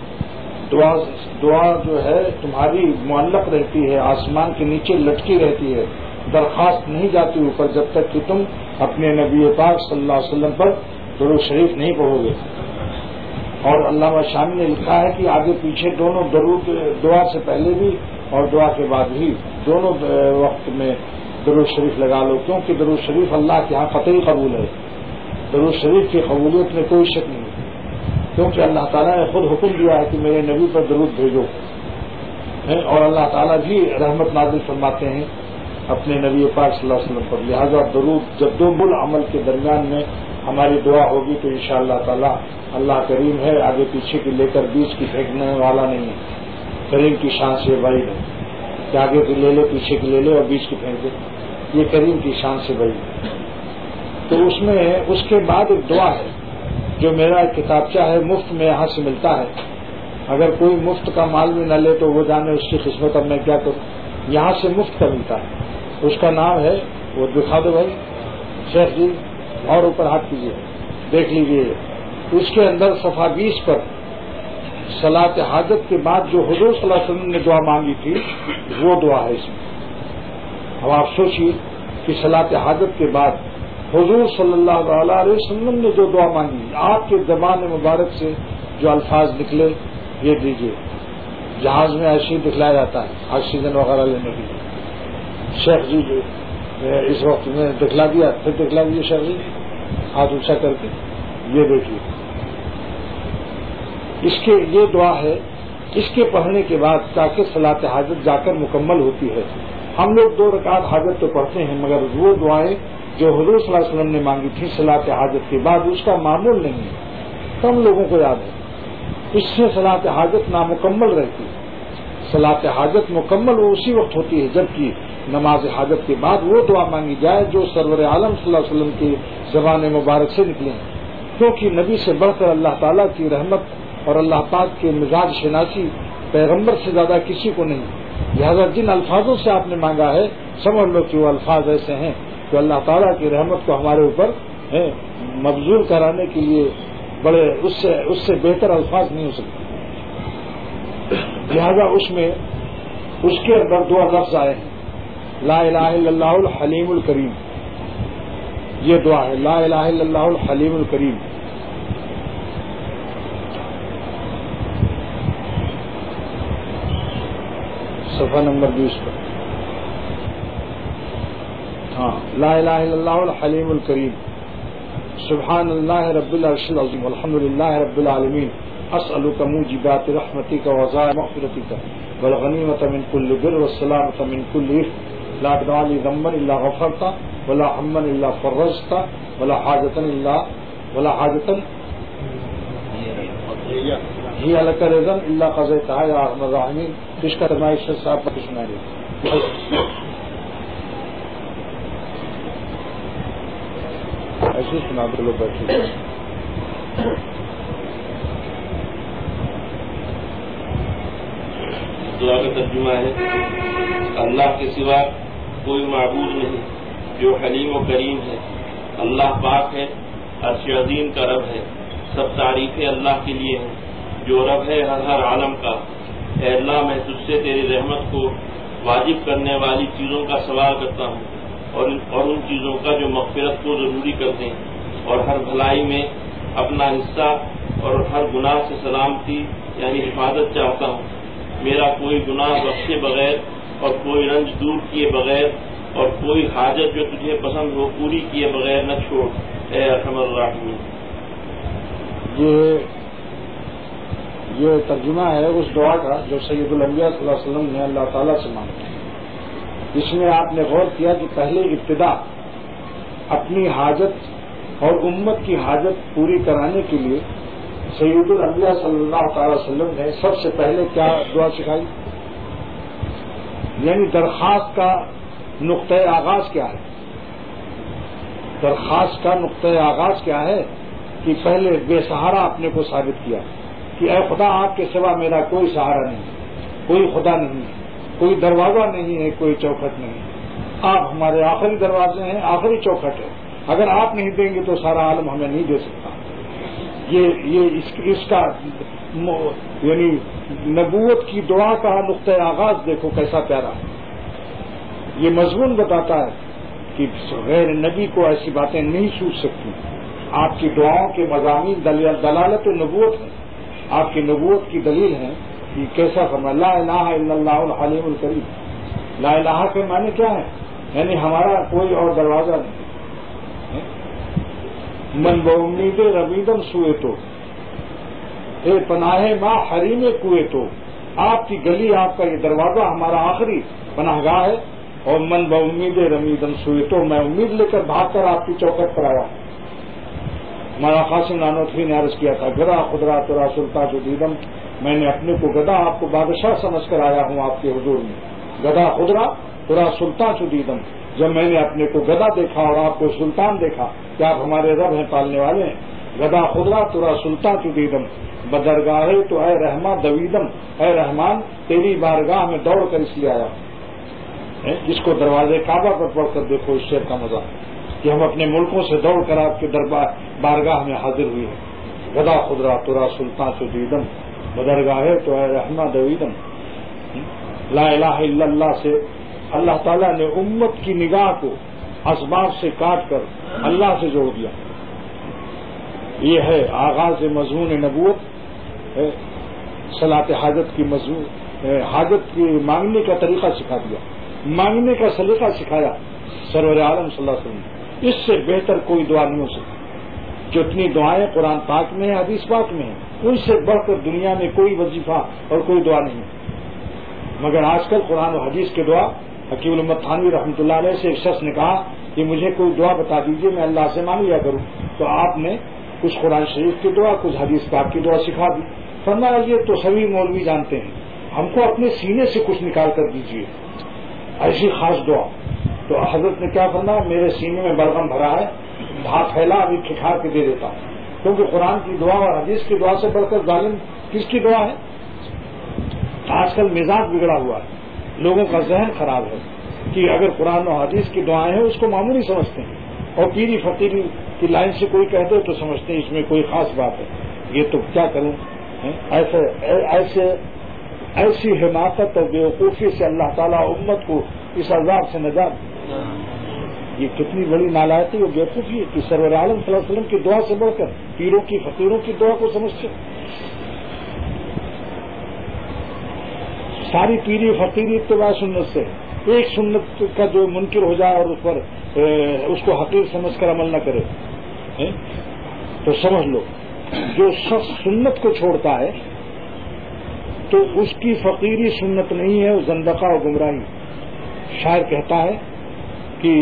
دعا جو ہے تمہاری معلق رہتی ہے، آسمان کے نیچے لٹکی رہتی ہے، درخواست نہیں جاتی اوپر جب تک کہ تم اپنے نبی پاک صلی اللہ علیہ وسلم پر درود شریف نہیں پڑھو گے. اور علامہ شامی نے لکھا ہے کہ آگے پیچھے دونوں درود، دعا سے پہلے بھی اور دعا کے بعد بھی دونوں وقت میں درود شریف لگا لو، کیونکہ درود شریف اللہ کے ہاں قطعی قبول ہے. درود شریف کی قبولیت میں کوئی شک نہیں، کیونکہ اللہ تعالیٰ نے خود حکم دیا ہے کہ میرے نبی پر درود بھیجو، اور اللہ تعالیٰ بھی رحمت نازل فرماتے ہیں اپنے نبی پاک صلی اللہ علیہ وسلم پر. لہذا درود جب 2 مل عمل کے درمیان میں ہماری دعا ہوگی تو انشاءاللہ تعالیٰ اللہ کریم ہے، آگے پیچھے کی لے کر بیچ کی پھینکنے والا نہیں ہے. کریم کی شان سے بعید ہے کہ آگے کی لے لے پیچھے کی لے لے اور بیچ کی پھینک دے، یہ کریم کی شان سے بعید ہے. تو اس میں اس کے بعد ایک دعا ہے جو میرا ایک کتابچہ ہے، مفت میں یہاں سے ملتا ہے. اگر کوئی مفت کا مال بھی نہ لے تو وہ جانے اس کی قسمت. اب میں کیا کروں، یہاں سے مفت کا ملتا ہے. اس کا نام ہے، وہ دکھا دو بھائی شیخ جی، اور اوپر ہاتھ کیجیے دیکھ لیجیے. اس کے اندر صفحہ 20 پر صلاۃ حاجت کے بعد جو حضور صلی اللہ علیہ وسلم نے دعا مانگی تھی وہ دعا ہے اس میں. اب آپ سوچیے کہ صلاۃ حاجت کے بعد حضور صلی اللہ علیہ وسلم نے جو دعا مانگی، آپ کے زبان مبارک سے جو الفاظ نکلے یہ دیجیے. جہاز میں ایسے ہی دکھلایا جاتا ہے آکسیجن وغیرہ لینے کے لیے. شیخ جی جو اس وقت میں دکھلا دیا، پھر دکھلا دیجیے شیخ جی ہاتھ اونچا کر کے، یہ دیکھیے. اس کے یہ دعا ہے. اس کے پڑھنے کے بعد تاکہ صلاۃ حاجت جا کر مکمل ہوتی ہے ہم لوگ 2 رکعت حاجت تو پڑھتے ہیں، مگر وہ دعائیں جو حضور صلی اللہ علیہ وسلم نے مانگی تھی صلاۃ حاجت کے بعد اس کا معمول نہیں ہے، کم لوگوں کو یاد ہے. اس سے صلاۃ حاجت نامکمل رہتی ہے. صلاۃ حاجت مکمل وہ اسی وقت ہوتی ہے جبکہ نماز حاجت کے بعد وہ دعا مانگی جائے جو سرور عالم صلی اللہ علیہ وسلم کی زبان مبارک سے نکلے ہیں، کیونکہ نبی سے بڑھ کر اللہ تعالیٰ کی رحمت اور اللہ پاک کے مزاج شناسی پیغمبر سے زیادہ کسی کو نہیں. لہذا جن الفاظوں سے آپ نے مانگا ہے سمجھ لو کہ وہ الفاظ ایسے ہیں کہ اللہ تعالیٰ کی رحمت کو ہمارے اوپر مبذول کرانے کے لیے بڑے اس سے بہتر الفاظ نہیں ہو سکتے. لہذا اس کے اندر 2 لفظ آئے ہیں، لا الہ الا اللہ الحلیم الکریم. یہ دعا ہے لا الہ الا اللہ الحلیم الکریم. صفحہ نمبر 20 پر. ہاں، لا الہ الا اللہ الحلیم الکریم. سبحان اللہ رب العرش العظیم والحمد للہ رب العالمین. اسألک موجبات رحمتک وعزائم مغفرتک والغنیمۃ من کل بر والسلامۃ من کل اثم لا تدع لی ذنبا الا غفرتہ ولا ہما الا فرجتہ ولا حاجۃ ہی لک رضا الا قضیتہا یا ارحم الراحمین. اس کا ترجمہ ارشاد صاحب پر سنائیے. ایسے سنا دو لوگ بیٹھے. دعا کا ترجمہ ہے اللہ کے سوا کوئی معبود نہیں جو حلیم و کریم ہے. اللہ پاک ہے، عرش عظیم کا رب ہے. سب تعریفیں اللہ کے لیے ہیں جو رب ہے ہر عالم کا. اے اللہ، میں تجھ سے تیری رحمت کو واجب کرنے والی چیزوں کا سوال کرتا ہوں اور ان چیزوں کا جو مغفرت کو ضروری کرتے ہیں، اور ہر بھلائی میں اپنا حصہ اور ہر گناہ سے سلامتی یعنی حفاظت چاہتا ہوں. میرا کوئی گناہ بخشے بغیر اور کوئی رنج دور کیے بغیر اور کوئی حاجت جو تجھے پسند ہو پوری کیے بغیر نہ چھوڑ، اے ارحم الراحمین. یہ ترجمہ ہے اس دعا کا جو سید الانبیاء صلی اللہ علیہ وسلم نے اللہ تعالیٰ سے مانگا. اس میں آپ نے غور کیا کہ پہلے ابتدا اپنی حاجت اور امت کی حاجت پوری کرانے کے لیے سید الانبیاء صلی اللہ تعالی وسلم نے سب سے پہلے کیا دعا سکھائی، یعنی درخواست کا نقطۂ آغاز کیا ہے. درخواست کا نقطۂ آغاز کیا ہے کہ پہلے بے سہارا اپنے کو ثابت کیا کہ اے خدا آپ کے سوا میرا کوئی سہارا نہیں، کوئی خدا نہیں ہے، کوئی دروازہ نہیں ہے، کوئی چوکھٹ نہیں ہے. آپ ہمارے آخری دروازے ہیں، آخری چوکھٹ ہے. اگر آپ نہیں دیں گے تو سارا عالم ہمیں نہیں دے سکتا. اس کا یعنی نبوت کی دعا کا نقطۂ آغاز دیکھو کیسا پیارا ہے. یہ مضمون بتاتا ہے کہ غیر نبی کو ایسی باتیں نہیں سوچ سکتی. آپ کی دعاؤں کے مضامین دلالت نبوت ہے، آپ کی نبوت کی دلیل ہے. کہ کیسا فرمایا لا الہ الا اللہ الحلیم الکریم. لا الہ کے معنی کیا ہے؟ یعنی ہمارا کوئی اور دروازہ نہیں. من بامید رمیدم سوئے تو اے پناہ ماں حریم کوئے تو. آپ کی گلی، آپ کا یہ دروازہ ہمارا آخری پناہ گاہ ہے. اور من بامید رمیدم سوئے تو، میں امید لے کر بھاگ کر آپ کی چوکٹ پر آیا. ہمارا قاسم نانوتوی نے عرض کیا تھا گدا خدرا ترا سلطان جو دیدم، میں نے اپنے کو گدا آپ کو بادشاہ سمجھ کر آیا ہوں آپ کے حضور میں. گدا خدرا ترا سلطان جو دیدم، جب میں نے اپنے کو گدا دیکھا اور آپ کو سلطان دیکھا کہ آپ ہمارے رب ہیں، پالنے والے ہیں. گدا خدرا ترا سلطان جو دیدم بدرگاہ تو اے رحمان دویدم، اے رحمان تیری بارگاہ میں دوڑ کر اس لیے آیا. جس کو دروازے کعبہ پر پڑھ کر دیکھو اس شعر کا مزہ کہ ہم اپنے ملکوں سے دوڑ کر آپ کے بارگاہ میں حاضر ہوئے ہیں. گدا خدرا ترا سلطان جو دیدم بدرگاہ تو اے رحمان دویدم. لا الہ الا اللہ سے اللہ تعالیٰ نے امت کی نگاہ کو اسباب سے کاٹ کر اللہ سے جوڑ دیا. یہ ہے آغاز مضمون نبوت. صلاۃ حاجت کی مضمون حاجت کی مانگنے کا طریقہ سکھا دیا، مانگنے کا سلیقہ سکھایا سرور عالم صلی اللہ علیہ وسلم. اس سے بہتر کوئی دعا نہیں ہو سکتی. جتنی دعائیں قرآن پاک میں ہیں، حدیث پاک میں ہیں، ان سے بڑھ کر دنیا میں کوئی وظیفہ اور کوئی دعا نہیں. مگر آج کل قرآن و حدیث کے دعا حکیم الامت تھانوی رحمۃ اللہ علیہ سے ایک شخص نے کہا کہ مجھے کوئی دعا بتا دیجیے میں اللہ سے مانگ لیا کروں، تو آپ نے کچھ قرآن شریف کی دعا کچھ حدیث پاک کی دعا سکھا دی. فرمایا یہ تو سبھی مولوی جانتے ہیں، ہم کو اپنے سینے سے کچھ نکال کر دیجیے ایسی خاص دعا. تو حضرت نے کیا فرمایا میرے سینے میں بلغم بھرا ہے، ہاتھ پھیلا ابھی کھکھار کے دے دیتا ہوں، کیونکہ قرآن کی دعا اور حدیث کی دعا سے بڑھ کر ظالم کس کی دعا ہے؟ آج کل مزاج بگڑا ہوا ہے، لوگوں کا ذہن خراب ہے کہ اگر قرآن و حدیث کی دعائیں ہیں اس کو معمولی سمجھتے ہیں، اور پیری فقیری کی لائن سے کوئی کہہ دے تو سمجھتے ہیں اس میں کوئی خاص بات ہے. یہ تو کیا کروں، ایسی حماقت اور بیوقوفی سے اللہ تعالیٰ امت کو اس عذاب سے نجات. یہ کتنی بڑی نالائقی اور بیوقوفی ہے کہ سرور عالم صلی اللہ علیہ وسلم کی دعا سے بڑھ کر پیروں کی فقیروں کی دعا کو سمجھتے. ساری پیری فقیری اتباع سنت سے، ایک سنت کا جو منکر ہو جائے اور اس پر اس کو حقیر سمجھ کر عمل نہ کرے تو سمجھ لو جو شخص سنت کو چھوڑتا ہے تو اس کی فقیری سنت نہیں ہے، وہ زندقہ اور گمراہی. شاعر کہتا ہے کہ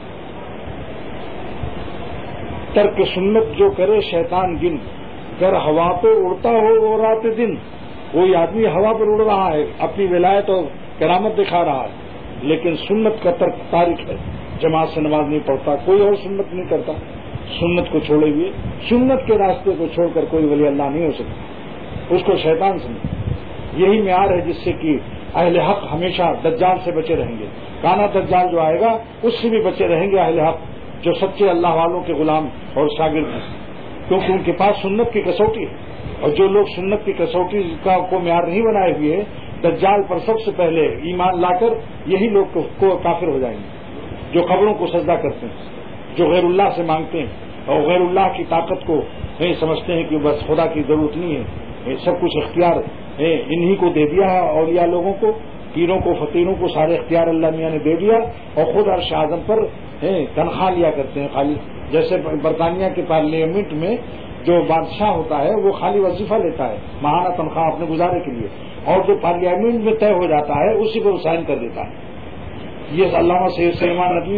ترک سنت جو کرے شیطان گن، گر ہوا پہ اڑتا ہو وہ رات دن. کوئی آدمی ہوا پر اڑ رہا ہے، اپنی ولایت اور کرامت دکھا رہا ہے، لیکن سنت کا ترک تارک ہے، جماعت سے نماز نہیں پڑھتا، کوئی اور سنت نہیں کرتا. سنت کو چھوڑے ہوئے، سنت کے راستے کو چھوڑ کر کوئی ولی اللہ نہیں ہو سکتا، اس کو شیطان سمجھے. یہی معیار ہے جس سے کہ اہل حق ہمیشہ دجال سے بچے رہیں گے. کانا دجال جو آئے گا اس سے بھی بچے رہیں گے اہل حق جو سچے اللہ والوں کے غلام اور شاگرد ہیں، کیونکہ ان کے پاس سنت کی کسوٹی ہے. اور جو لوگ سنت کی کسوٹی کا کو معیار نہیں بنائے ہوئے دجال پر سب سے پہلے ایمان لا کر یہی لوگ کو کافر ہو جائیں گے، جو قبروں کو سجدہ کرتے ہیں، جو غیر اللہ سے مانگتے ہیں اور غیر اللہ کی طاقت کو نہیں سمجھتے ہیں کہ بس خدا کی ضرورت نہیں ہے، سب کچھ اختیار انہی کو دے دیا ہے. اولیاء لوگوں کو، پیروں کو، فقیروں کو سارے اختیار اللہ میاں نے دے دیا اور خود عرش اعظم پر تنخواہ لیا کرتے ہیں خالی. جیسے برطانیہ کے پارلیمنٹ میں جو بادشاہ ہوتا ہے وہ خالی وظیفہ لیتا ہے ماہانہ تنخواہ اپنے گزارے کے لیے، اور جو پارلیمنٹ میں طے ہو جاتا ہے اسی پر سائن کر دیتا ہے. یہ علامہ سید سلیمان ندوی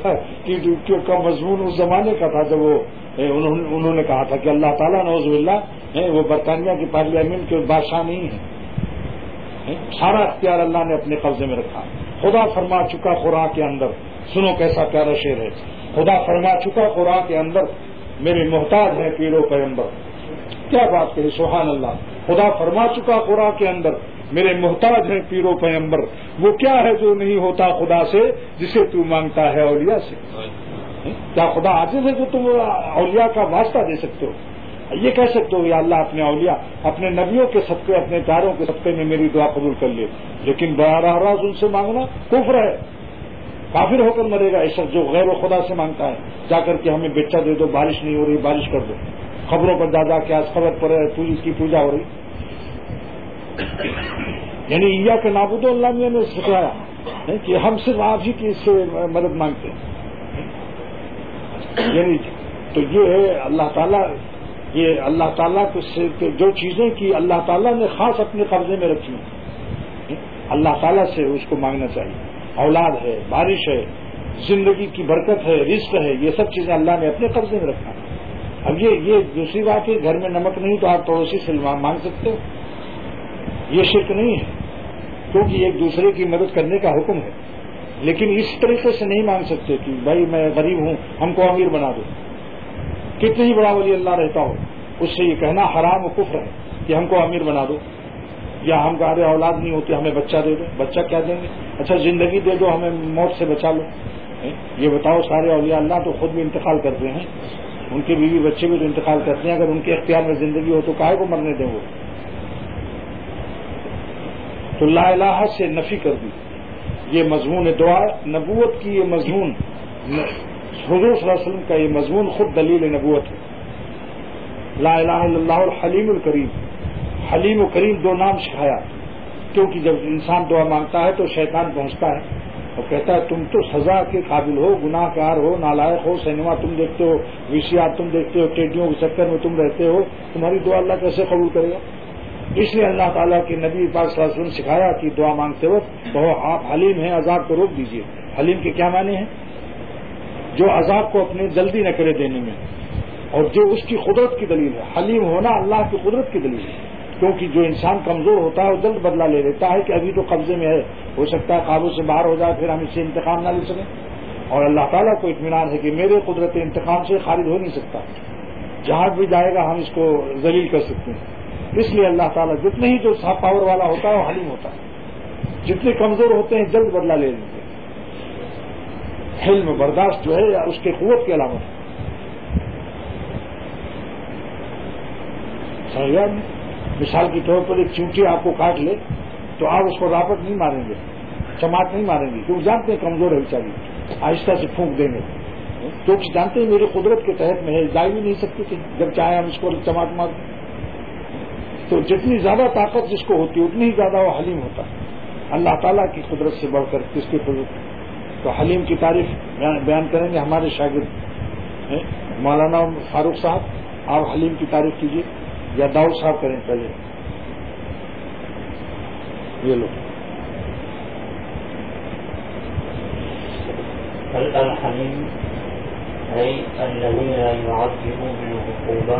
کا مضمون اس زمانے کا تھا جب وہ انہوں نے کہا تھا کہ اللہ تعالیٰ نعوذ باللہ وہ برطانیہ کی پارلیمنٹ کے بادشاہ نہیں ہے، سارا اختیار اللہ نے اپنے قبضے میں رکھا. خدا فرما چکا قرآن کے اندر، سنو کیسا پیارا شعر ہے، خدا فرما چکا قرآن کے اندر میرے محتاج ہیں پیرو پیغمبر. کیا بات کہی، سبحان اللہ. خدا فرما چکا قرآن کے اندر میرے محتاج ہیں پیرو پیغمبر. وہ کیا ہے جو نہیں ہوتا خدا سے جسے تو مانگتا ہے اولیاء سے. کیا خدا عاجز ہے جو تم اولیاء کا واسطہ دے سکتے ہو؟ یہ کہہ سکتے ہو یا اللہ اپنے اولیاء اپنے نبیوں کے صدقے اپنے پیاروں کے صدقے میں میری دعا قبول کر لے، لیکن براہ راست ان سے مانگنا کفر ہے، کافر ہو کر مرے گا. اس وقت جو غیر و خدا سے مانگتا ہے جا کر کے ہمیں بچہ دے دو، بارش نہیں ہو رہی بارش کر دو، خبروں پر جا کے آج خبر پر اس کی پوجا ہو رہی. یعنی یا کہ نابود اللہ میاں نے سکھلایا کہ ہم صرف آپ ہی کی اس سے مدد مانگتے ہیں. یعنی تو یہ ہے اللہ تعالیٰ، یہ اللہ تعالیٰ کو جو چیزیں کی اللہ تعالیٰ نے خاص اپنے قبضے میں رکھی ہیں اللہ تعالیٰ سے اس کو مانگنا چاہیے. اولاد ہے، بارش ہے، زندگی کی برکت ہے، رزق ہے، یہ سب چیزیں اللہ نے اپنے قبضے میں رکھا. اب یہ دوسری بات ہے گھر میں نمک نہیں تو آپ پڑوسی سے مانگ سکتے ہو، یہ شرک نہیں ہے کیونکہ ایک دوسرے کی مدد کرنے کا حکم ہے. لیکن اس طریقے سے نہیں مانگ سکتے کہ بھائی میں غریب ہوں ہم کو امیر بنا دو. کتنے ہی بڑا ولی اللہ رہتا ہو اس سے یہ کہنا حرام و کفر ہے کہ ہم کو امیر بنا دو، یا ہم کو ارے اولاد نہیں ہوتی ہمیں بچہ دے دو. بچہ کیا دیں گے؟ اچھا زندگی دے دو ہمیں موت سے بچا لو. یہ بتاؤ سارے اولیاء اللہ تو خود بھی انتقال کرتے ہیں، ان کے بیوی بچے بھی تو انتقال کرتے ہیں. اگر ان کے اختیار میں زندگی ہو تو کاہے کو مرنے دیں وہ؟ تو لا الہ سے نفی کر دی. یہ مضمون دعا نبوت کی، یہ مضمون حضور صلی اللہ علیہ وسلم کا یہ مضمون خود دلیل نبوت ہے. لا الہ الا اللہ الحلیم الکریم. حلیم و کریم دو نام سکھایا کیونکہ جب انسان دعا مانگتا ہے تو شیطان پہنچتا ہے اور کہتا ہے تم تو سزا کے قابل ہو، گناہ گار ہو، نالائق ہو، سینما تم دیکھتے ہو، وی سی آر تم دیکھتے ہو، ٹیڈیوں کے چکر میں تم رہتے ہو، تمہاری دعا اللہ کیسے قبول کرے گا؟ اس لیے اللہ تعالیٰ کے نبی پاک صلی اللہ علیہ وسلم نے سکھایا کہ دعا مانگتے وقت کہو آپ حلیم ہیں، عذاب کو روک دیجیے۔ حلیم کے کیا معنی ہیں؟ جو عذاب کو اپنے جلدی نہ کرے دینے میں، اور جو اس کی قدرت کی دلیل ہے۔ حلیم ہونا اللہ کی قدرت کی دلیل ہے، کیونکہ جو انسان کمزور ہوتا ہے وہ جلد بدلہ لے لیتا ہے کہ ابھی تو قبضے میں ہے، ہو سکتا ہے قابو سے باہر ہو جائے، پھر ہم اس سے انتقام نہ لے سکیں۔ اور اللہ تعالیٰ کو اطمینان ہے کہ میرے قدرت انتقام سے خارج ہو نہیں سکتا، جہاں بھی جائے گا ہم اس کو ذلیل کر سکتے ہیں۔ اس لیے اللہ تعالیٰ جتنے ہی جو پاور والا ہوتا ہے وہ حلیم ہوتا ہے، جتنے کمزور ہوتے ہیں جلد بدلہ لے لیتے ہیں۔ حلم برداشت جو ہے اس کے قوت کی علامت ہے۔ مثال کے طور پر ایک چونٹی آپ کو کاٹ لے تو آپ اس کو راپٹ نہیں ماریں گے، چماٹ نہیں ماریں گے، کیونکہ جانتے ہیں کمزور ہے بیچاری، آہستہ سے پھونک دیں گے، کیونکہ جانتے ہیں میری قدرت کے تحت میں ہے، جا بھی نہیں سکتی تھی، جب چاہے ہم اس کو چماٹ مار دیں۔ تو جتنی زیادہ طاقت جس کو ہوتی ہے اتنی ہی زیادہ وہ حلیم ہوتا ہے۔ اللہ تعالیٰ کی قدرت سے بڑھ کر کس کی قدرت؟ تو حلیم کی تعریف بیان کریں گے ہمارے شاگرد مولانا فاروق صاحب، آپ حلیم کی تعریف کیجیے، یا داؤد صاحب کریں پہلے، یہ لوگ۔ الحلیم ہے الذی لا يعذب بالعقوبہ،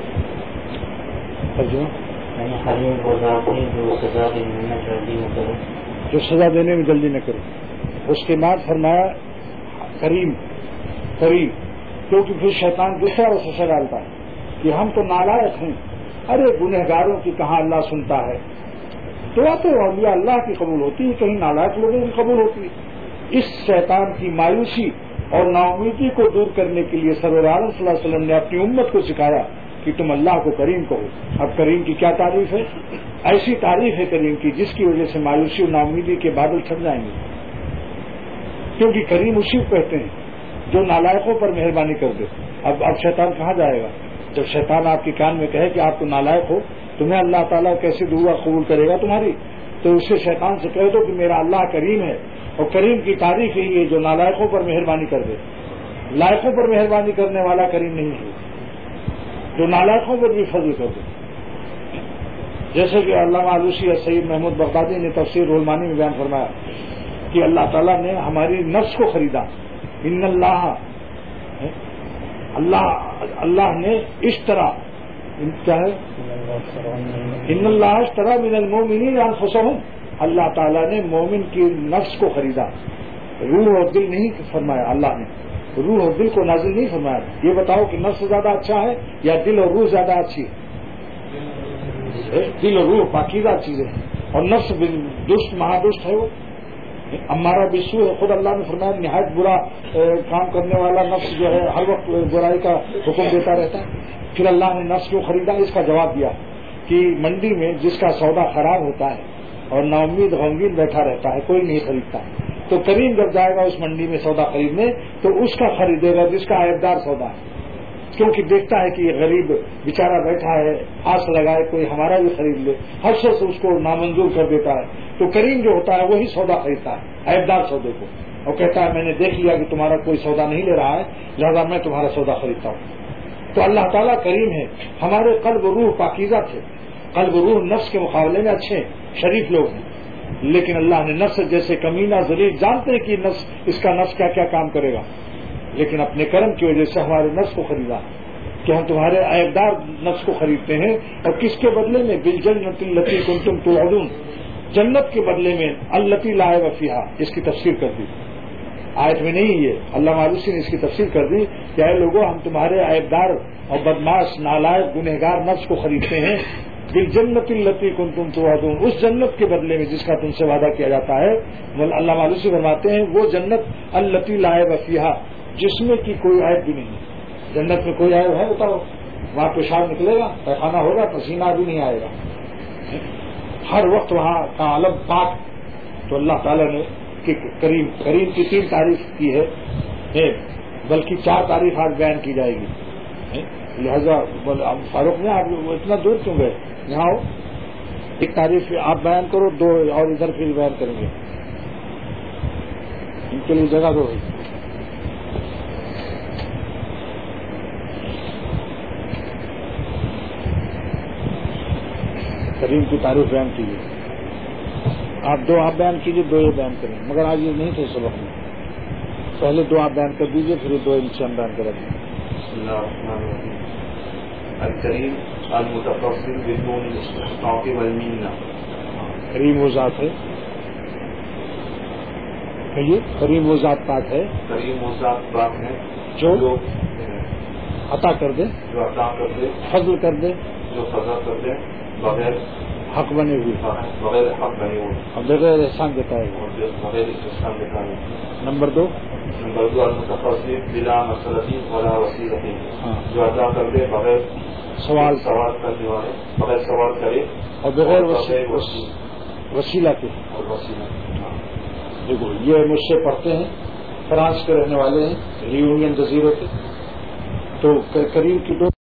یعنی حلیم وہ ذات ہے جو سزا دینے میں جلدی نہ کرے، جو سزا دینے میں جلدی نہ کرے۔ اس کے بعد فرمایا کریم، کریم، کیونکہ پھر شیطان دوسرا وسوسہ ڈالتا ہے کہ ہم تو نالائق ہیں، ارے گنہگاروں کی کہاں اللہ سنتا ہے، دعا تو اولیاء اللہ کی قبول ہوتی ہے، کہیں نالائق لوگوں کی قبول ہوتی ہے۔ اس شیطان کی مایوسی اور نا امیدی کو دور کرنے کے لیے سرور عالم صلی اللہ علیہ وسلم نے اپنی امت کو سکھایا کہ تم اللہ کو کریم کہو۔ اب کریم کی کیا تعریف ہے؟ ایسی تعریف ہے کریم کی جس کی وجہ سے مایوسی اور نا امیدی کے بادل چھٹ جائیں گے، کیونکہ کریم اسی کو کہتے ہیں جو نالائقوں پر مہربانی کر دے۔ اب شیطان کہاں جائے گا؟ جب شیطان آپ کے کان میں کہے کہ آپ تو نالائق ہو، تمہیں اللہ تعالیٰ کیسے دعا قبول کرے گا تمہاری؟ تو اسے شیطان سے کہہ دو کہ میرا اللہ کریم ہے، اور کریم کی تعریف یہی ہے جو نالائقوں پر مہربانی کر دے۔ لائقوں پر مہربانی کرنے والا کریم نہیں ہے، جو نالائقوں پر بھی فضل کر دے۔ جیسے کہ علامہ آلوسی اور سید محمود بغدادی نے تفسیر رول مانی میں بیان فرمایا کہ اللہ تعالیٰ نے ہماری نفس کو خریدا۔ ان اللہ نے اشترا، کیا ہے؟ ان اللہ اشترا من المؤمنین انفسہم، اللہ تعالیٰ نے مومن کی نفس کو خریدا، روح اور دل نہیں فرمایا، اللہ نے روح اور دل کو نازل نہیں فرمایا۔ یہ بتاؤ کہ نفس زیادہ اچھا ہے یا دل اور روح زیادہ اچھی ہے؟ دل اور روح پاکیزہ چیزیں ہیں، اور نفس دشت مہادشت ہے، وہ امارہ بسو ہے۔ خود اللہ نے فرمایا نہایت برا کام کرنے والا نفس جو ہے ہر وقت برائی کا حکم دیتا رہتا ہے۔ پھر اللہ نے نفس کیوں خریدا؟ اس کا جواب دیا کہ منڈی میں جس کا سودا خراب ہوتا ہے اور نا امید غمگین بیٹھا رہتا ہے، کوئی نہیں خریدتا، تو کریم جب جائے گا اس منڈی میں سودا خریدنے تو اس کا خریدے گا جس کا عیبدار سودا ہے، کیونکہ دیکھتا ہے کہ یہ غریب بیچارہ بیٹھا ہے، آس لگائے کوئی ہمارا بھی خرید لے، ہر شخص اس کو نامنظور کر دیتا ہے۔ تو کریم جو ہوتا ہے وہی سودا خریدتا ہے، عیبدار سودے کو، اور کہتا ہے میں نے دیکھ لیا کہ تمہارا کوئی سودا نہیں لے رہا ہے، لہذا میں تمہارا سودا خریدتا ہوں۔ تو اللہ تعالیٰ کریم ہے۔ ہمارے قلب و روح پاکیزہ تھے، قلب و روح نفس کے مقابلے میں اچھے شریف لوگ ہیں، لیکن اللہ نے نفس جیسے کمینہ ذلیل، جانتے ہیں کہ اس کا نفس کیا کیا کام کرے گا، لیکن اپنے کرم کی وجہ سے ہمارے نفس کو خریدا کہ ہم تمہارے عیبدار نفس کو خریدتے ہیں، اور کس کے بدلے میں؟ بالجنۃ التی کنتم توعدون، جنت کے بدلے میں، التی لا ریب فیہا۔ اس کی تفسیر کر دی آیت میں نہیں، یہ علامہ آلوسی نے اس کی تفسیر کر دی کہ اے لوگوں ہم تمہارے عیبدار اور بدماش نالائق گنہگار نفس کو خریدتے ہیں، بالجنۃ التی کنتم توعدون، اس جنت کے بدلے میں جس کا تم سے وعدہ کیا جاتا ہے۔ علامہ آلوسی فرماتے ہیں وہ جنت التی لا ریب فیہا، جس میں کی کوئی عیب بھی نہیں ہے۔ جنت میں کوئی عیب ہے بتاؤ؟ وہاں پیشاب نکلے گا، پیخانہ ہوگا، پسینہ بھی نہیں آئے گا، ہر وقت وہاں کا عالم پاک۔ تو اللہ تعالیٰ نے کریم کی 3 تعریف کی ہے، بلکہ 4 تعریف آج بیان کی جائے گی، لہذا فاروق میں آپ اتنا دور کیوں گئے؟ یہاں ہو، ایک تعریف آپ بیان کرو، 2 اور ادھر پھر بیان کریں گے، ان کے لیے جگہ دو۔ کریم کی تعریف بیان کیجیے. آپ دو آپ بیان کیجیے، دو یہ بیان کریں، مگر آج یہ نہیں تھے سبق میں. پہلے دو آپ بیان کر دیجیے، پھر دو انشاء ہم بیان کریں گے. بسم اللہ الرحمن الرحیم. الکریم المتفضل بدون الاستحقاق والمنہ. کریم وہ ذات ہے، کہیے کریم وہ ذات پاک ہے، کریم وہ ذات پاک ہے جو عطا کر دے، جو عطا کر دے، فضل کر دے، جو فضا کر دے، بغیر حق بنے ہوئے، بغیر حق بنے ہوئے اور بغیر احسان دکھائے ہوئے. اور بغیر احسان دکھائے. نمبر دو، نمبر دو المتفضل بلا مسلطی ولا وسیلتی. ہاں، جو عطا کر دے بغیر سوال کرنے والے، بغیر سوال کرے اور بغیر وسیلہ وسیلہ کے. اور وسیلہ. دیکھو یہ مجھ سے پڑھتے ہیں، فرانس کے رہنے والے ہیں، ریونین جزیرے کے. تو کریم کی دو